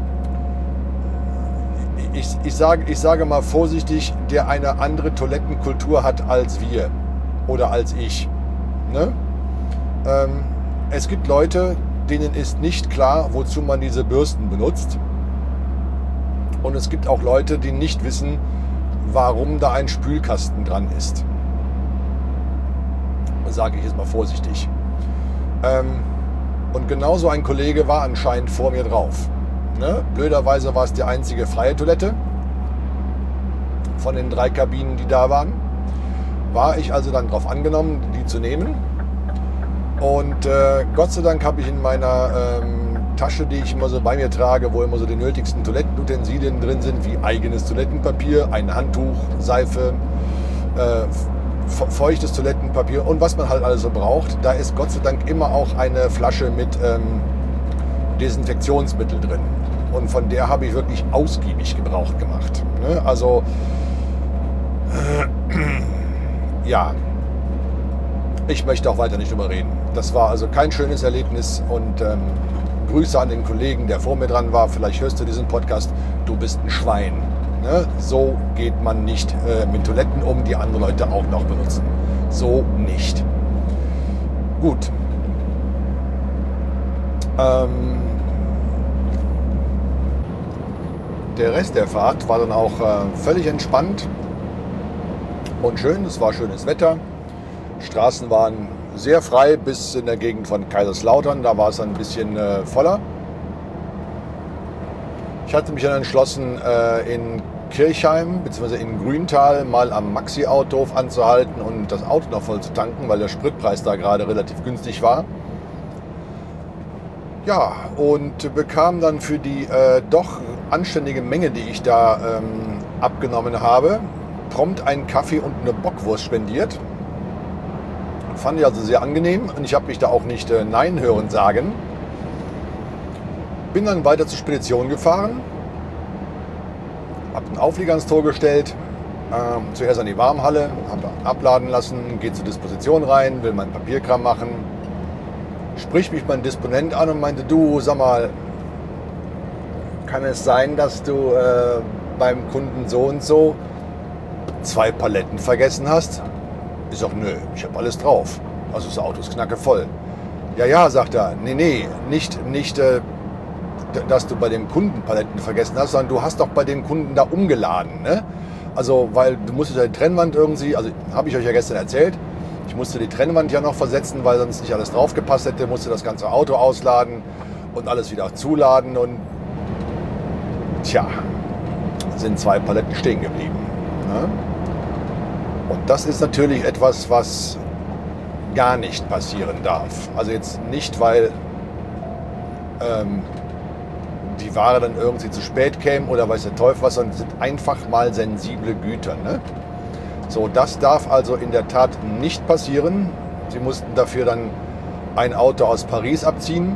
Ich, ich, sage, ich sage mal vorsichtig, der eine andere Toilettenkultur hat als wir oder als ich. Ne? Ähm, es gibt Leute, denen ist nicht klar, wozu man diese Bürsten benutzt. Und es gibt auch Leute, die nicht wissen, warum da ein Spülkasten dran ist. Das sage ich jetzt mal vorsichtig. Ähm, und genauso ein Kollege war anscheinend vor mir drauf. Ne? Blöderweise war es die einzige freie Toilette von den drei Kabinen, die da waren. War ich also dann darauf angenommen, die zu nehmen. Und äh, Gott sei Dank habe ich in meiner ähm, Tasche, die ich immer so bei mir trage, wo immer so die nötigsten Toilettenutensilien drin sind, wie eigenes Toilettenpapier, ein Handtuch, Seife, äh, feuchtes Toilettenpapier und was man halt alles so braucht. Da ist Gott sei Dank immer auch eine Flasche mit ähm, Desinfektionsmittel drin. Und von der habe ich wirklich ausgiebig Gebrauch gemacht. Ne? Also, äh, ja, ich möchte auch weiter nicht drüber reden. Das war also kein schönes Erlebnis und ähm, Grüße an den Kollegen, der vor mir dran war. Vielleicht hörst du diesen Podcast, du bist ein Schwein. Ne? So geht man nicht äh, mit Toiletten um, die andere Leute auch noch benutzen. So nicht. Gut. Ähm, der Rest der Fahrt war dann auch äh, völlig entspannt und schön. Es war schönes Wetter. Straßen waren sehr frei bis in der Gegend von Kaiserslautern. Da war es ein bisschen äh, voller. Ich hatte mich dann entschlossen, äh, in Kirchheim bzw. in Grüntal mal am Maxi-Autohof anzuhalten und das Auto noch voll zu tanken, weil der Spritpreis da gerade relativ günstig war. Ja, und bekam dann für die äh, doch anständige Menge, die ich da ähm, abgenommen habe, prompt einen Kaffee und eine Bockwurst spendiert. Fand ich also sehr angenehm und ich habe mich da auch nicht äh, Nein hören sagen. Bin dann weiter zur Spedition gefahren, habe den Auflieger ans Tor gestellt, äh, zuerst an die Warmhalle, habe abladen lassen, gehe zur Disposition rein, will meinen Papierkram machen. Spricht mich mein Disponent an und meinte, du, sag mal, kann es sein, dass du äh, beim Kunden so und so zwei Paletten vergessen hast? Ich sag, nö, ich habe alles drauf. Also das Auto ist knackevoll. Ja, ja, sagt er, nee, nee, nicht, nicht äh, dass du bei dem Kunden Paletten vergessen hast, sondern du hast doch bei dem Kunden da umgeladen. Ne? Also, weil du musstest ja die Trennwand irgendwie, also habe ich euch ja gestern erzählt, ich musste die Trennwand ja noch versetzen, weil sonst nicht alles drauf gepasst hätte, musste das ganze Auto ausladen und alles wieder zuladen und tja, sind zwei Paletten stehen geblieben. Ne? Und das ist natürlich etwas, was gar nicht passieren darf. Also jetzt nicht, weil ähm, die Ware dann irgendwie zu spät käme oder weiß der Teufel was, sondern sind einfach mal sensible Güter. Ne? So, das darf also in der Tat nicht passieren. Sie mussten dafür dann ein Auto aus Paris abziehen,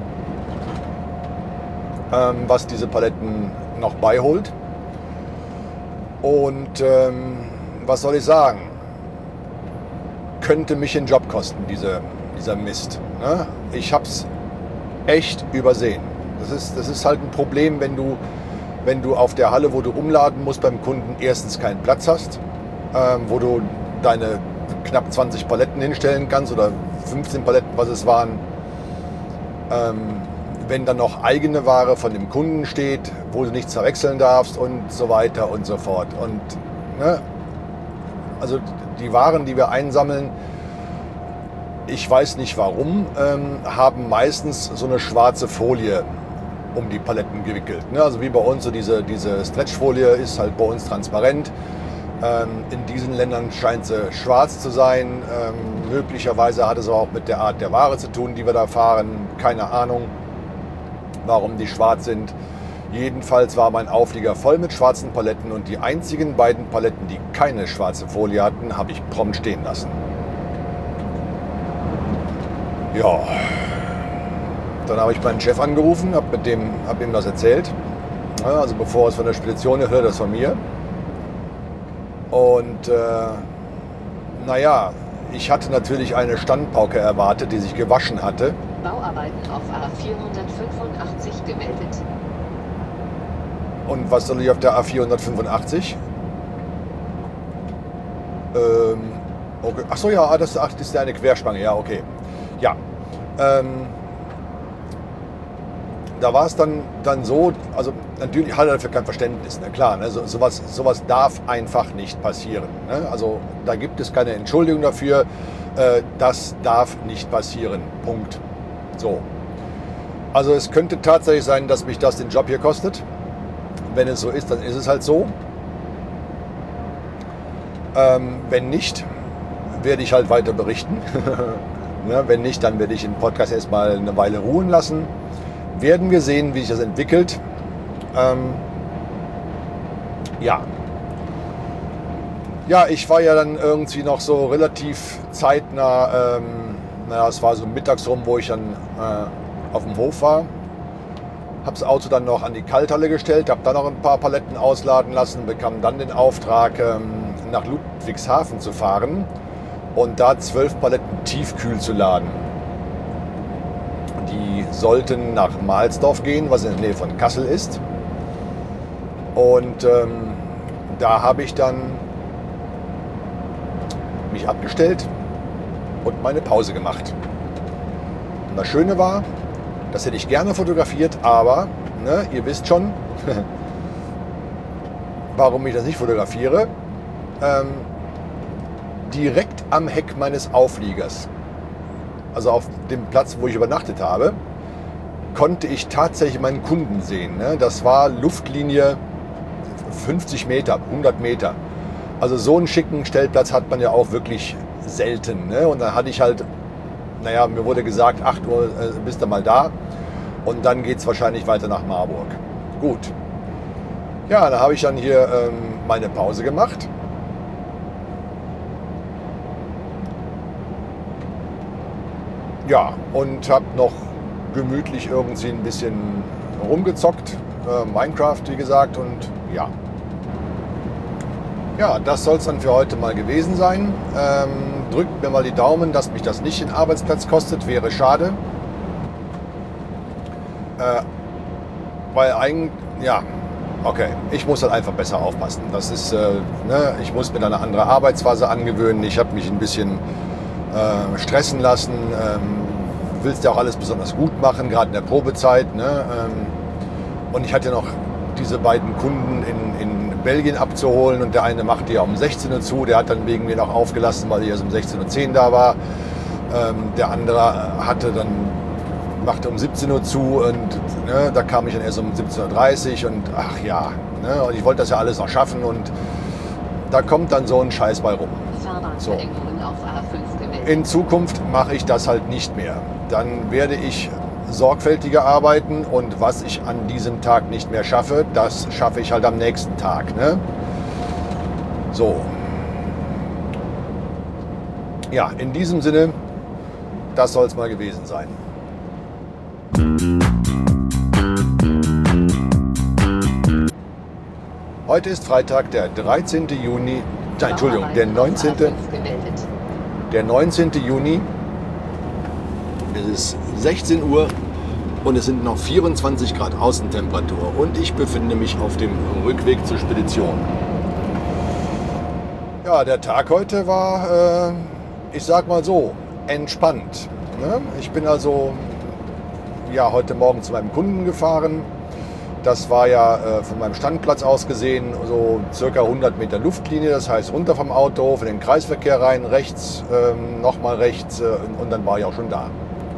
ähm, was diese Paletten noch beiholt. Und ähm, was soll ich sagen? könnte mich den Job kosten, diese, dieser Mist. Ne? Ich habe es echt übersehen. Das ist, das ist halt ein Problem, wenn du, wenn du auf der Halle, wo du umladen musst, beim Kunden erstens keinen Platz hast, ähm, wo du deine knapp zwanzig Paletten hinstellen kannst oder fünfzehn Paletten, was es waren. Ähm, wenn dann noch eigene Ware von dem Kunden steht, wo du nichts verwechseln darfst und so weiter und so fort. Und ne, also die Waren, die wir einsammeln, ich weiß nicht warum, ähm, haben meistens so eine schwarze Folie um die Paletten gewickelt. Ne? Also wie bei uns, so diese, diese Stretchfolie ist halt bei uns transparent. Ähm, in diesen Ländern scheint sie schwarz zu sein. Ähm, möglicherweise hat es auch mit der Art der Ware zu tun, die wir da fahren. Keine Ahnung, warum die schwarz sind. Jedenfalls war mein Auflieger voll mit schwarzen Paletten und die einzigen beiden Paletten, die keine schwarze Folie hatten, habe ich prompt stehen lassen. Ja, dann habe ich meinen Chef angerufen, habe mit dem, hab ihm das erzählt. Ja, also bevor es von der Spedition hört, er das von mir. Und äh, naja, ich hatte natürlich eine Standpauke erwartet, die sich gewaschen hatte. Bauarbeiten auf A vierhundertfünfundachtzig gemeldet. Und was soll ich auf der A vierhundertfünfundachtzig? Ähm, okay. Ach so, ja, das, ach, das ist ja eine Querspange. Ja, okay. Ja. Ähm, da war es dann, dann so, also natürlich hat er dafür kein Verständnis, ne? Klar, ne? So, sowas, sowas darf einfach nicht passieren. Ne? Also da gibt es keine Entschuldigung dafür. Äh, das darf nicht passieren. Punkt. So. Also es könnte tatsächlich sein, dass mich das den Job hier kostet. Wenn es so ist, dann ist es halt so. Ähm, wenn nicht, werde ich halt weiter berichten. Ne? Wenn nicht, dann werde ich den Podcast erstmal eine Weile ruhen lassen. Werden wir sehen, wie sich das entwickelt. Ähm, ja. Ja, ich war ja dann irgendwie noch so relativ zeitnah, ähm, naja, es war so mittags rum, wo ich dann äh, auf dem Hof war. Habe das Auto dann noch an die Kalthalle gestellt, habe dann noch ein paar Paletten ausladen lassen, bekam dann den Auftrag, ähm, nach Ludwigshafen zu fahren und da zwölf Paletten tiefkühl zu laden. Die sollten nach Mahlsdorf gehen, was in der Nähe von Kassel ist. Und ähm, da habe ich dann mich abgestellt und meine Pause gemacht. Und das Schöne war, das hätte ich gerne fotografiert, aber ne, ihr wisst schon, warum ich das nicht fotografiere. Ähm, direkt am Heck meines Aufliegers, also auf dem Platz, wo ich übernachtet habe, konnte ich tatsächlich meinen Kunden sehen. Ne? Das war Luftlinie fünfzig Meter, hundert Meter. Also so einen schicken Stellplatz hat man ja auch wirklich selten. Ne? Und dann hatte ich halt, naja, mir wurde gesagt, acht Uhr äh, bist du mal da und dann geht es wahrscheinlich weiter nach Marburg. Gut. Ja, da habe ich dann hier ähm, meine Pause gemacht. Ja, und habe noch gemütlich irgendwie ein bisschen rumgezockt. Äh, Minecraft, wie gesagt, und ja. Ja, das soll es dann für heute mal gewesen sein. Ähm, drückt mir mal die Daumen, dass mich das nicht den Arbeitsplatz kostet, wäre schade. Äh, weil eigentlich, ja, okay, ich muss halt einfach besser aufpassen. Das ist, äh, ne, ich muss mir da eine andere Arbeitsphase angewöhnen. Ich habe mich ein bisschen äh, stressen lassen. Ähm, willst ja auch alles besonders gut machen, gerade in der Probezeit. Ne? Ähm, und ich hatte noch diese beiden Kunden in, in Belgien abzuholen und der eine machte ja um sechzehn Uhr zu, der hat dann wegen mir noch aufgelassen, weil ich erst um sechzehn Uhr zehn da war. Ähm, der andere hatte dann, machte um siebzehn Uhr zu und ne, da kam ich dann erst um siebzehn Uhr dreißig und ach ja, ne, und ich wollte das ja alles noch schaffen und da kommt dann so ein Scheiß bei rum. So. In Zukunft mache ich das halt nicht mehr. Dann werde ich sorgfältiger arbeiten und was ich an diesem Tag nicht mehr schaffe, das schaffe ich halt am nächsten Tag. Ne? So. Ja, in diesem Sinne, das soll es mal gewesen sein. Heute ist Freitag, der dreizehnte Juni, nein, Entschuldigung, der neunzehnte der neunzehnte Juni. Es ist sechzehn Uhr und es sind noch vierundzwanzig Grad Außentemperatur und ich befinde mich auf dem Rückweg zur Spedition. Ja, der Tag heute war, äh, ich sag mal so, entspannt. Ne? Ich bin also ja, heute Morgen zu meinem Kunden gefahren. Das war ja äh, von meinem Standplatz aus gesehen so circa hundert Meter Luftlinie, das heißt runter vom Auto, in den Kreisverkehr rein, rechts, ähm, nochmal rechts äh, und dann war ich auch schon da.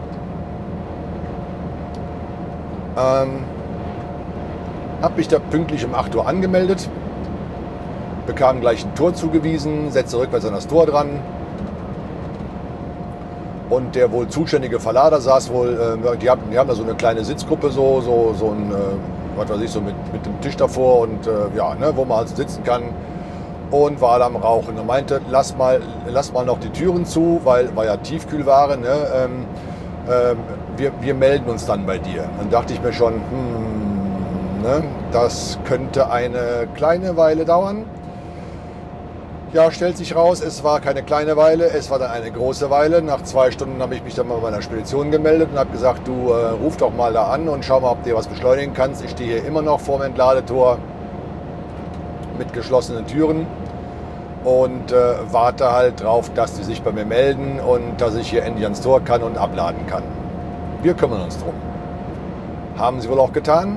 Ähm, hab mich da pünktlich um acht Uhr angemeldet, bekam gleich ein Tor zugewiesen, setzte rückwärts an das Tor dran und der wohl zuständige Verlader saß wohl, äh, die, haben, die haben da so eine kleine Sitzgruppe, so, so, so ein, äh, was weiß ich, so mit, mit dem Tisch davor und äh, ja, ne, wo man halt sitzen kann und war da am Rauchen und meinte, lass mal, lass mal noch die Türen zu, weil, weil ja Tiefkühlware, ne, ähm, ähm, wir, wir melden uns dann bei dir. Dann dachte ich mir schon, hm, ne, das könnte eine kleine Weile dauern. Ja, stellt sich raus, es war keine kleine Weile, es war dann eine große Weile. Nach zwei Stunden habe ich mich dann mal bei meiner Spedition gemeldet und habe gesagt, du äh, ruf doch mal da an und schau mal, ob du was beschleunigen kannst. Ich stehe hier immer noch vor dem Entladetor mit geschlossenen Türen und äh, warte halt drauf, dass die sich bei mir melden und dass ich hier endlich ans Tor kann und abladen kann. Wir kümmern uns drum. Haben sie wohl auch getan,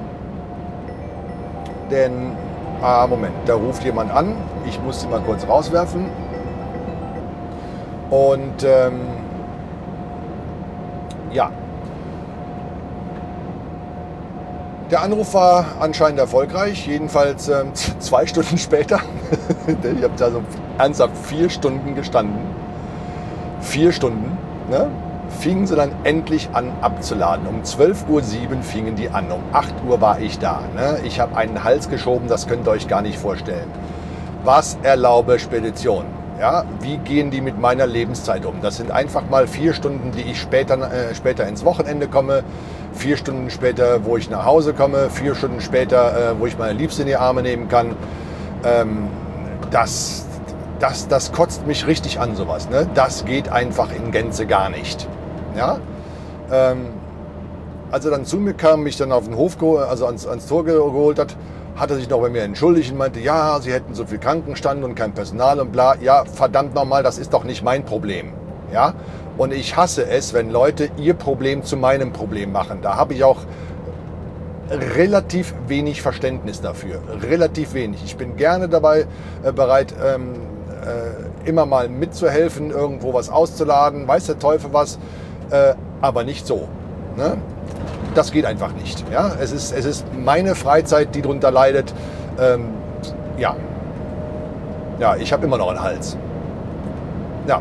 denn ah, Moment, da ruft jemand an. Ich muss sie mal kurz rauswerfen. Und ähm, ja, der Anruf war anscheinend erfolgreich. Jedenfalls ähm, zwei Stunden später. Ich habe da so ernsthaft vier Stunden gestanden. Vier Stunden. Ne? Fingen sie dann endlich an abzuladen. Um zwölf Uhr sieben fingen die an. Um acht Uhr war ich da. Ne? Ich habe einen Hals geschoben, das könnt ihr euch gar nicht vorstellen. Was erlaube Spedition? Ja? Wie gehen die mit meiner Lebenszeit um? Das sind einfach mal vier Stunden, die ich später, äh, später ins Wochenende komme. Vier Stunden später, wo ich nach Hause komme. Vier Stunden später, äh, wo ich meine Liebste in die Arme nehmen kann. Ähm, das, das, das kotzt mich richtig an, sowas. Ne? Das geht einfach in Gänze gar nicht. Ja? Ähm, als er dann zu mir kam, mich dann auf den Hof, also ans, ans Tor geholt hat, hat er sich noch bei mir entschuldigt und meinte, ja, sie hätten so viel Krankenstand und kein Personal und bla. Ja, verdammt nochmal, das ist doch nicht mein Problem. Ja? Und ich hasse es, wenn Leute ihr Problem zu meinem Problem machen. Da habe ich auch relativ wenig Verständnis dafür. Relativ wenig. Ich bin gerne dabei äh, bereit, ähm, äh, immer mal mitzuhelfen, irgendwo was auszuladen, weiß der Teufel was. Äh, aber nicht so. Ne? Das geht einfach nicht. Ja? Es ist, es ist meine Freizeit, die darunter leidet. Ähm, ja. Ja, ich habe immer noch einen Hals. Ja.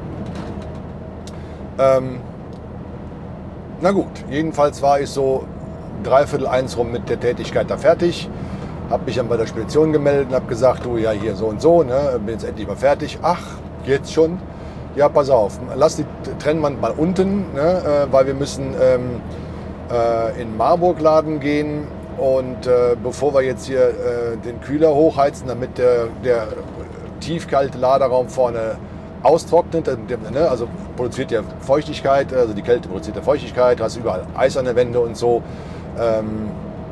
Ähm, na gut, jedenfalls war ich so dreiviertel eins rum mit der Tätigkeit da fertig. Habe mich dann bei der Spedition gemeldet und habe gesagt, du, ja hier so und so, ne, bin jetzt endlich mal fertig. Ach, jetzt schon? Ja, pass auf, lass die Trennwand mal unten, ne, äh, weil wir müssen ähm, äh, in Marburg laden gehen und äh, bevor wir jetzt hier äh, den Kühler hochheizen, damit der, der tiefkalte Laderaum vorne austrocknet, ne, also produziert ja Feuchtigkeit, also die Kälte produziert ja Feuchtigkeit, hast überall Eis an der Wände und so. Ähm,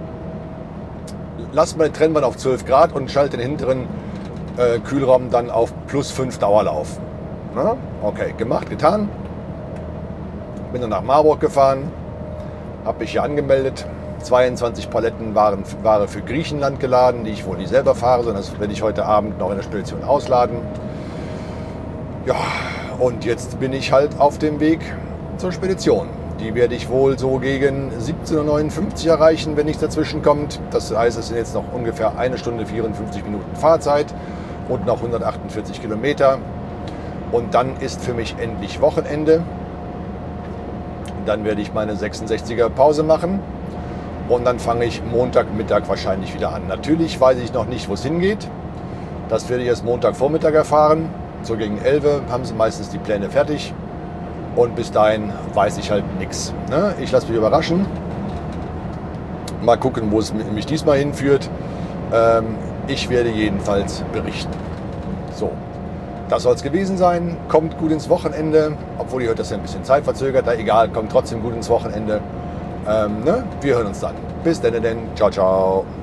lass mal den Trennwand auf zwölf Grad und schalte den hinteren äh, Kühlraum dann auf plus fünf Dauerlauf. Na? Okay, gemacht, getan. Bin dann nach Marburg gefahren, habe mich hier angemeldet. zweiundzwanzig Paletten waren Ware für Griechenland geladen, die ich wohl nicht selber fahre, sondern das werde ich heute Abend noch in der Spedition ausladen. Ja, und jetzt bin ich halt auf dem Weg zur Spedition. Die werde ich wohl so gegen siebzehn Uhr neunundfünfzig erreichen, wenn nichts dazwischen kommt. Das heißt, es sind jetzt noch ungefähr eine Stunde vierundfünfzig Minuten Fahrzeit und noch hundertachtundvierzig Kilometer. Und dann ist für mich endlich Wochenende. Dann werde ich meine sechsundsechziger Pause machen und dann fange ich Montagmittag wahrscheinlich wieder an. Natürlich weiß ich noch nicht, wo es hingeht. Das werde ich erst Montagvormittag erfahren. So gegen elf Uhr haben sie meistens die Pläne fertig und bis dahin weiß ich halt nichts. Ne? Ich lasse mich überraschen. Mal gucken, wo es mich diesmal hinführt. Ähm, ich werde jedenfalls berichten. So. das soll es gewesen sein. Kommt gut ins Wochenende, obwohl ihr hört das ja ein bisschen zeitverzögert. Da egal, kommt trotzdem gut ins Wochenende. Ähm, ne? Wir hören uns dann. Bis denn, denn. Ciao, ciao.